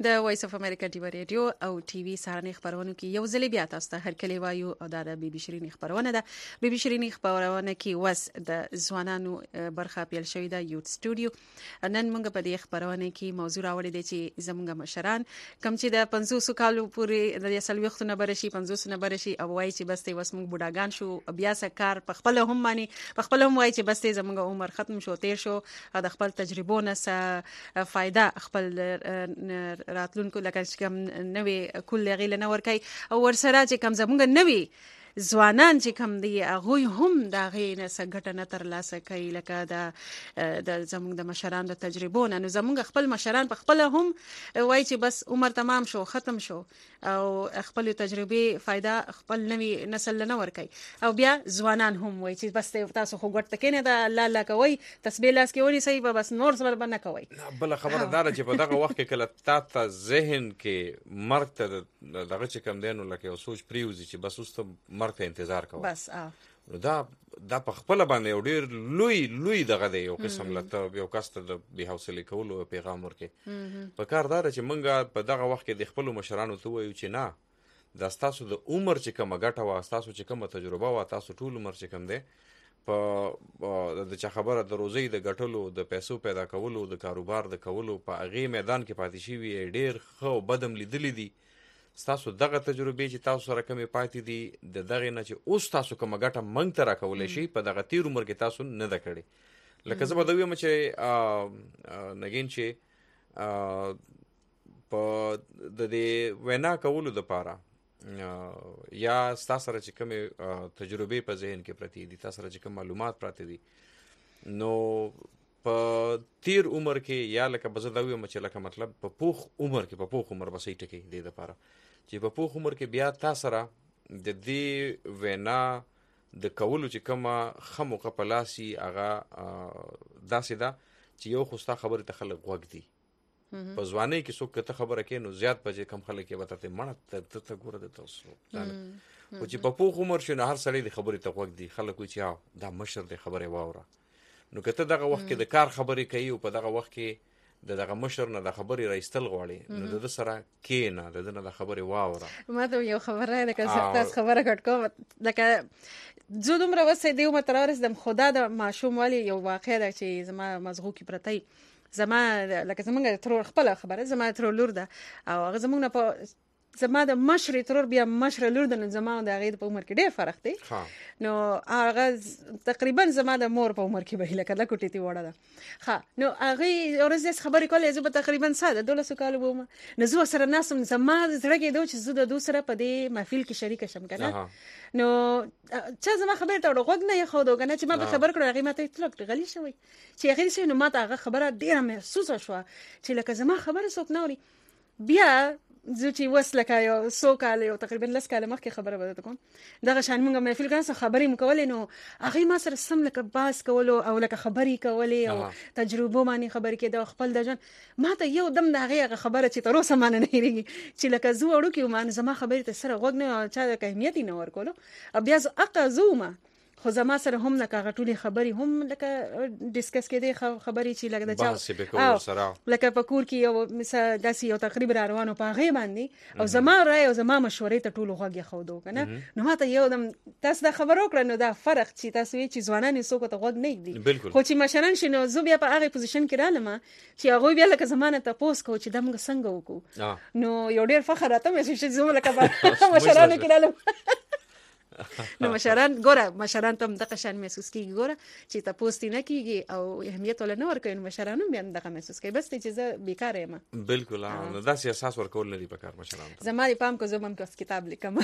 د وایس اف امریکا ټي وي رادیو او ټي وي سهارنۍ خبرونو کې یو ځل بیا تاسو ته هرکلی وایو او دا د بي بي شيرين خبرونه ده. بي بي شيرين خبرونه کې وس د ځوانانو برخه پیل شوې ده یوت سټوډیو. نن موږ په دې خبرونه کې موضوع راوړې ده چې زموږ مشران کم چې د پنځوس کالو پورې د سلويختونه برشي پنځوس نه برشي او وایي چې بس ته وس موږ بوډاګان شو بیا سکار په خپل هم مانی په خپل هم وایي چې بس ته زموږ عمر ختم شو تیر شو او د خپل تجربو نه څه فائدہ خپل راتلونکو لکه چې کوم نوې کل غیله نه ورکي او ورسره چې کوم زموږ نوې ځوانان چې کوم دی هغه هم دا غي نه سګټه نه تر لاسه کوي لکه دا د زموږ د مشران د تجربو نه نو زموږ خپل مشران په خپل هم وایي چې بس عمر تمام شو ختم شو او خپل تجربه فائدہ خپل نوې نسل نه ورکي او بیا ځوانان هم وایي چې بس تاسو خو ګټ تکینه دا لا لا کوي تسبیح لاس کې ونی صحیح بس نور څه بل نه کوي. بل خبردار چې په دغه وخت کې کله تا ذهن کې مرګ ته دغه چې کم دینو لکه او سوچ پریوزي چې بس اوس ته مرګ ته انتظار کوي بس اه نو دا دا په خپل باندې یو ډیر لوی لوی دغه دی یو قسم لته یو کاست د به حوصله کولو پیغام ورکې په کار دار چې مونږه په دغه وخت کې د خپل مشرانو ته وایو چې نه دا تاسو د عمر چې کومه ګټه وا تاسو چې کومه تجربه وا تاسو ټول عمر چې کوم دی په د چا خبره د روزي د ګټلو د پیسو پیدا کولو د کاروبار د کولو په هغه میدان کې پاتې شي وي ډیر خو بدم لیدلې دي تاسو دغه تجربه چې تاسو سره کمې پاتې دي د دغه نه چې اوس تاسو کوم ګټه منګ تر کولای شي په دغه تیر عمر کې تاسو نه د کړی لکه زه به دوی م چې نګین چې په د دې وینا کولو د پاره یا تاسو سره چې کوم تجربه په ذهن کې پرتی دي تاسو سره چې کوم معلومات پراته دي نو په تیر عمر کې یا لکه بزداوی مچ لکه مطلب په پوخ عمر کې په پوخ عمر بسې ټکی دی د پاره چې په پوخ عمر کې بیا تاسو سره د دې وینا د کولو چې کومه خمو قپلاسي هغه داسې ده چې یو خوستا خبره ته خلک وګ دي په ځواني کې څوک ته خبره کوي نو زیات پځې کم خلک یې وته مړه ته ته ګوره د تاسو او چې په پوخ عمر شنه هر سړی د خبره ته وګ دي خلک وي چې دا مشر د خبره واوره نو کته دغه وخت کې د کار خبرې کوي او په دغه وخت کې د دغه مشر نه د خبرې راستل غواړي نو د سره کې نه د نه د خبرې واوره ما ته یو خبره ده که تاسو خبره کټ کوم لکه زه دومره وسه دیو مترارس دم خدا د ماشوم والی یو واقع ده چې زما مزغو کې پرتی زما لکه زمونږ تر خپل خبره زما تر لور ده او هغه زمونږ نه په زما د مشر تر بیا مشر لور د زما د غید په عمر کې ډیر فرق دی نو هغه تقریبا زما د مور په عمر کې به لکه د کوټې تی وړه ده ها نو هغه ورځ خبرې کولې زه به تقریبا ساده دولس کال وم نو زه سره ناسم زما زړه کې دوه چې زه د دوسره په دې محفل کې شریک شم کنه نو چې زما خبره ته وګ نه خو دوه کنه چې ما به خبر کړو هغه ماته اطلاق غلی شوی چې هغه شي نو ماته هغه خبره ډیره محسوسه شو چې لکه زما خبره څوک نوري بیا زه چې وسلکه یو سو کال یو تقریبا لس کال مخکې خبره وده کوم دغه شان موږ محفل کې څه خبرې مکولې نو هغه ما سره سم لکه باس کولو او لکه خبرې کولې او تجربه باندې خبرې کې د خپل د جن ما ته یو دم دغه خبره چې تر اوسه مانه نه هېریږي چې لکه زه وړو کې ما زما خبرې ته سره غوږ نه چا د اهمیت نه ورکولو بیا زه اقا زوما خو زما سره هم لکه غټولې خبرې هم لکه ډیسکس کېدې خبرې چې لکه د چا لکه په کور کې یو مثلا داسې یو تقریب را روانو په هغه باندې او زما رائے او زما مشورې ته ټول غوږ خو دو کنه نو ماته یو دم تاسو دا خبر وکړه نو دا فرق چې تاسو یې چې ځوانان یې څوک ته غوږ نه دی خو چې مشران شنو زه بیا په هغه پوزیشن کې رالم چې هغه بیا لکه زمانه تاسو کو چې دا موږ څنګه وکړو نو یو ډیر فخر راته مې چې زه لکه مشران کې رالم نو مشران ګوره مشران ته دغه شان محسوس کیږي ګوره چې تاسو نه کیږي او اهمیت ول نه ورکوي مشران هم دغه محسوس کوي بس چې زه بیکاره یم بالکل نو دا سیاست ورکول نه دی په کار مشران زما پام کو زمم کوم کتاب لیکم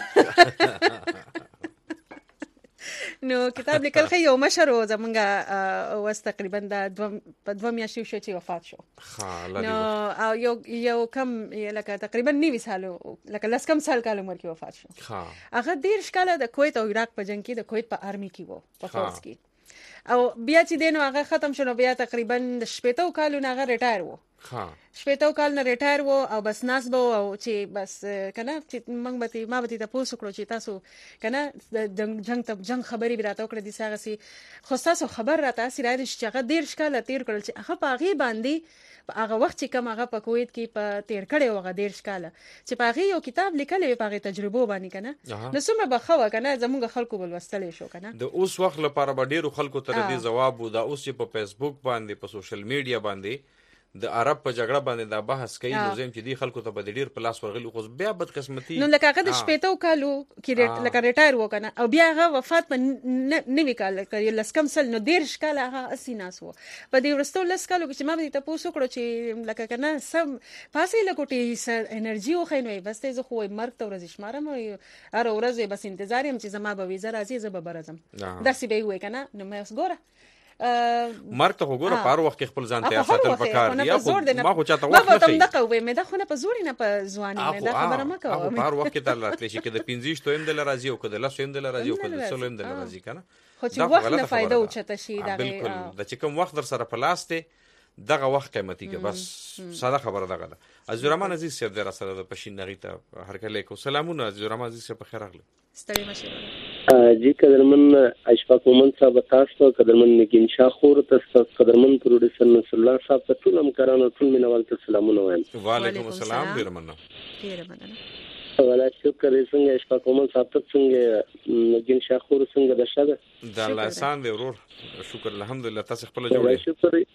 نو کتاب لیکل خو یو مشر و زمونږه واس تقریبا د په دوه میاشتې شو چې وفات شو نو او یو یو کم لکه تقریبا نیو سالو لکه لس کم سال کال عمر کې وفات شو هغه ډیر شکاله د کویت او عراق په جنگ کې د کویت په آرمي کې وو په فورس کې او بیا چې دینو هغه ختم شو بیا تقریبا د شپږ کالو نه هغه ریټایر وو ها شپېته کال نه ریټایر وو او بس ناس به او چې بس کنه چې موږ به ما به تاسو کړو چې تاسو کنه جنگ جنگ ته جنگ خبري براته کړې دي ساغه سي خو تاسو خبر راته سي راځي چې هغه ډیر شکل تیر کړل چې هغه پاغي باندې هغه وخت چې کوم هغه په کویت کې په تیر کړي وغه ډیر شکل چې پاغي یو کتاب لیکلی پاغي تجربه باندې کنه نو څومره بخوا کنه زموږ خلکو بل وستلې شو کنه د اوس وخت لپاره به ډیرو خلکو ته دې جواب و دا اوس په فیسبوک باندې په سوشل میډیا باندې د عرب په جګړه باندې دا بحث کوي نو زم چې دی خلکو ته به ډیر پلاس ورغلی خو بیا بد قسمتي نو لکه هغه د شپېته کالو کې لکه ریټایر وکنه او بیا هغه وفات په نوې کال کې لسکم سل نو ډیر شکل هغه اسی ناس وو په دې ورستو لس کالو کې چې ما به تاسو کړو چې لکه کنه سم پاسې لکوټي انرژي خو خینوي بس ته زه خو مرګ ته ورځ شمارم هر ورځ بس انتظار يم چې زما به ویزه راځي زه به برزم داسې به وي کنه نو مې اوس ګوره مرګ ته وګوره په هر وخت کې خپل ځان ته ساتل پکار دی خو ما خو چاته وخت نه کوي ما ته مې مې دا خو نه په زور نه په ځواني مې دا خبره ما کوم په هر وخت کې تل راتلی شي کې د پنځه شتو هم د راځي او کې د لاسو هم د راځي او کې د سلو هم د راځي کنه خو چې وخت نه فائدہ او چته شي دا بالکل د چې کوم وخت در سره په لاس ته دغه وخت قیمتي کې بس ساده خبره دغه ده عزیزالرحمن عزیز صاحب در سره د پښین نغی ته هر کله کو سلامونه عزیزالرحمن عزیز صاحب په خیر راغلی ستړي مشه جی قدرمن اشفاق مومن صاحب تاسو قدرمن نگین شاه خور تاسو قدرمن پروډوسر نصر الله صاحب ته ټول همکارانو ټول مینوال ته سلامونه وایم وعلیکم السلام ډیر مننه ډیر مننه ولا شکر څنګه اشفاق مومن صاحب ته څنګه نگین شاه خور څنګه ده شاده د الله احسان دی ورور شکر الحمدلله تاسو خپل جوړی شکر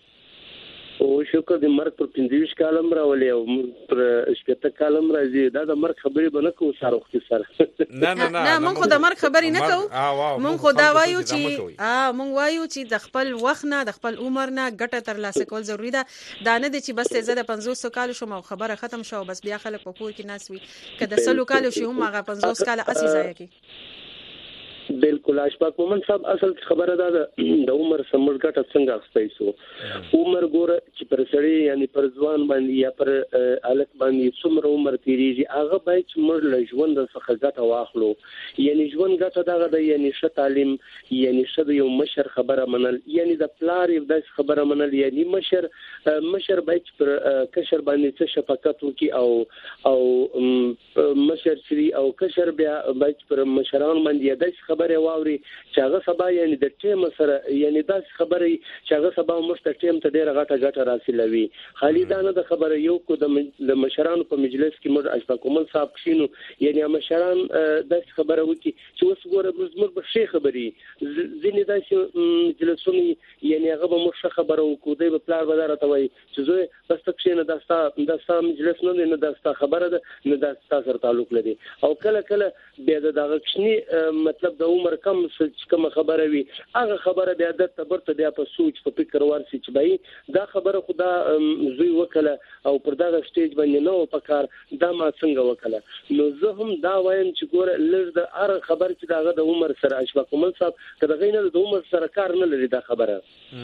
او شکر د مرګ پر پنځه کالم راولې او پر شپږ کالم راځي دا د مرګ خبرې به نه کوو سره وخت سره نه نه نه موږ خو د مرګ خبرې نه کوو موږ خو دا وایو چې اه موږ وایو چې د خپل وخت نه د خپل عمر نه ګټه ترلاسه کول ضروری ده دا نه دي چې بس زه د پنځوس کال شوم او خبره ختم شو بس بیا خلک په کور کې ناس وي کله سلو کال شي هم هغه پنځوس کال اسی ځای کې بالکل اشفاق مومن صاحب اصل خبره ده د عمر سمړ ګټه څنګه اخستای سو عمر ګوره چې پر سړی یعنی پر ځوان باندې یا پر الک باندې څومره عمر تیریږي هغه باید چې موږ له ژوند څخه ګټه واخلو یعنی ژوند ګټه دغه د یعنی ښه تعلیم یعنی ښه یو مشر خبره منل یعنی د پلار یو د خبره منل یعنی مشر مشر باید پر کشر باندې څه شفقت وکي او او مشر شری او کشر بیا باید پر مشران باندې د خبره واوري چې هغه سبا یعنی د ټیم سره یعنی دا خبره چې هغه سبا مشته ټیم ته ډیره غټه غټه راسلوي خالي دا نه د خبره یو کو د مشرانو په مجلس کې موږ اشفاق مومن صاحب کښینو یعنی مشران د خبره وکي چې اوس ګوره موږ به شي خبري ځینې داسې مجلسونه یعنی هغه به موږ خبره وکړو د پلار بدار ته وای چې زه بس کښینه د ستا د ستا مجلس نه نه د ستا خبره ده نه د ستا سره تعلق لري او کله کله بیا دغه کښنی مطلب د عمر کم څه کوم خبره وي هغه خبره بیا د تبرته بیا په سوچ په فکر ورسي چې بای دا خبره خدا زوی وکړه او پر دا سټیج باندې نو پکار دا ما څنګه وکړه نو زه هم دا وایم چې ګوره لږ د هر خبر چې داغه د عمر سره اشفاق مومن صاحب کله غینه د عمر سره کار نه لري دا خبره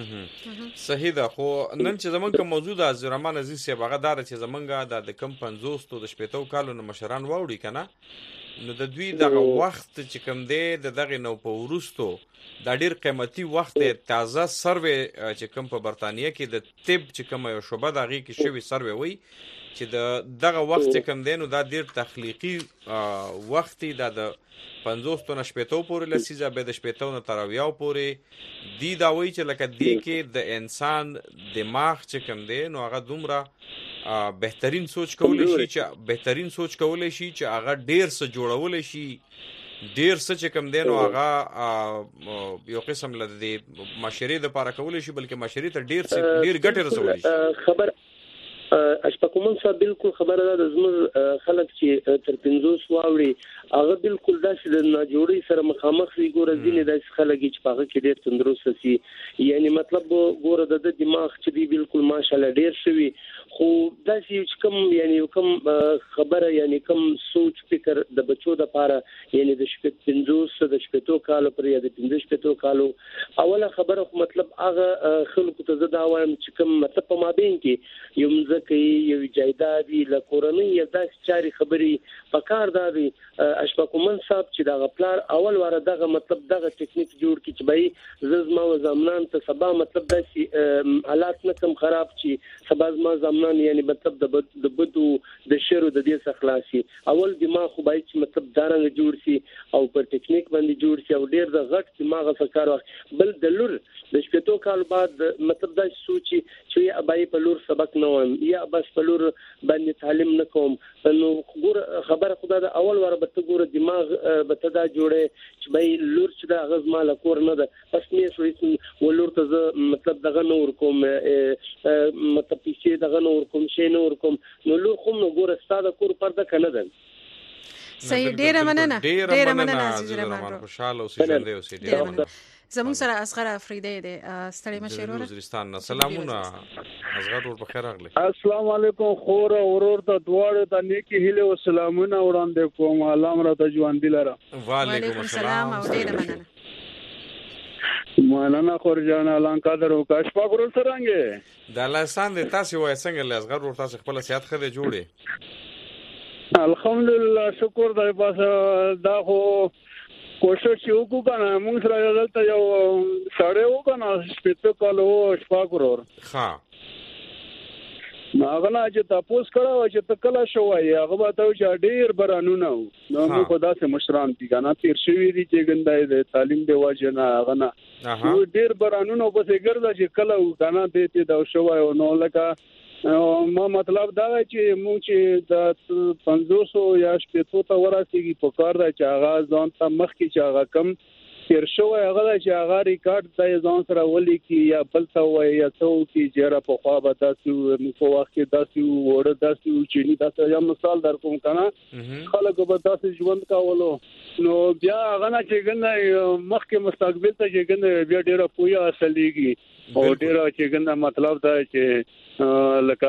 صحیح ده خو نن چې زمونږ کوم موضوع د عزیزالرحمن عزیز صاحب هغه دار چې زمونږ د کم پنځوس تو د شپږ کالو مشران واوړي کنه نو د دوی دغه وخت چې کوم دی د دغه نو په ورستو دا ډیر قیمتي وخت دی تازه سروې چې کوم په برتانیې کې د طب چې کوم یو شوبه دغه کې شوی سروې وي چې د دغه وخت چې کوم دی نو دا ډیر تخلیقي وخت دی د پنځوس تو نه شپږ پورې لسیزه به د شپږ نه تر اویاو پورې دی دا وایي چې لکه دی کې د انسان دماغ چې کوم دی نو هغه دومره بهترین سوچ کولای شي چې بهترین سوچ کولای شي چې هغه ډیر څه جوړولای شي ډیر څه چې کوم دی نو هغه یو قسم لدی معاشري د لپاره کولای شي بلکې معاشري ته ډیر څه ډیر ګټه رسولای شي خبر اشفاق مومن صاحب بالکل خبره ده زموږ خلک چې تر پنځوس واوړي هغه بالکل داسې د ناجوړي سره مخامخ وي ګوره ځینې داسې خلک چې په هغه کې ډېر تندرست سي یعنی مطلب ګوره د دماغ چې دی بالکل ماشاءالله ډېر شوی خو داسې چې کوم یعنی کوم خبره یعنی کوم سوچ فکر د بچو د لپاره یعنی د شپږ پنځوس د شپږ کالو پر یا د پنځه شپږ کالو اوله خبره مطلب هغه خلکو ته زه دا وایم چې کوم مطلب په مابین کې یو ځکه کوي یو جایداد له کورنۍ یو داسې چاري خبري پکار دادي اشفاق مومن صاحب چې دا غپلار اول واره دغه مطلب دغه ټیکنیک جوړ کی چې به زما و زمنان ته سبا مطلب داسې حالات نه کم خراب چی سبا زما زمنان یعنی مطلب د د بدو د شر د دې څخلاصي اول دماغ خو باید چې مطلب دارنګ جوړ شي او پر ټیکنیک باندې جوړ شي او ډیر د غټ دماغ فکر بل د لور د شپږو کال بعد مطلب دا سوچي چې ابای په لور سبق نه وایم یا بس په لور باندې تعلیم نه کوم نو ګور خبره خدا د اول واره به ته ګور دماغ به ته دا جوړه چې بای لور چې دا غز مال کور نه ده پس نه شوې ولور ته مطلب دغه نور کوم مطلب چې دغه نور کوم شي نور کوم نو لور خو نو ګور ستاده کور پرده کنه ده صحیح ډیره مننه ډیره مننه عزیز رحمان خوشاله اوسې ژوند اوسې ډیره مننه زمون سره اصغر افریدی دی ستړي مشرور وزیرستان سلامونه اصغر ور بخیر اغلی السلام علیکم خور اورور ته دواړه ته نیکی هیله او سلامونه وړاندې کوم الله مر ته ژوند دلاره وعلیکم السلام او ډیره مننه مولانا خورجان اعلان قادر او کاش پاک ور سرانګه د لاسان د تاسو وای څنګه لاسغر ور تاسو خپل سیاحت خده جوړه الحمدلله شکر دای پاس دا خو کوشش وکړو کنه موږ سره دلته یو ساړه وکنه سپیته کالو شپږ ورور ها ناغنا چې تاسو کړه چې تکلا شوای هغه به ته چې ډیر برانونه نو موږ خدا سه مشران دي کنه تیر شوی دي چې ګندای د تعلیم دی واجب نه غنا نو ډیر برانونه په څنګه چې کله کنه دې ته دا شوای نو لکه ما مطلب دا چې موږ چې د پنځوس یا شپږ ته ورسېږي په کار دا چې هغه ځان ته مخ کې چې هغه کم تیر شوی هغه چې هغه ریکارډ د ځان سره ولي کی یا بل څه وای یا څو کی جره په خوا به تاسو په وخت کې تاسو وړه تاسو چې نه تاسو یو مثال در کوم کنه خلک به تاسو ژوند کاولو نو بیا هغه نه چې ګنه مخ کې مستقبل ته چې ګنه بیا ډیره پویا اصليږي او ډیره چې ګنه مطلب دا چې لکه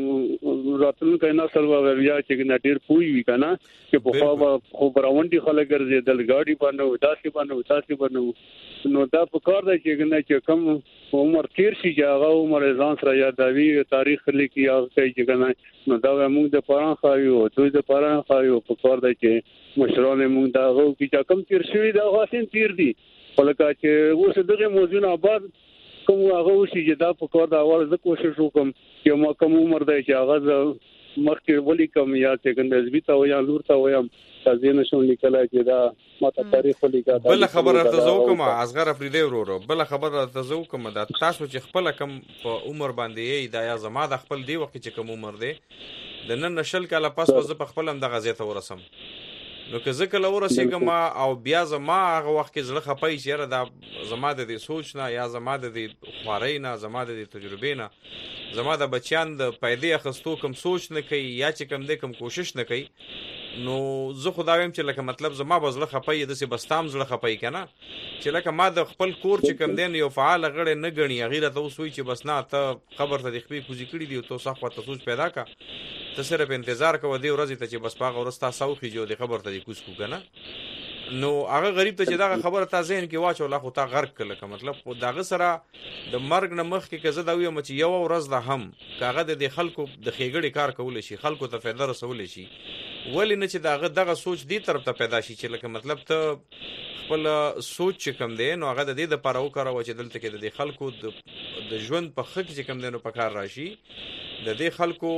راتلون کینا سلوا بیا چې ګنه ډیر پوي وی کنه چې په خوا خو براوندي خلک ګرځي دلګاډي باندې داسې باندې تاسو باندې نو دا په کار دی چې ګنه چې کم عمر تیر شي چې هغه عمر ځان سره یادوي تاریخ لیکي هغه چې ګنه نو دا موږ د پران خایو دوی د پران خایو په کار دی چې مشران موږ دا غو چې کم تیر شوی دا غاسین تیر دي ولکه چې اوس دغه موضوع آباد کوم هغه وشي چې دا په کار دا اول زه کوشش وکم چې ما کوم عمر دی چې هغه مخکې ولي کوم یا چې ګنده زبیتا و یا لور ته وایم تاسو نه شون لیکلای چې دا ماته تاریخ ولیکا بل خبره تاسو کوم اصغر افریدی ورو بل خبره تاسو کوم دا تاسو چې خپل کم په عمر باندې دا یا زما د خپل دی وخت چې کوم عمر دی د نن نشل کاله پاس په خپل هم د غزیته ورسم نو که زه کله ورسېږم او بیا زما هغه وخت کې زړه خپای چې دا زما د دې سوچ نه یا زما د دې خوارۍ نه زما د دې تجربې نه زما د بچیان د پیدې اخستو کوم سوچ نه کوي یا چې کوم دې کوم کوشش نه کوي نو زه خدا ویم چې لکه مطلب زما بزله خپای د سي بستام زړه خپای کنه چې لکه ما د خپل کور چې کوم دین یو فعال غړې نه غني غیره ته وسوي چې بس نه ته خبر ته د خپې کوزي کړی دی او ته صح وته سوچ پیدا کا ته صرف انتظار کوو دی ورځ ته چې بس پاغه ورستا ساوخي جو د خبر ته کوس کو کنه نو هغه غریب ته چې دا خبره تا ذهن کې واچو لا خو تا غرق کله مطلب داغه سره د مرګ نه مخ کې کزه دا وي چې یو ورځ د هم کاغه د خلکو د خېګړې کار کول شي خلکو ته فایده رسول شي ولی نه چې داغه دغه سوچ دی طرف ته پیدا شي چې لکه مطلب ته خپل سوچ کم دی نو هغه د دې د پاره وکړو چې دلته کې د خلکو د ژوند په خک چې کم دی نو په کار راشي د دې خلکو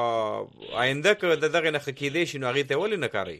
آینده کې د دغه نه خکېدې شي نو هغه ته ولې نه کوي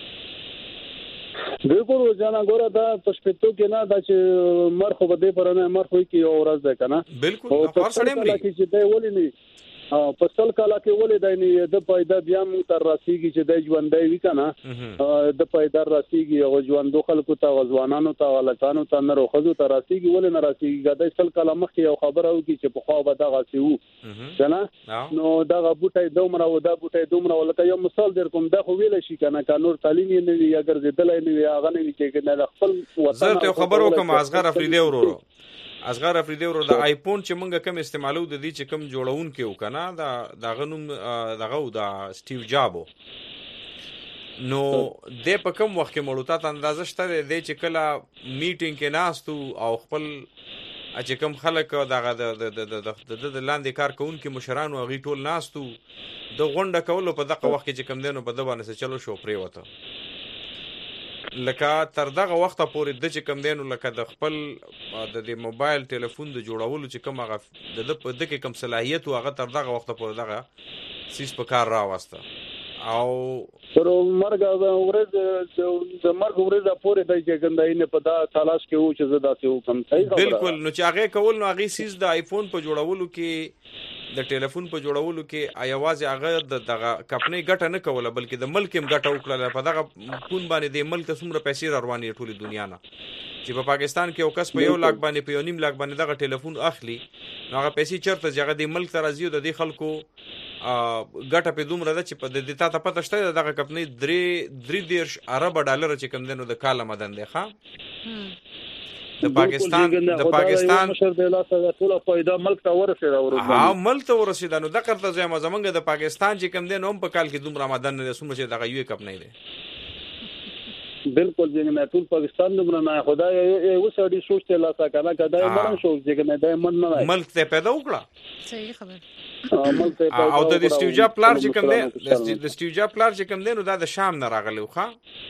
بالکل جانا ګوره دا پښپېتو کې نه دا چې مر خو بده پرانه مر خو کې یو ورځ ده کنه بالکل په سړی مري چې دا ولې نه په سل کاله کې ولې دا نه د پیدا بیا مو تر راسيږي چې د ژوندۍ وی کنه د پیدا راسيږي او ژوندو خلکو ته غزوانانو ته ولکانو ته نه روخذو ته راسيږي ولې نه راسيږي دا سل کاله مخکې یو خبره وکي چې په خوا به دا غاسيو کنه نو دا غبوټي دومره و دا بوټي دومره ولکه یو مثال در کوم دا خو ویل شي کنه کا نور تعلیم نه وي اگر زدلای نه وي هغه نه وي چې نه خپل وطن زه خبر وکم اصغر افریدی ورو اصغر افریدی ورو د آیفون چې مونږه کم استعمالو د دې چې کم جوړون کې وکنه دا د غنوم دغه د سټیو جابو نو د په کم وخت کې مړوتا ته اندازه شته د چې کله میټینګ کې ناستو او خپل چې کوم خلک دغه د د لاندې کار کوونکي مشرانو هغوی ټول ناستو د غونډه کولو په دغه وخت کې چې کوم دی نو په ده باندې څه چلو شو پرېوته لکه تر دغه وخته پورې د چې کوم دی نو لکه د خپل د دې موبایل ټلیفون د جوړولو چې کوم هغه د ده په ده کې کوم صلاحیت و هغه تر دغه وخته پورې دغه سیز په کار راوسته او تر مرګ ورځ د مرګ ورځ پورې د جګندای نه په دا تلاش کې و چې زه داسې وکم صحیح خبره بالکل نو چې هغه کول نو هغه سیز د آیفون په جوړولو کې د ټلیفون په جوړولو کې ایوازې هغه د دغه کمپنۍ ګټه نه کوله بلکې د ملک هم ګټه وکړله په دغه پون باندې د ملک ته څومره پیسې را روانې ټولې دنیا نه چې په پاکستان کې یو کس په یو لاک باندې په یو نیم لاک باندې دغه ټلیفون اخلي نو هغه پیسې چېرته چې هغه د ملک ته راځي او د دې خلکو ګټه په دومره ده چې په د تا ته پته شته دغه کمپنۍ درې درې دېرش اربه ډالره چې کوم دی نو د کاله مدن دی ښه د پاکستان د پاکستان مشر د لاسه ټول پیدا ملک ته ورسېده ورته ها ملک ته ورسېده نو د کرته زما زمونږ د پاکستان چې کوم دی نو په کال کې دومره مدن نه سمره چې دغه یو کمپنۍ دی بالکل څنګه ټول پاکستان دومره نه خدای یو سړي سوچته لاسه کنه کدای مرن شو څنګه دای من نه ملک ته پیدا وکړه صحیح خبر او د سټیوجا پلار چې کوم دی د سټیوجا پلار چې کوم دی نو دا د شام نه راغلی ښه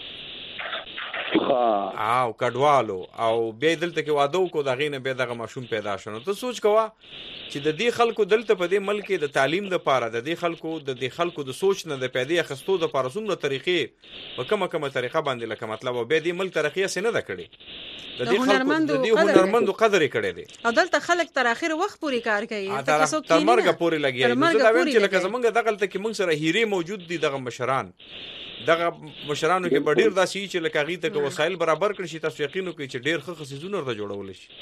او کډوالو او بیا دلته کې واده وکړو د هغې نه بیا دغه ماشوم پیدا شو نو ته سوچ کوه چې د دې خلکو دلته په دې ملک کې د تعلیم دپاره د دې خلکو د دې خلکو د سوچ نه د پیدې اخیستو دپاره څومره طریقې په کومه کومه طریقه باندې لکه مطلب او بیا دې ملک ترقي هسې نه ده کړې د دې خلکو د دې هنرمندو قدر یې کړی دی او دلته خلک تر اخر وخت پورې کار کوي تر مرګه پورې لګیا دي زه دا وایم چې لکه زمونږ دغلته کې موږ سره هیرې موجود دي دغه مشران دغه مشرانو کې به ډېر داسې وي چې لکه هغوی ته که وسایل برابر کړي شي تاسو یقین وکړئ چې ډېر ښه ښه څیزونه ورته جوړولی شي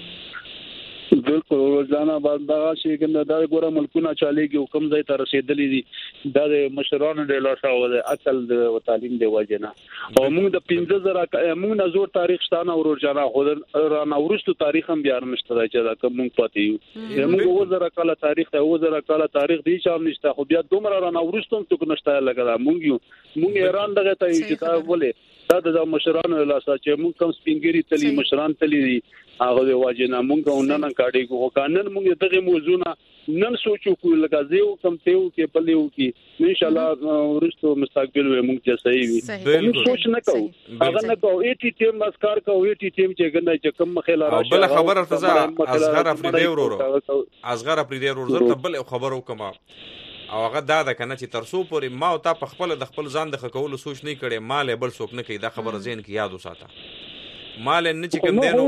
بالکل روزانه باندې دا شي کنه دا ګوره ملکونه چاليږي حکم ځای ته رسیدلې دي دا د مشرانو د لاسه او د عقل د تعلیم دی وجنه او موږ د پنځه زره موږ نه زور تاریخ شتانه ورجانه خو را نورستو تاریخ هم بیا نشته چې دا کوم موږ پاتې یو موږ وزره کله تاریخ ته وزره کله تاریخ دی چې هم نشته خو بیا دومره را نورستو څوک نشته لګا موږ یو موږ ایران دغه ته چې تا ولې دا د مشرانو لاسه چې موږ کوم سپینګری تلی مشران تلی دي هغه د واجنه مونږ نن کاډي کو قانون مونږ دغه موضوعونه نن سوچو کو لګا زیو کم تیو کې پلیو کې ان شاء الله ورستو مستقبل و مونږ چې صحیح وي موږ سوچ نه کوو هغه نه کوو ایټي ټیم مسکار کوو ایټي ټیم چې ګنده چې کم مخاله راشه بل خبره تزه اصغر افریدی ورورو اصغر افریدی ورور زه بل خبرو کما او هغه دا ده کنه چې ترسو پورې ما او تا په خپل د خپل ځان د خکولو سوچ نه کړي مال بل څوک نه کوي دا خبره زین کې یاد وساته مال نه چې کوم دینو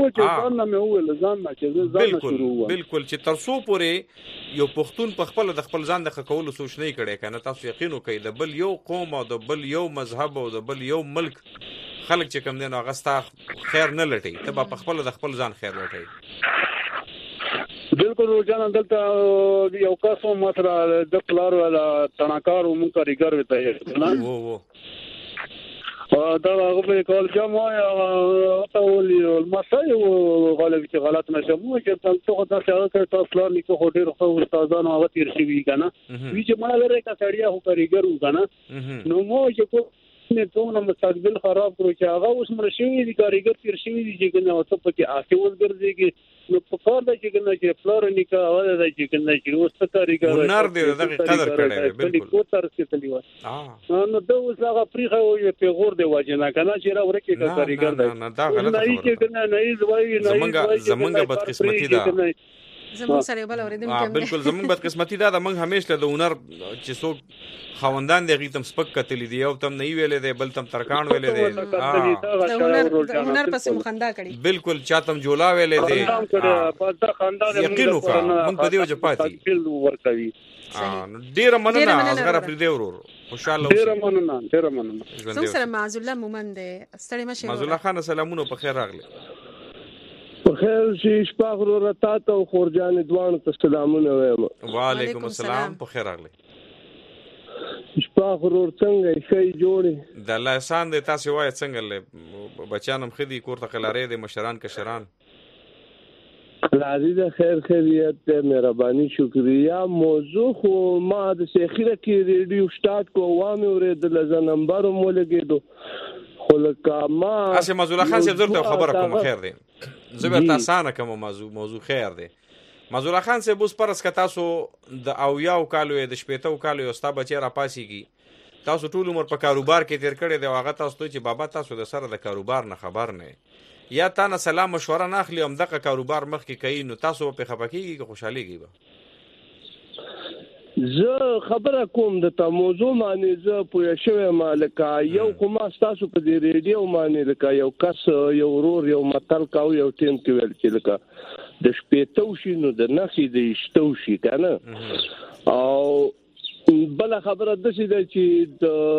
بالکل بالکل چې ترسو پورې یو پښتون په خپل د خپل ځان د خکولو سوچ نه کړي کنه تاسو یقین وکړئ د بل یو قوم او د بل یو مذهب او د بل یو ملک خلک چې کوم دینو هغه ستا خیر نه لټي ته په خپل د خپل ځان خیر لټي بالکل روزانه دلته یو کاسو ماتره د پلار ولا تناکار او مون کاریګر وته نه وو وو دا هغه په کال جامع او تولي المسای او غالب چې غلط نشه مو چې تاسو خو تاسو هغه تاسو نه کو هډیر خو استادانو هغه تیر شي وی کنه وی چې ما لري کا سړیا هو کاریګر وکنه نو مو چې کو نه ټول مستقبل خراب کړو چې هغه اوس مړ شوی دي کاریګر تیر شوی دي چې کنه او ته پکې آسه وګرځيږي نو په کار د چې کنه چې فلور نیکا اواله د چې کنه چې اوس کاریګر ونار دی دغه قدر کړی بالکل کو تر څه تلی و نو دا اوس هغه پریخه او په غور دی واجنه کنه چې را ورکه کاریګر دی نه دا غلط خبره نه چې کنه نه زوی نه زمونږ زمونږ بدقسمتي ده زمونږ سره بل اوریدم کې بالکل زمونږ بدقسمتي ده موږ همیشه د هنر چې څوک خوندان دی غیتم سپک کتلی دی او تم نه ویلې دی بل تم ترکان ویلې دی هنر پس مخندا کړي بالکل چاتم جولا ویلې دی یقین وکړه موږ په دې وجه پاتې ډیر مننه اصغر افریدی ورور خوشاله اوسئ ډیر مننه ډیر مننه څنګه سره معز الله مومند ستړي مشه معز الله خان سلامونه په خیر راغله په خیر شي شپه ورور ته او خورجان دوان ته سلامونه وایم وعلیکم السلام په خیر راغله شپه ورور څنګه شي جوړي د الله احسان دې تاسو وای څنګه له بچانم خدي کوړه خلاره دې مشران کشران لازم خیر خیریت ته مهرباني شکریا موضوع خو ما د شیخره کې ریډیو سٹارټ کو وامه ورې د لزا نمبر مو لګېدو خو لکه ما اسه معز الله خان صاحب درته خبره کوم خیر دی زه به تاسانه کوم موضوع موضوع خیر دی. منظور الله خان صاحب اوس پرس که تاسو د اویاو کالو د شپېتو کالو یو ستا بچی را پاسېږي، تاسو ټول عمر په کاروبار کې تیر کړی دی او هغه تاسو ته چې بابا تاسو د سره د کاروبار نه خبر نه یا تا نه سلام مشوره نه اخلي هم دغه کاروبار مخکې کوي، نو تاسو په خپه کېږي که خوشحالېږي به؟ زه خبره کوم د تا موضوع باندې زه پوه شوم، لکه یو کوم تاسو په دې ریډیو باندې لکه یو کس یو ورور یو متل کاو یو ټیم کې ویل چې لکه د شپېتو شي نو د نخې د شتو شي کنه. او بل خبره د څه ده چې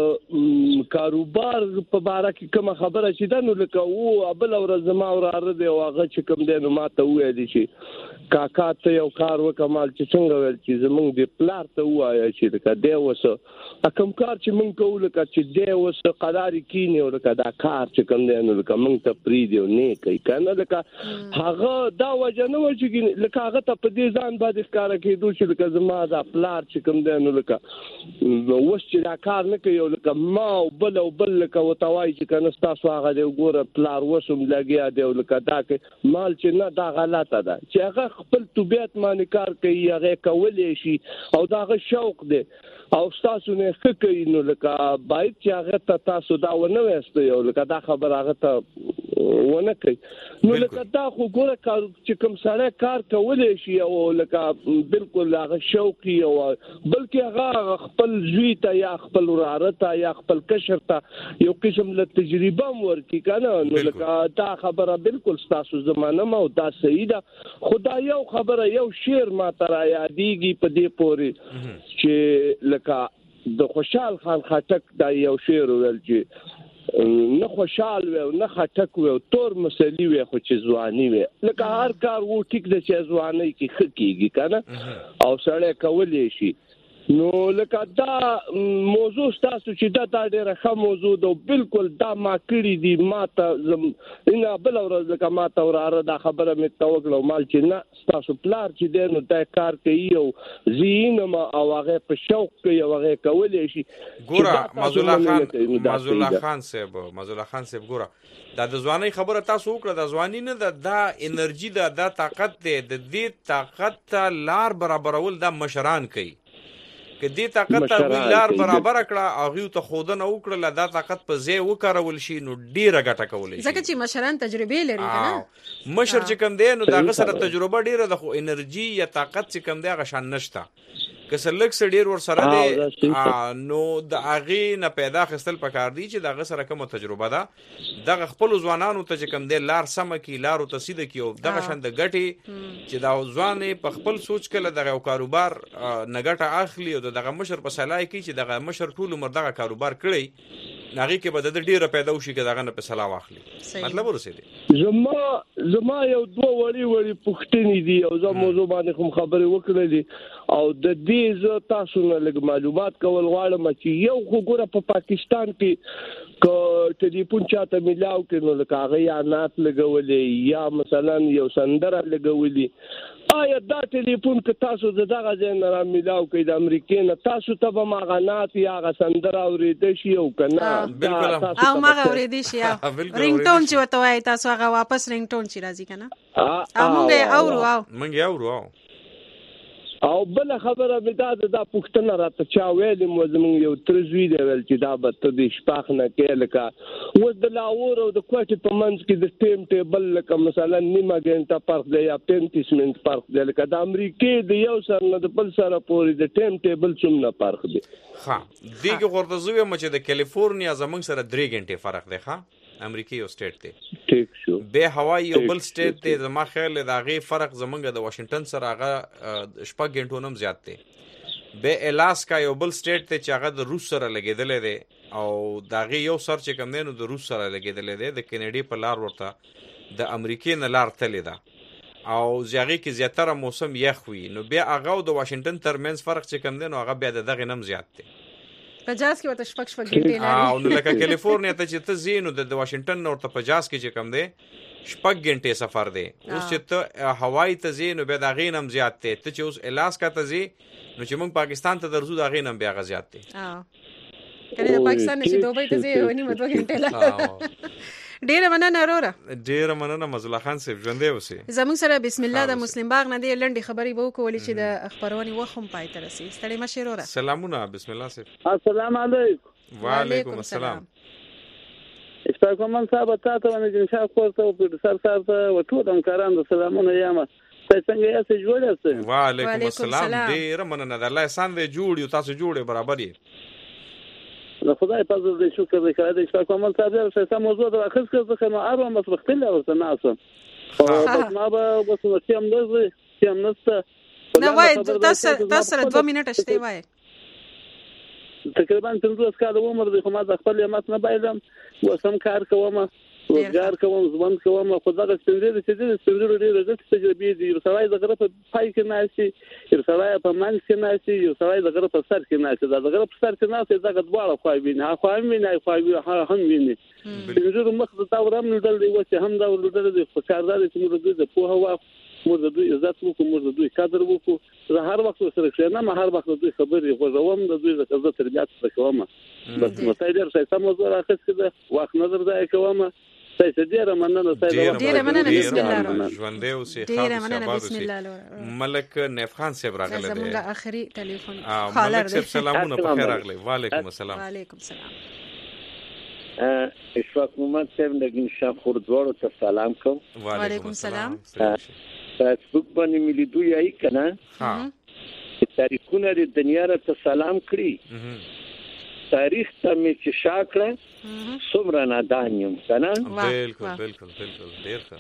د کاروبار په باره کې کوم خبره چې دا نو لکه او بل ورځ ما وراره دی او هغه چې کوم دی نو ما ته وایي چې کاکا ته یو کار وکمال چې څنګه ویل چې زمونږ د پلار ته وایي چې لکه دی وسه کوم کار چې مونږ کوو لکه چې دی وسه قرار کینی او لکه دا کار چې کوم دی نو لکه مونږ ته پریدي او نه کوي کنه، لکه هغه دا وجه نه و چې لکه هغه ته په دې ځان باندې ښکارا کېدو چې لکه زما دا پلار چې کوم دی نو لکه وس چې دا کار نه کوي او لکه ما او بل او بل لکه وتاوای چې کنه تاسو هغه دی وګوره پلار وسم لګیا دی او لکه دا کې مال چې نه دا غلطه ده چې هغه خپل طبيعت باندې کار کوي هغه کولې شي او دا غو شوق دی او تاسو نه کوي نو لکه باید چې هغه ته تاسو دا ونه وستي او لکه دا خبر هغه ته ونه کوي نو لکه دا خو ګوره کار چې کوم سره کار کولې شي او لکه بالکل هغه شوقي او بلکې هغه خپل زوی ته یا خپل وراره ته یا خپل کشر ته یو قسم له تجربه ورکی کنه، نو لکه دا خبره بالکل تاسو زمانه ما او دا صحیح ده. خدای یو خبره یو شعر ما تر یادېږي په دې پوري چې لکه د خوشحال خان خټک دا یو شعر ویل چې نه خوشحال وي نه خټک وي تور مسلی وي خو چې ځواني وي، لکه هر کار وو ټیک د چې ځواني کې خکېږي کنه او سړی کولې شي. نو لکه دا موضوع تاسو چې دا ډېره ښه موضوع ده بالکل دا ما کړی دي ما ته نه بل ورځ لکه ما ته وراره دا خبره مې توکل مال چې نه تاسو پلار چې دی نو دا کار کوي او زین ما او هغه په شوق کوي او هغه کولې شي. ګوره منظور الله خان منظور الله خان صاحب منظور الله خان صاحب ګوره دا د ځواني خبره تاسو وکړه، د ځواني نه دا دا انرژي دا دا طاقت دی، د دې طاقت ته لار برابرول دا مشران کوي که دې طاقت ته لار برابر کړه هغه ته خودنه وکړه دا طاقت په ځای وکړول شي نو ډیره ګټه کولای شي، ځکه چې مشران تجربه لري کنه مشر چې کوم دی نو دا سره تجربه ډیره د خو انرژي یا طاقت چې کوم دی هغه شان نشته که سلک سره ډیر ور سره دی نو د هغه نه پیدا خستل پکار دی چې دغه سره کوم تجربه ده دغه خپل ځوانانو ته چې کوم دی لار سم کی لار ته سیده کی او دغه شان د ګټي چې دا ځوانې په خپل سوچ کله دغه کاروبار نه ګټه اخلي او دغه مشر په صلاح کی چې دغه مشر ټول عمر دغه کاروبار کړی ناغي کې بده د ډیره پیدا وشي کې دغه نه په صلاح واخلي. مطلب ورسېدي زما زما یو دوه وړي وړي پښتني دي او زما موضوع باندې کوم خبرې وکړلې او د دې ز تاسو نه لږ معلومات کول غواړم چې یو خو ګوره په پاکستان کې ک ټلیفون چاته ملاو کې نو لکه هغه یا نات لګولې یا مثلا یو سندره لګولې آیا دا ټلیفون که تاسو دغه ځای نه را ملاو کې د امریکای نه تاسو ته به ماغانات یا غ سندره اورېدل شي او کنه بالکل او ماغه اورېدل شي رینګټون چې وته وای تاسو هغه واپس رینګټون چې راځي کنه او موږ اورو او موږ اورو او بل خبره مې دا د پښتنه راته چا ویل مو زموږ یو ترزوی دی ویل چې دا به ته د شپاخ نه کې لکه و د لاور او د کوټې په منځ کې د ټیم ټیبل لکه مثلا نیمه غنټه فرق دی یا پنځه منټ فرق دی لکه د امریکای د یو سر نه د بل سره پورې د ټیم ټیبل څومره فرق دی. ها دیګه ورته زوی مچ د کالیفورنیا زمونږ سره درې غنټه فرق دی. ها امریکای یو سټیټ دی ټیک شو به هوایی یو بل سټیټ دی زما خیال دا غي فرق زمونږ د واشنگټن سره هغه شپږ غنټو نم زیات دی. به الاسکا یو بل سټیټ ته چې هغه د روس سره لګیدل دی او دا غي یو سر چې کم دی نو د روس سره لګیدل دی د کینیډي په لار ورته د امریکای نه لار تللی ده او زیاغي کې زیاتره موسم یخ وي نو بیا هغه د واشنگټن ترمنځ فرق چې کم دی نو هغه بیا دغه نم زیات دی. پجاز کې وته شپږ شپږ غنټې لري او نو لکه کالیفورنیا ته چې ته زینو د واشنگټن نور ته پجاز کې چې کم دی شپږ غنټې سفر دی. اوس چې ته هوایی ته زینو به دا غینم زیات دی ته چې اوس الاسکا ته زی نو چې موږ پاکستان ته درځو دا غینم بیا غ زیات دی. اه کنه د پاکستان چې دوبۍ ته زی ونی مته غنټې لري ډیره مننه وروره. ډیره مننه مزله خان صاحب، ژوندی اوسئ. زموږ سره بسم الله د مسلم باغ نه دی لنډې خبرې به وکولې چې د خبرونې وخت هم پای ته رسي. ستړي مه شئ وروره. سلامونه بسم الله صاحب. السلام علیکم. وعلیکم السلام. اشفاق مومن صاحب تاسو باندې جنشا کوته او پروفیسور صاحب ته ټول همکارانو سلامونه یم. تاسو څنګه یاست؟ جوړ یاست؟ وعلیکم السلام. ډیره مننه د الله احسان دی، جوړ یو تاسو جوړ برابر یې. د خدای په فضل دې شکر دې کړی. اشفاق مومن صاحب یو څه موضوع د اخر څخه څه ما ارو مس وختله ورته ناسم. او ما به وسو سیم نه سیم نسته. نه وای تاسو تاسو دوه منټه شته وای. تقریبا پنځوس کاله عمر دی، خو ما د خپل یمت نه بایلم، وسم کار کوم، روزګار کوم، ځوان کوم. خو دا څنګه دې چې دې څنګه ډېر د تجربې دي. یو سړی د غره په پای کې ناشي، یو سړی په منځ کې ناشي، یو سړی د غره په سر کې ناشي. دا د غره په سر کې ناشي دا غواړه خو ویني، خو هم ویني، خو هم ویني. څنګه مخ د تاورم نډل دی و چې هم دا ورډل دی په کاردار چې موږ د په هوا موږ د دوی عزت وکړو، موږ د دوی قدر وکړو. زه هر وخت سره کښېنم، ما هر وخت د دوی خبرې خوښوم، د دوی د عزت تربیت کوم. بس متایدر څه سم موضوع راخښ کړه، وخت نظر ځای کوم. تاسو ډیره مننه. تاسو ډیره مننه. بسم الله. ژوندې اوسئ. ډیره مننه. بسم الله. ملک نیف خان صاحب راغلی دی. زموږ اخري ټلیفون خالر دی. سلامونه په خیر راغلی. وعلیکم السلام. وعلیکم السلام. اشفاق مومن صاحب نگین شاه خوردوارو ته سلام کوم. وعلیکم السلام. فیسبوک باندې ملي دوی ای کنه ها تاریخونه د دنیا را ته سلام کړی. تاریخ ته می چې شاکړه څومره نادانیم کنه. بالکل بالکل بالکل ډیر ښه.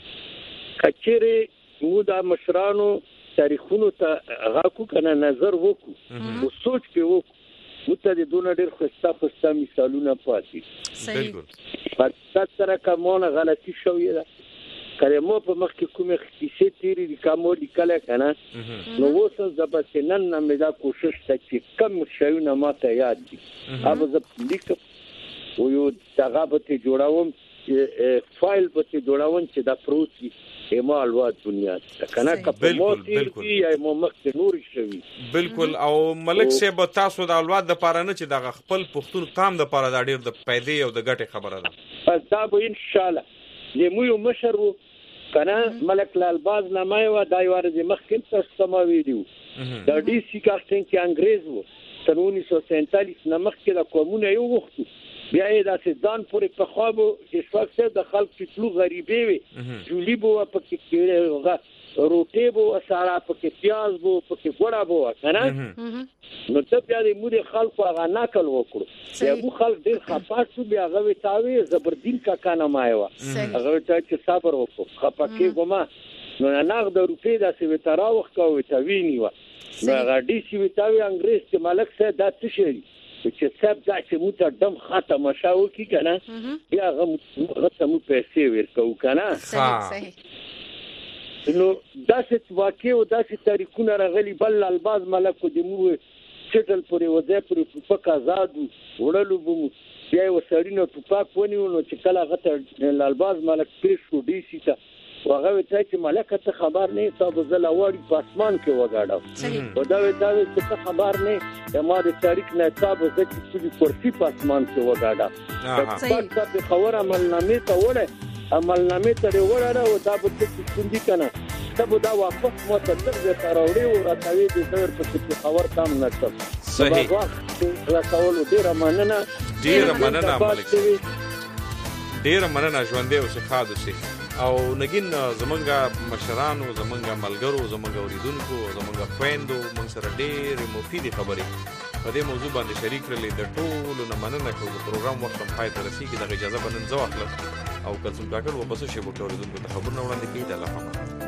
کچېره مو د مشرانو تاریخونو ته غاکو کنه نظر وکړو او سوچ په وکړو. مته د دونه ډیر خوستا خوستا مثالونه پاتې. بالکل. پاتې سره کومه غلطي شوې ده. کله مو په مخ کې کومه کیسه تیری د کومو لیکل کنه نو وسه زبسنن نه مې دا کوشش ته چې کم شیونه ماته یاد دي. اوبه زه لیک او یو دغه به جوړاوم فایل به جوړاوم چې دا پروسي ایمال وا دنیا کنه کپه مو تیری یا مو مخ ته نور شوی. بالکل. او ملک صاحب تاسو د اولاد د پاره نه چې د خپل پښتون قام د پاره د ډیر د پیدې او د ګټې خبره ده. پس دا به ان شاء الله زمو یو مشر وو کنه ملک لال باز نامه و دای ورځ مخکې تاسو سم ویډیو دا ډي سي کارټن کې انګريز وو تر اونیس سو سینتالیس نه مخکې د کومونه یو وخت بیا یې د سیدان پورې په خوابو اشفاق سره د خلک چې ټلو غریبي وي جولی بو په کې روټي بو سارا په کې پیاز بو په کې ګوړه بو کنه نو ته بیا دې موږ خلکو هغه نقل وکړو. بیا مو خلک ډیر خپاټ شو، بیا هغه وتاوي زبردین کا کنه مایوا هغه ته چې صبر وکړو خپکه ګما نو نه د روپې د سی وترا وخت کو وتاوی نیو نو هغه ډي سی وتاوي انګريز چې ملک سره دا تشری چې سب دا چې مو ته دم ختم شاو کی کنه بیا هغه مو پیسې ورکو کنه. صحیح. نو داسې واقع او داسې تاریخونه راغلي بل الباز ملک د مو چټل پورې وځي پورې په آزاد وړلو بو بیا وسرینو ټوپاک ونیو نو چې کله غته الباز ملک پیښ شو ډي سی ته وغه ته چې ملک ته خبر نه تاسو زله وړي په اسمان کې وګاډو او دا وایي چې خبر نه ما د تاریخ نه تاسو ځکه چې کورسي په اسمان کې وګاډا په په خبر عملنامه ته وړه عملنامه ته وړه او دا به څه څنګه کنه ته دا واپس مو ته څنګه راوړي او راځي د زور په خبر تام نه څه. صحیح. راځول ډیر مننه. ډیر مننه ملک. ډیر مننه ژوندې اوسه خاص اوسه. او نګین زمونږه مشرانو زمونږه ملګرو زمونږه اوریدونکو زمونږه خويندو موږ سره ډېر مفیدې خبرې په دې موضوع باندې شریک کړلې. د ټولو نه مننه کوم پروګرام وخت هم پای ته رسیدي. د اجازه بنن زو اخلم او کله څنګه کاکل و بس شی بوټ اوریدونکو ته خبرونه وړاندې کیږي. الله حافظ.